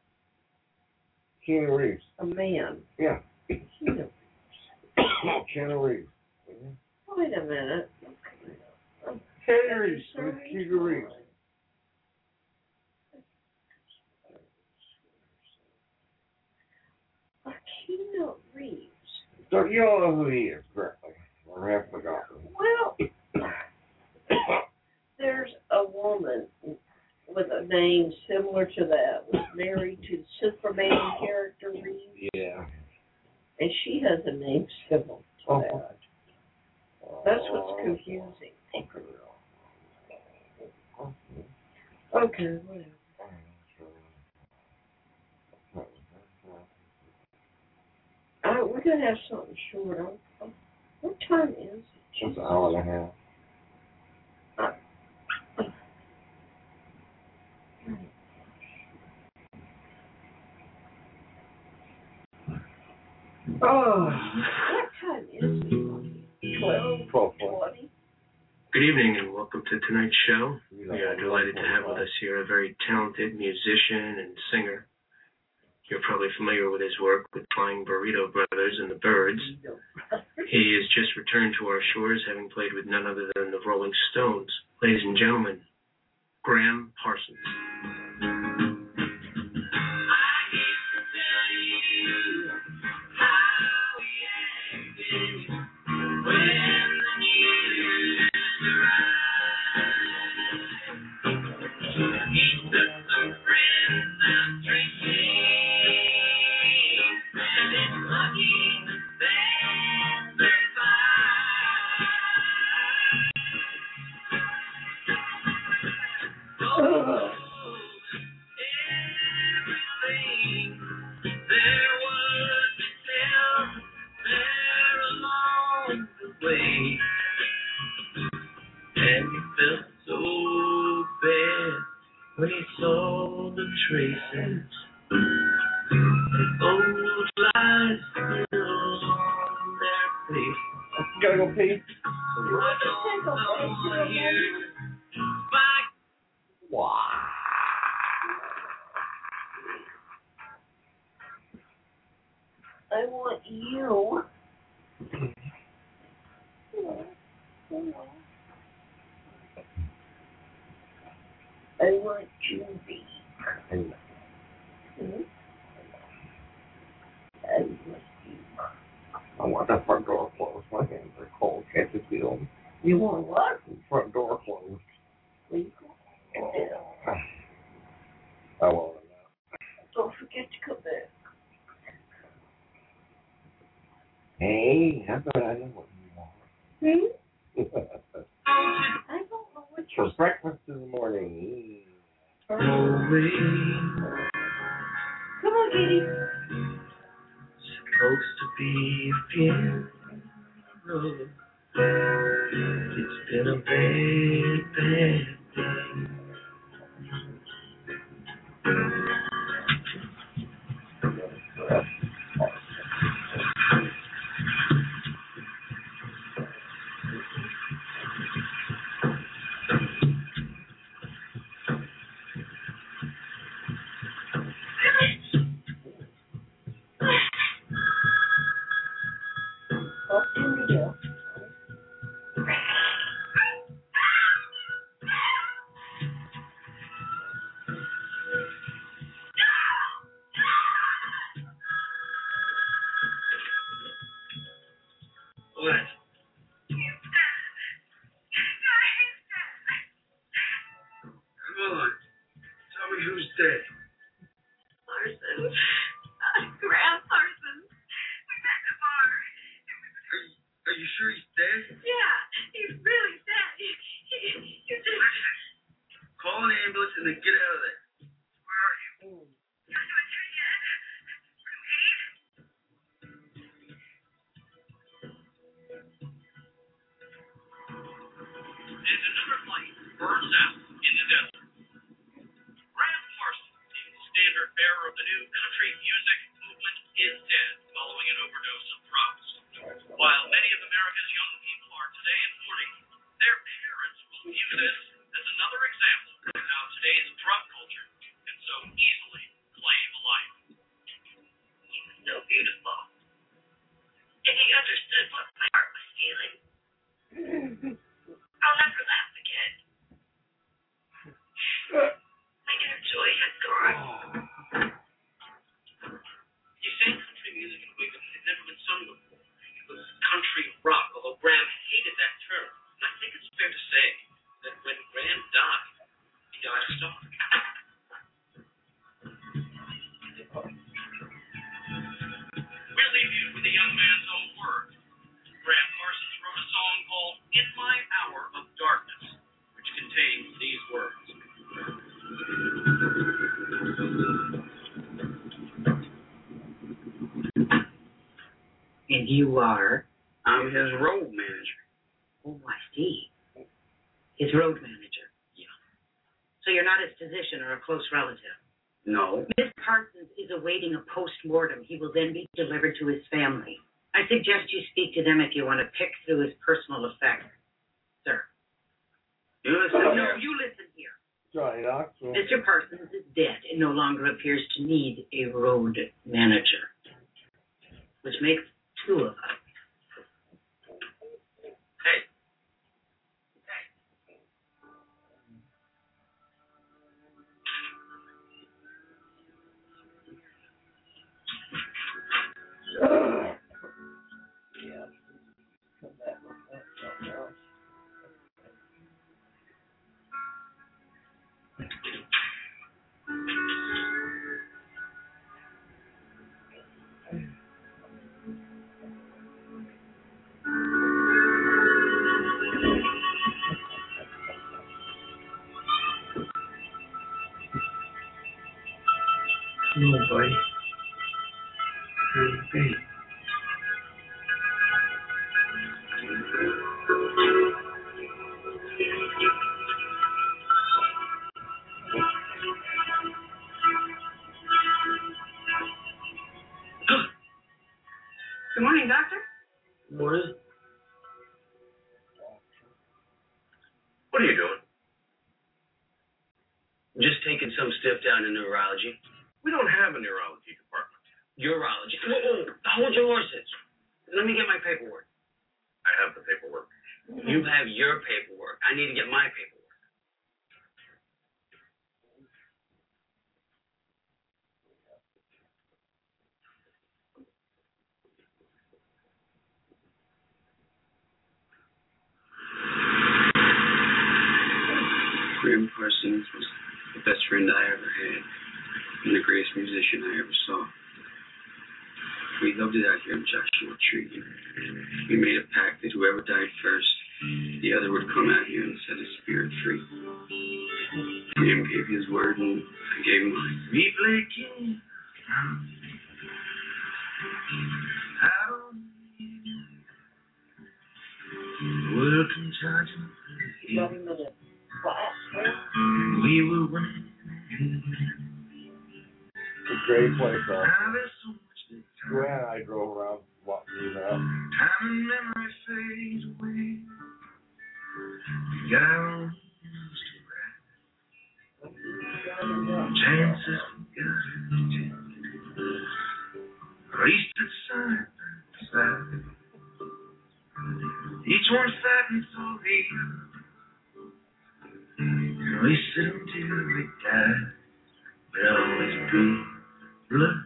Keanu Reeves. A man. Yeah. Keanu Reeves. Keanu Reeves. Wait a minute. Keanu Reeves with Keanu Reeves. Keanu Reeves. So you don't know who he is, correctly? Or have forgotten. Well, there's a woman with a name similar to that, was married to the Superman character Reeves. Yeah. And she has a name similar to that. That's what's confusing. Okay, whatever. We're going to have something short. What time is it? It's an hour and a half. Oh, what time is it? 12:20. Good evening and welcome to tonight's show. We are delighted to have with us here a very talented musician and singer. You're probably familiar with his work with Flying Burrito Brothers and the Byrds. He has just returned to our shores, having played with none other than the Rolling Stones. Ladies and gentlemen, Graham Parsons. When he saw the traces of old lies still on their face. You gotta go pee? Wow. I want you. I want you to be. I want you. I want that front door closed. My hands are cold. Can't you feel them? You want what? The front door closed. Please. I won't. Don't forget to come back. Hey, how about I know what you want? I don't know what For breakfast in the morning. Come on, Kitty. Supposed to be a funeral. It's been a very bad day. What? Come on. Tell me who's dead. Parsons. Graham Parsons. We met in the bar. Are you sure he's dead? Yeah, he's really dead. You just... Call an ambulance and then get out of there. Where are you? You're not doing it yet. of the new country music movement is dead following an overdose of drugs. While many of America's young people are today in mourning, their parents will view this as another example of how today's drug culture can so easily claim a life. He was so beautiful. And he understood what my heart was feeling. I'll never laugh again. My inner joy has gone. You sang country music in a way that had never been sung before. It was country rock, although Graham hated that term. And I think it's fair to say that when Graham died, he died of stalk. We'll leave you with a young man's own words. Graham Parsons wrote a song called In My Hour of Darkness, which contains these words. And you are? I'm his road manager. Oh, I see. His road manager. Yeah. So you're not his physician or a close relative? No. Mr. Parsons is awaiting a post-mortem. He will then be delivered to his family. I suggest you speak to them if you want to pick through his personal effects, sir. You listen No, you listen here. Johnny Knoxville. Mr. Parsons is dead and no longer appears to need a road manager, which makes two of us. Hey. Yeah. Come back with that something else. No, buddy. Hey. Good morning, Doctor. Morning. What are you doing? Just taking some stuff down to neurology. We don't have a neurology department. Urology. Whoa, hold your horses. Let me get my paperwork. I have the paperwork. You have your paperwork. I need to get my paperwork. Graham Parsons was the best friend I ever had and the greatest musician I ever saw. We loved it out here in Joshua Tree. We made a pact that whoever died first, the other would come out here and set his spirit free. Graham gave his word and I gave mine. We play king. Welcome, Sergeant. We were running. It's a great place, though. Joanne and I drove around walking that. Time and memory fades away. We got our own news to write. Chances we got to take. At least it's side by side. Each one fighting for the other. And we sit until we die. We'll always be blood.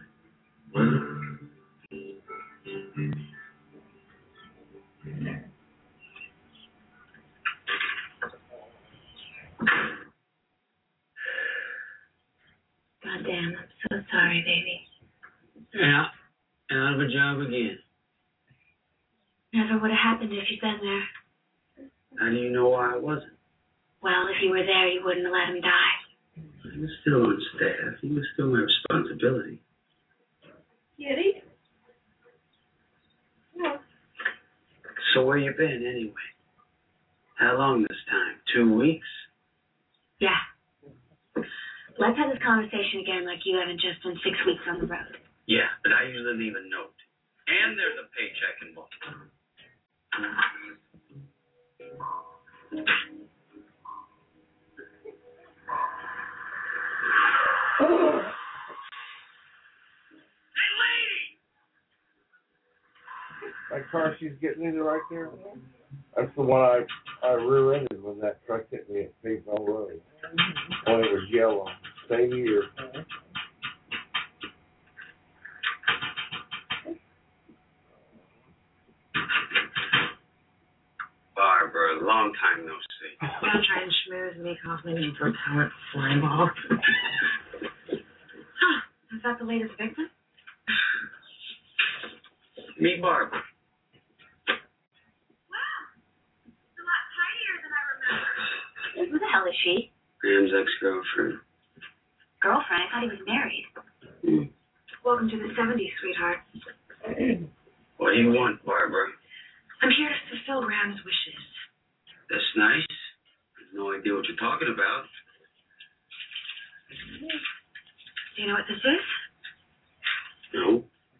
God damn, I'm so sorry, baby. Yeah, out of a job again. Never would have happened if you'd been there. How do you know why I wasn't? Well, if you were there, you wouldn't have let him die. He was still on staff. He was still my responsibility. Kitty? No. So where you been, anyway? How long this time? 2 weeks? Yeah. Let's have this conversation again like you haven't just been 6 weeks on the road. Yeah, but I usually leave a note. And there's a paycheck involved. That car she's getting into right there, that's the one I rear-ended when that truck hit me at Pigmill Road. When it was yellow. Same year. Barbara, long time no see. Don't try and schmooze me, Kaufman, you propellant slime ball. Huh, is that the latest victim? Meet Barbara. Who the hell is she? Graham's ex-girlfriend. Girlfriend? I thought he was married. Welcome to the 70s, sweetheart. What do you want, Barbara? I'm here to fulfill Graham's wishes. That's nice. I have no idea what you're talking about. Do you know what this is? No.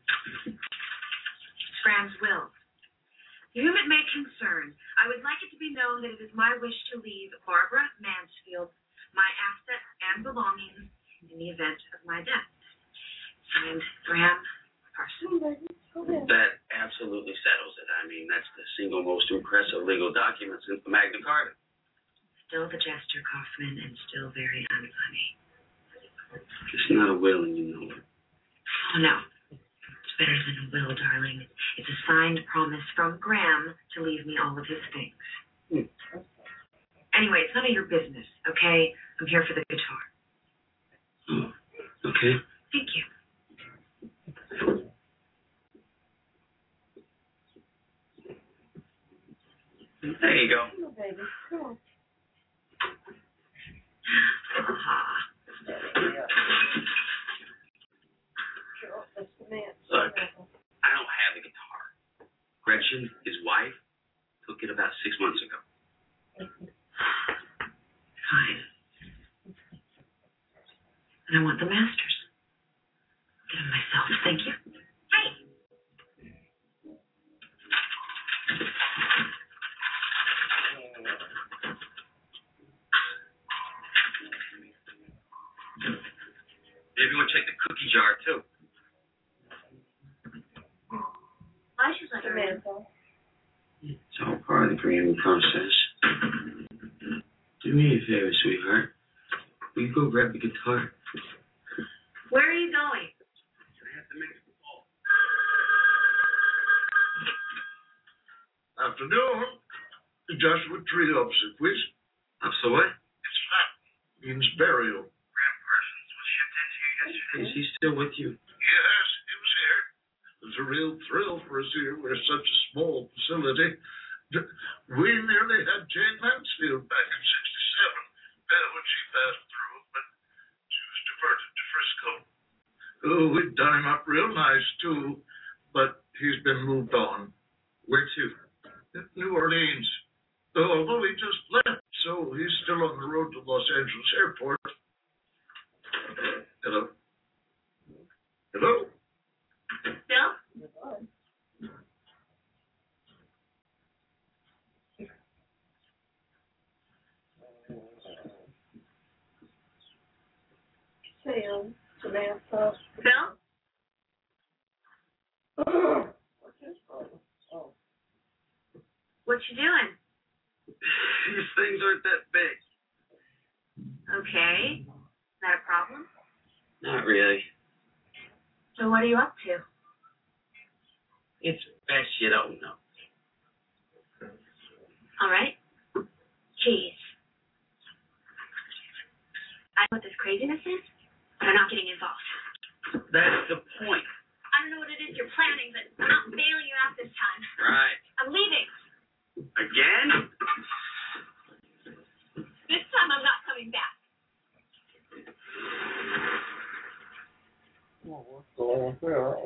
Graham's will. To whom it may concern, I would like it to be known that it is my wish to leave Barbara Mansfield my assets and belongings in the event of my death. Signed, Graham Parsons. That absolutely settles it. I mean, that's the single most impressive legal document since the Magna Carta. Still the jester, Kaufman, and still very unfunny. It's not a will, and you know it. Oh, no. It's better than a will, darling. It's a signed promise from Graham to leave me all of his things. Anyway, it's none of your business, okay? I'm here for the guitar. Oh, okay. Thank you. There you go. Oh, baby, come on. Look, I don't have a guitar. Gretchen, his wife, took it about 6 months ago. Fine. And I want the masters. Get them myself, thank you. Hey! Maybe we'll check the cookie jar, too. I should let her in. It's all part of the grieving process. Do me a favor, sweetheart. Will you go grab the guitar? Where are you going? I have to make a call. Afternoon. Joshua Tree officer, please. Officer what? It's fat. Means burial. Graham Parsons was shipped in here yesterday. Is he still with you? Yes, he was here. It was a real thrill for us here. We're such a small facility. We nearly had Jane Mansfield back in '67, when she passed through, but she was diverted to Frisco. Oh, we'd done him up real nice, too, but he's been moved on. Where to? New Orleans. Although he just left, so he's still on the road to Los Angeles Airport. Hello? Hello? Bill? Sam, Samantha. Bill? What's his problem? Oh. What you doing? These things aren't that big. Okay. Is that a problem? Not really. So what are you up to? It's best you don't know. All right. Jeez. I know what this craziness is, but I'm not getting involved. That's the point. I don't know what it is you're planning, but I'm not bailing you out this time. Right. I'm leaving. Again? This time I'm not coming back. Well, what's going on there?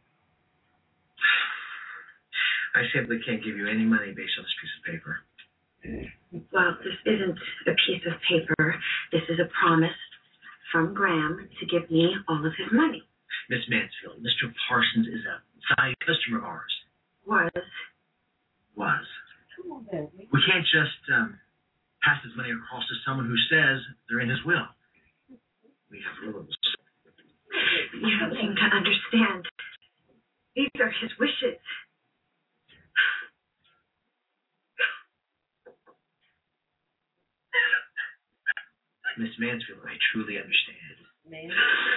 I simply can't give you any money based on this piece of paper. Well, this isn't a piece of paper. This is a promise from Graham to give me all of his money. Miss Mansfield, Mr. Parsons is a valued customer of ours. Was. Come on, baby. We can't just pass his money across to someone who says they're in his will. We have rules. You don't seem to understand. These are his wishes. Miss Mansfield, I truly understand. Man.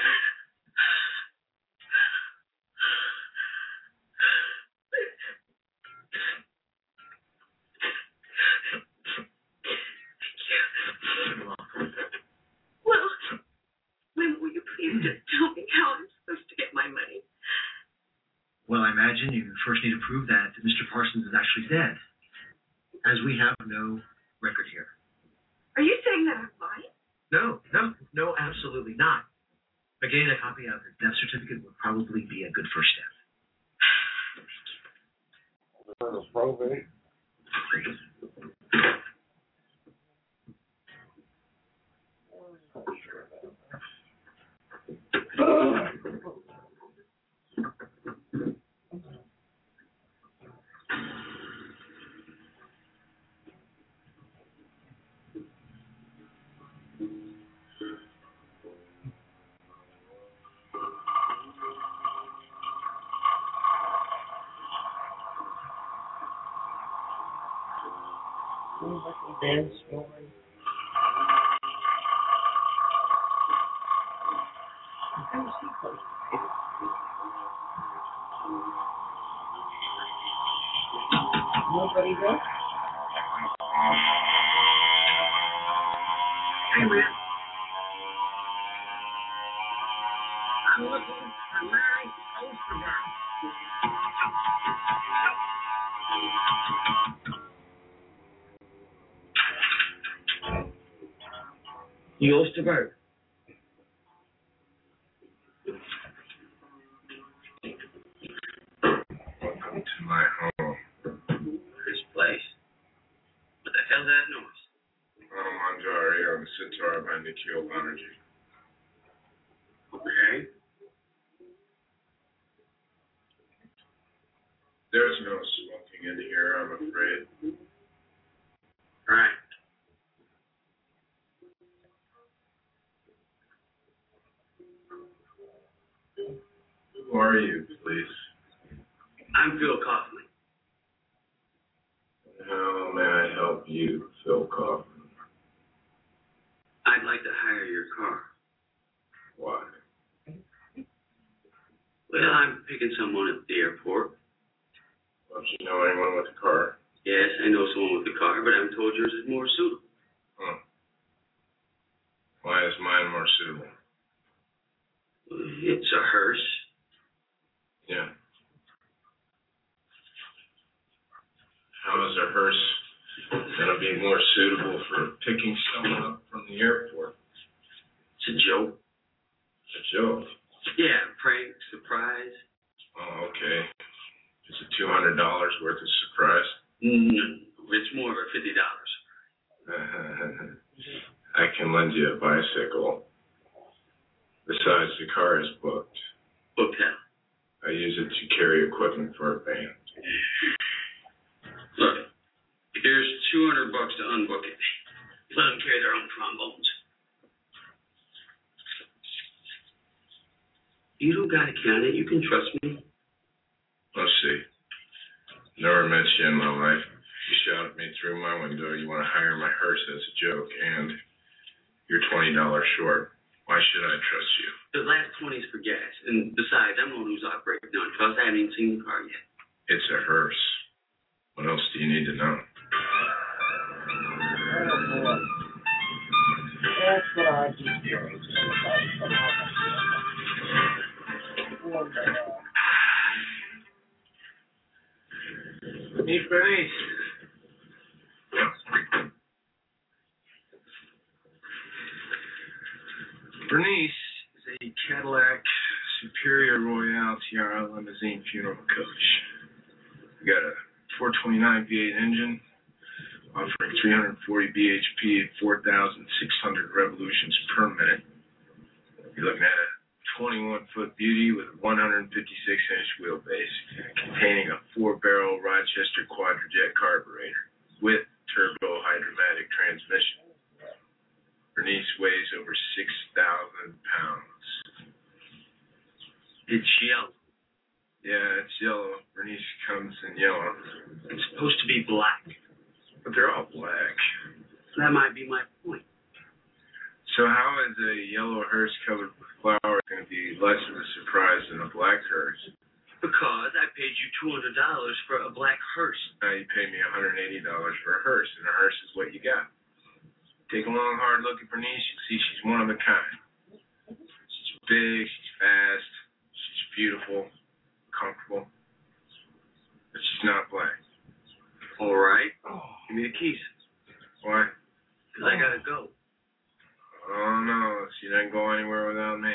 Well, when will you please just tell me how I'm supposed to get my money? Well, I imagine you first need to prove that Mr. Parsons is actually dead, as we have no record here. Are you saying that I'm lying? No, absolutely not. But getting a copy of the death certificate would probably be a good first step. Probate. Dance story. Nobody does? Hey, man. I'm looking for Larry Osterberg. You Osterberg. Welcome to my home. This place. What the hell's that noise? I'm Manjari on the sitar by Nikhil Banerjee. Okay. There's no smoking in here, I'm afraid. Right. Who are you, please? I'm Phil Kaufman. How may I help you, Phil Kaufman? I'd like to hire your car. Why? Well, I'm picking someone at the airport. Don't you know anyone with a car? Yes, I know someone with a car, but I'm told yours is more suitable. Huh. Why is mine more suitable? It's a hearse. Yeah. How is a hearse going to be more suitable for picking someone up from the airport? It's a joke. A joke? Yeah, prank, surprise. Oh, okay. Is it $200 worth of surprise? No, it's more of $50. I can lend you a bicycle. Besides, the car is booked. Booked how? I use it to carry equipment for a band. Look, here's $200 to unbook it. Let them carry their own trombones. You don't got a candidate. You can trust me. Let's see. Never met you in my life. You shouted me through my window. You want to hire my hearse as a joke, and you're $20 short. Why should I trust you? The last 20 is for gas. And besides, I'm the one who's operating on trust. I haven't even seen the car yet. It's a hearse. What else do you need to know? That's what I do. Hey, Bernice. Bernice is a Cadillac Superior Royale Tiara limousine funeral coach. We got a 429 V8 engine, offering 340 bhp at 4,600 revolutions per minute. You're looking at a 21-foot beauty with a 156-inch wheelbase, containing a 4-barrel Rochester Quadrajet carburetor with turbo hydromatic transmission. Bernice weighs over 6,000 pounds. It's yellow. Yeah, it's yellow. Bernice comes in yellow. It's supposed to be black. But they're all black. That might be my point. So how is a yellow hearse covered with flowers going to be less of a surprise than a black hearse? Because I paid you $200 for a black hearse. Now you pay me $180 for a hearse, and a hearse is what you got. Take a long, hard look at Bernice, you'll see she's one of a kind. She's big, she's fast, she's beautiful, comfortable, but she's not black. All right. Give me the keys. Why? Because I gotta go. Oh, no, she doesn't go anywhere without me.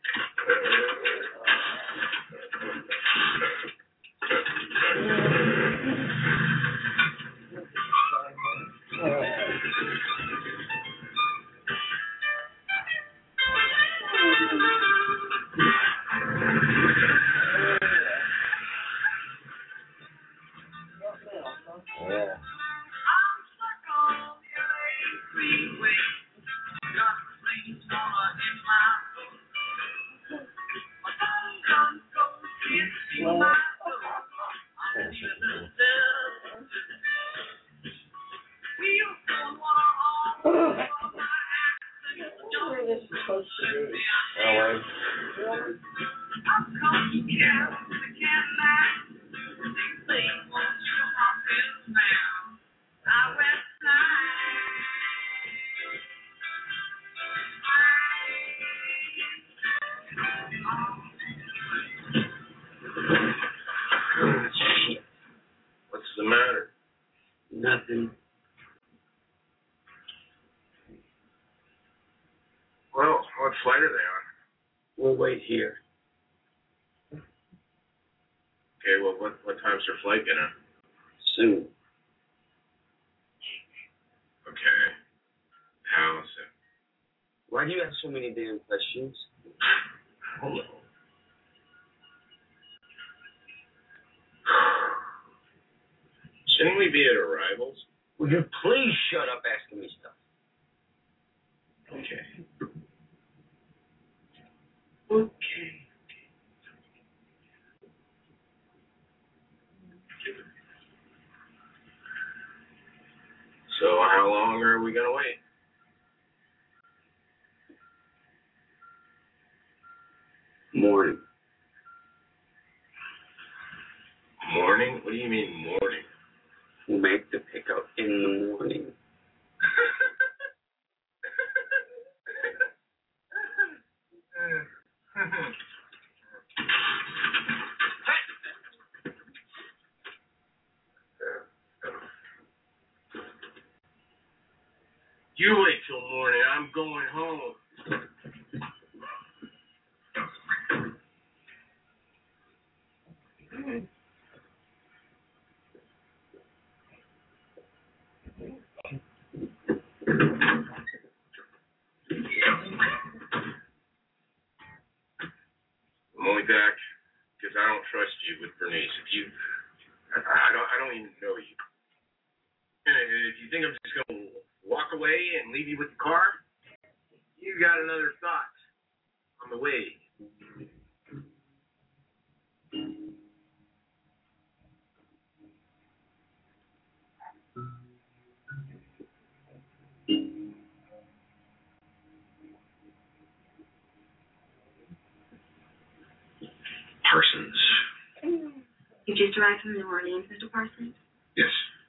What's the matter? Nothing. Well, what flight are they on? We'll wait here. Okay, well, what time's their flight gonna? Soon. Okay. How soon? Why do you have so many damn questions? Hold on. Shouldn't we be at arrivals? Will you please shut up asking me stuff? Okay. Okay. So how long are we gonna wait? Morning. Morning? What do you mean morning? We'll make the pickup in the morning. You wait till morning. I'm going home. I'm only back because I don't trust you with Bernice. I don't even know you. And if you think I'm just gonna walk away and leave you with the car, you got another thought on the way. Parsons. You just arrived from New Orleans, Mr. Parsons? Yes.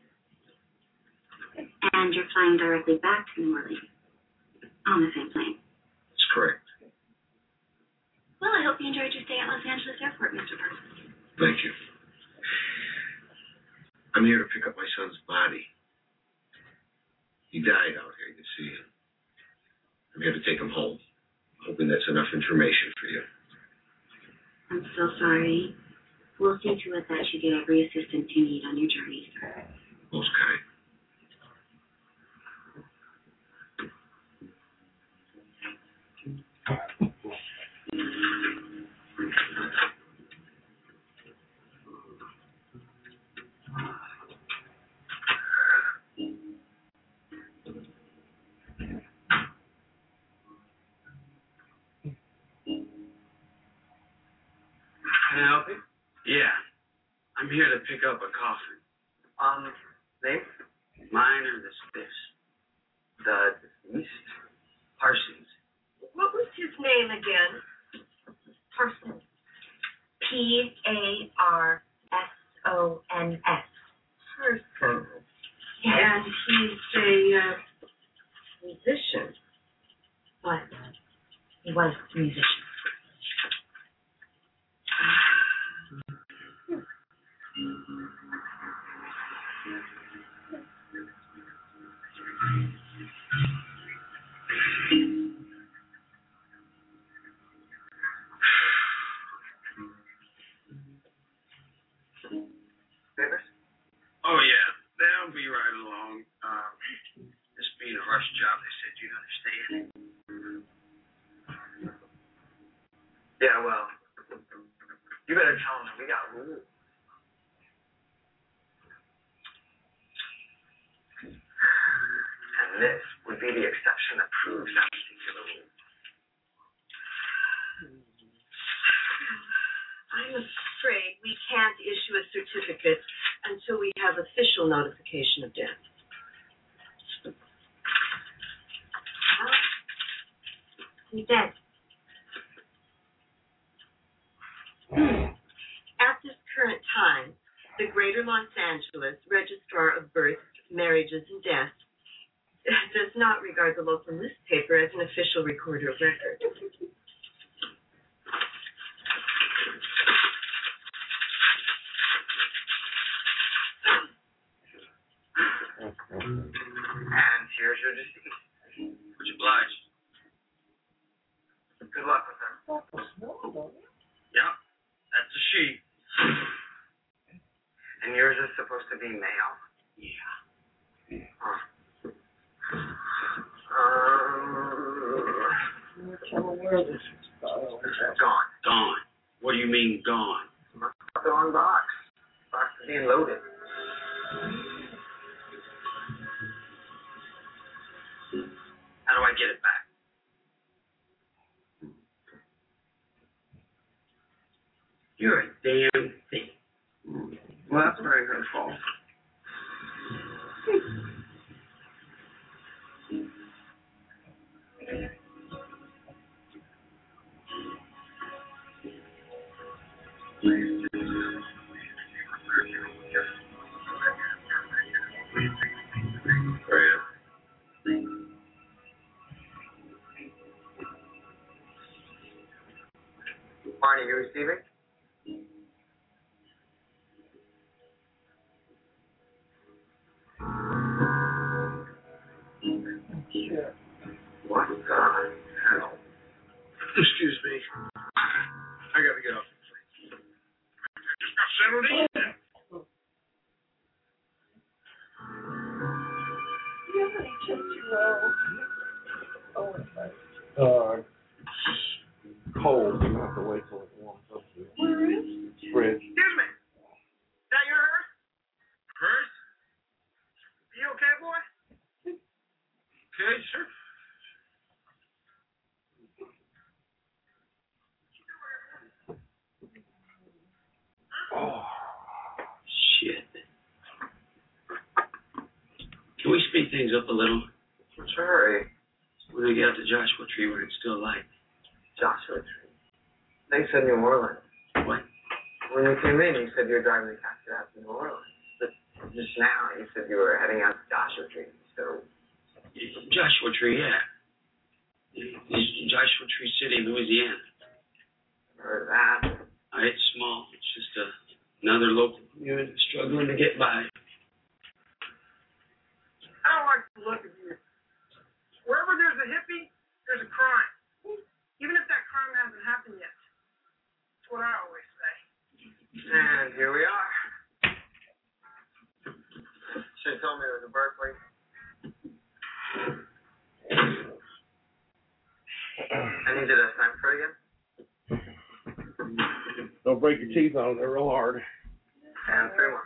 And you're flying directly back to New Orleans on the same plane? That's correct. Well, I hope you enjoyed your stay at Los Angeles Airport, Mr. Parsons. Thank you. I'm here to pick up my son's body. He died out here, you see. I'm here to take him home. Hoping that's enough information for you. I'm so sorry. We'll see to it that you get every assistance you need on your journey, sir. Most kind. Can I help you? Yeah. I'm here to pick up a coffin. Name? Mine or the Spiffs? The deceased? Parsons. What was his name again? Parsons. Parsons. Parsons. Yes. And he's a musician. What? He was a musician. Oh, yeah. They'll be right along. This being a rush job, they said you'd understand. Yeah, well, you better tell them that we got rules. And this would be the exception that proves that particular rule. I'm afraid we can't issue a certificate until we have official notification of death. He's dead. At this current time, the Greater Los Angeles Registrar of Births, Marriages, and Deaths does not regard the local newspaper as an official recorder of record. And here's your deceased. Much obliged. Good luck with her. Yeah, that's a she. And yours is supposed to be male? Yeah. Huh. Gone. Gone. What do you mean gone? Must have the wrong box. Box is being loaded. How do I get it back? You're a damn thing. Well, that's very her fault. Barney, you receiving? What the hell? Excuse me. I gotta get off the plane. Just got settled in. Do you have any Tootsie Rolls? Cold. You have to wait till it warms up. Where is it? Fridge. Excuse me. Is that your hearse? Hearse? You okay, boy? Okay, sure. Oh, shit. Can we speed things up a little? What's your hurry? We're gonna get out to Joshua Tree where it's still light. Joshua Tree. They said New Orleans. What? When you came in, you said you were driving the casket out to New Orleans. But just now, you said you were heading out to Joshua Tree. So, Joshua Tree, yeah. It's Joshua Tree City, Louisiana. heard that. It's small. It's just another local community struggling to get by. I don't like the look of you. Wherever there's a hippie, there's a crime. Even if that crime hasn't happened yet. That's what I always say. And here we are. Should have told me it was a Berkeley. I need you to sign for it again. Don't break your teeth on them. They're real hard. And 3 more.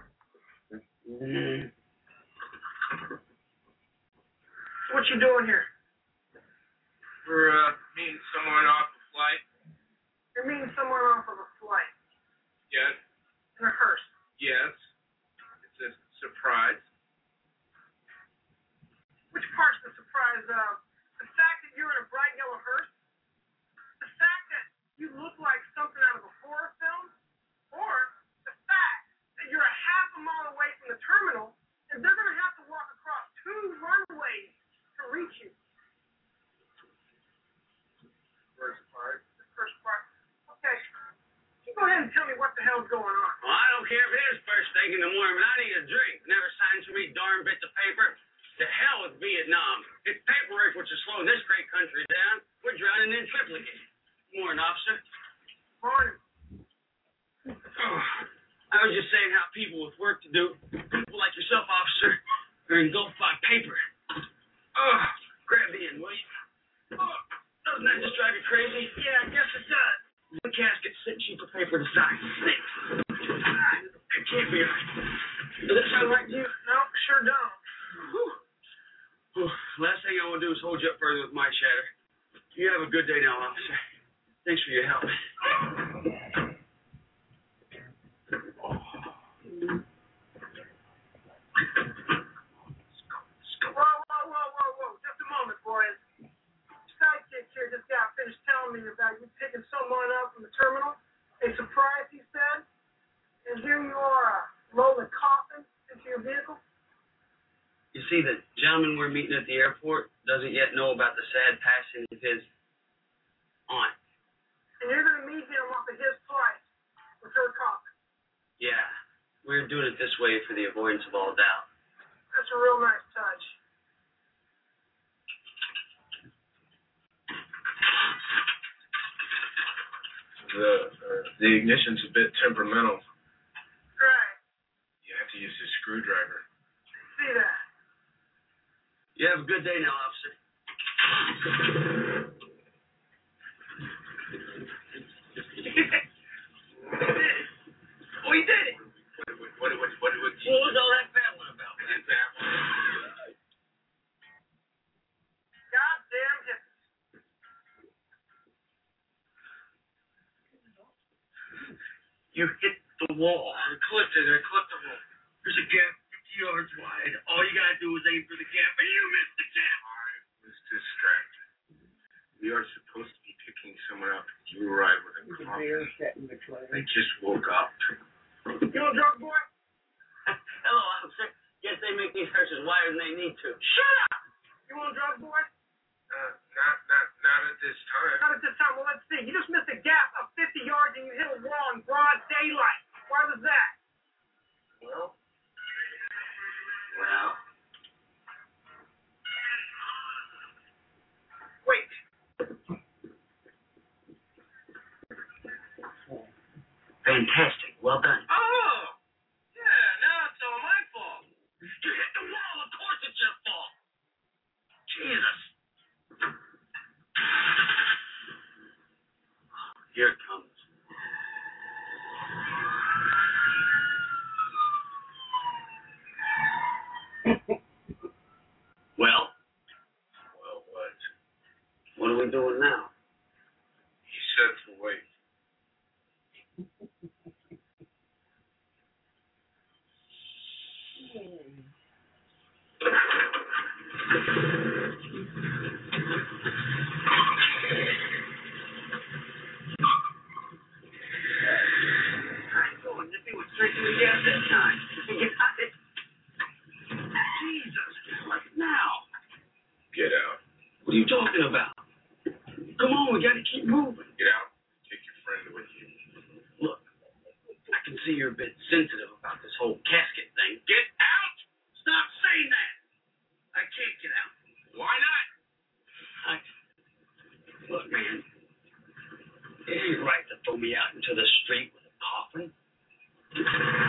What you doing here? We're meeting someone off the flight. You're meeting someone off of a flight. thinking the Mormon, I need a drink. Never signed so many darn bits of paper. To hell with Vietnam. It's paperwork which is slowing this great country down. We're drowning in triplicate. Morning, officer. Morning. Oh, I was just saying how people with work to do, people like yourself, officer, are engulfed by paper. Oh, grab the end, will you? Oh, doesn't that just drive you crazy? Yeah, I guess it does. The casket's 6 sheets of paper to sign. It can't be right. Does that sound right to you? No, sure don't. Whew. Last thing I want to do is hold you up further with my chatter. You have a good day now, officer. Thanks for your help. Whoa. Just a moment, boys. Sidekick here just got finished telling me about you picking someone up from the terminal. A surprise, he said. And here you are, loading a coffin into your vehicle. You see, the gentleman we're meeting at the airport doesn't yet know about the sad passing of his aunt. And you're going to meet him off of his place with her coffin. Yeah, we're doing it this way for the avoidance of all doubt. That's a real nice touch. The ignition's a bit temperamental. Right. You have to use a screwdriver. See that. You have a good day now, officer. Oh, he did it! What was all that babbling about? Goddamn hippies. You hit the wall. I clipped the wall. There's a gap 50 yards wide. All you gotta do is aim for the gap, and you missed the gap. I was distracted. We are supposed to be picking someone up. You arrived with a coffin. I just woke up. You a drug boy? Hello, officer. Guess they make these searches wider than they need to. Shut up! You a drug boy? Not at this time. Not at this time. Well, let's see. You just missed a gap of 50 yards and you hit a wall in broad daylight. Why was that? Well. Wait. Fantastic. Well done. Oh! Yeah, now it's all my fault. You hit the wall. Of course it's your fault. Jesus. Here it comes. Well? Well, what? What are we doing now? He said to wait. Nippy was straight to the gas that time. You got it? Jesus. What now? Get out. What are you talking about? Come on, we gotta keep moving. Get out. Take your friend with you. Look, I can see you're a bit sensitive about this whole casket thing. Get out! Stop saying that! I can't get out. Why not? Look, man. It ain't right to throw me out into the street with a coffin. No.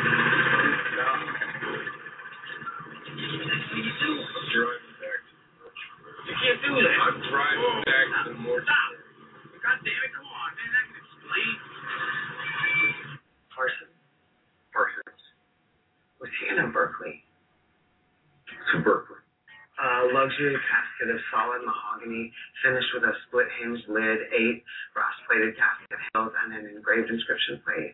What do you do? I'm driving back. You can't do that. I'm driving back to the mortuary. Stop! God damn it, come on, man. I can explain. Parsons. Was he in Berkeley? To Berkeley. Luxury casket of solid mahogany, finished with a split-hinged lid, 8 brass-plated casket hills, and an engraved inscription plate.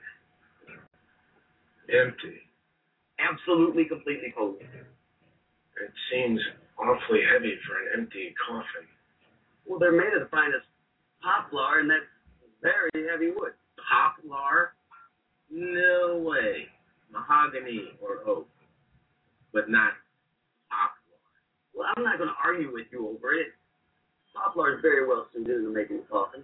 Empty. Absolutely, completely cold. It seems awfully heavy for an empty coffin. Well, they're made of the finest poplar, and that's very heavy wood. Poplar? No way. Mahogany or oak. But not poplar. Well, I'm not going to argue with you over it. Poplar is very well suited to making a coffin.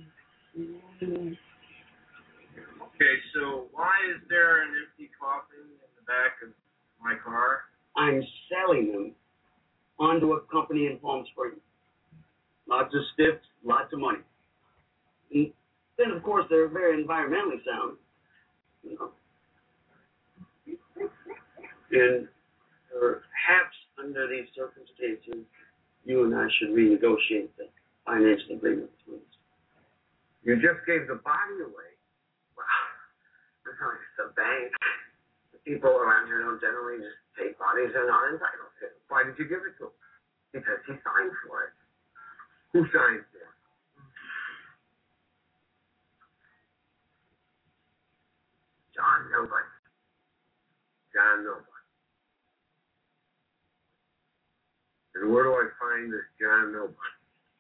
Okay, so why is there an empty coffin And then, of course, they're very environmentally sound. You know. And perhaps under these circumstances, you and I should renegotiate the financial agreement between us. You just gave the body away. Wow. It's a bank. The people around here don't generally just take bodies they're not entitled to. Why did you give it to him? Because he signed for it. Who signed for it? John Nobody. John Nobody. And where do I find this John Nobody?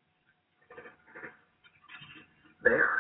There.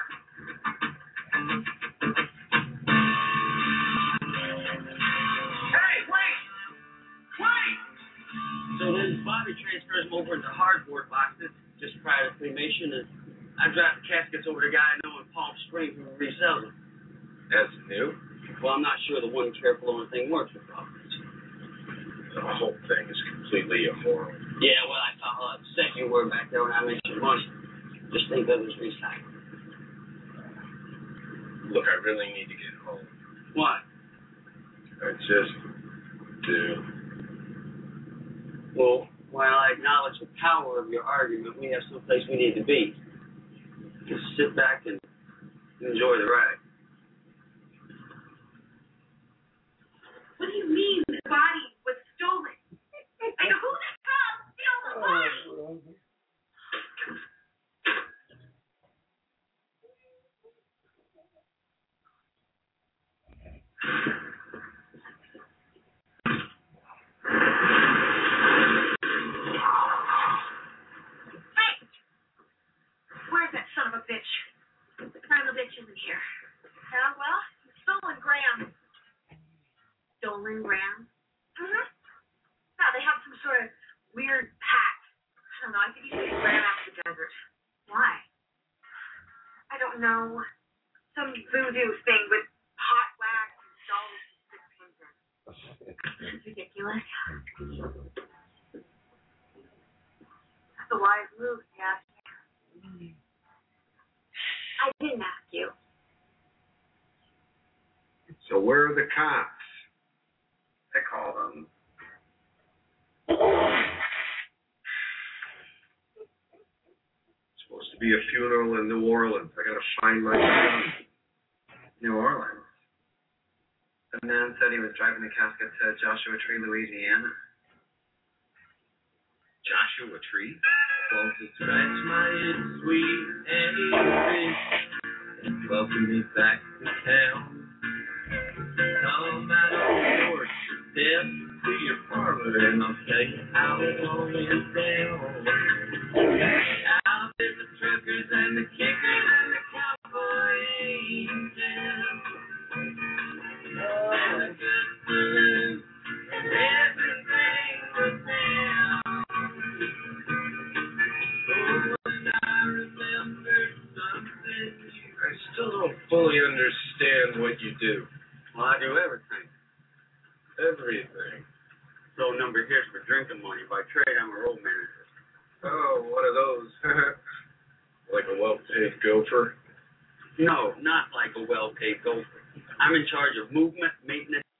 Hey, wait! Wait! So then Bobby transfers them over into hardboard boxes just prior to cremation, and I drive the caskets over to a guy I know in Palm Springs who resells them. That's new? Well, I'm not sure the one careful only thing works with Bobby. The whole thing is completely immoral. Yeah, well, I saw how upset you were back there when I mentioned money. Just think of it as recycling. Look, I really need to get home. Why? I just do. Well, while I acknowledge the power of your argument, we have someplace we need to be. Just sit back and enjoy the ride. What do you mean the body was stolen? Like, who the hell stole the body? Hey! Where's that son of a bitch? The son of a bitch isn't here. Yeah, well, he's stolen Graham. Stolen Graham? Mm-hmm. Yeah, they have some sort of weird pact. I don't know, I think he's getting Graham out of the desert. Why? I don't know. Some voodoo thing with hot wax and dolls and six fingers. It's ridiculous. That's a wise move, if you ask me. I didn't ask you. So where are the cops? They called them. Supposed to be a funeral in New Orleans. I gotta find my son. New Orleans. The man said he was driving the casket to Joshua Tree, Louisiana. Joshua Tree? Want to scratch my itch, sweet Amy, and welcome me back to town. Come out on your step to your parlor, and I'll tell you how long it's down. Out there the truckers and the kickers and the cowboy angels, and the good blues, and everything was down. I still don't fully understand what you do. Well, I do everything. Everything. So number here's for drinking money. By trade, I'm a road manager. Oh, one of those. Like a well-paid gopher? No, not like a well-paid gopher. I'm in charge of movement, maintenance,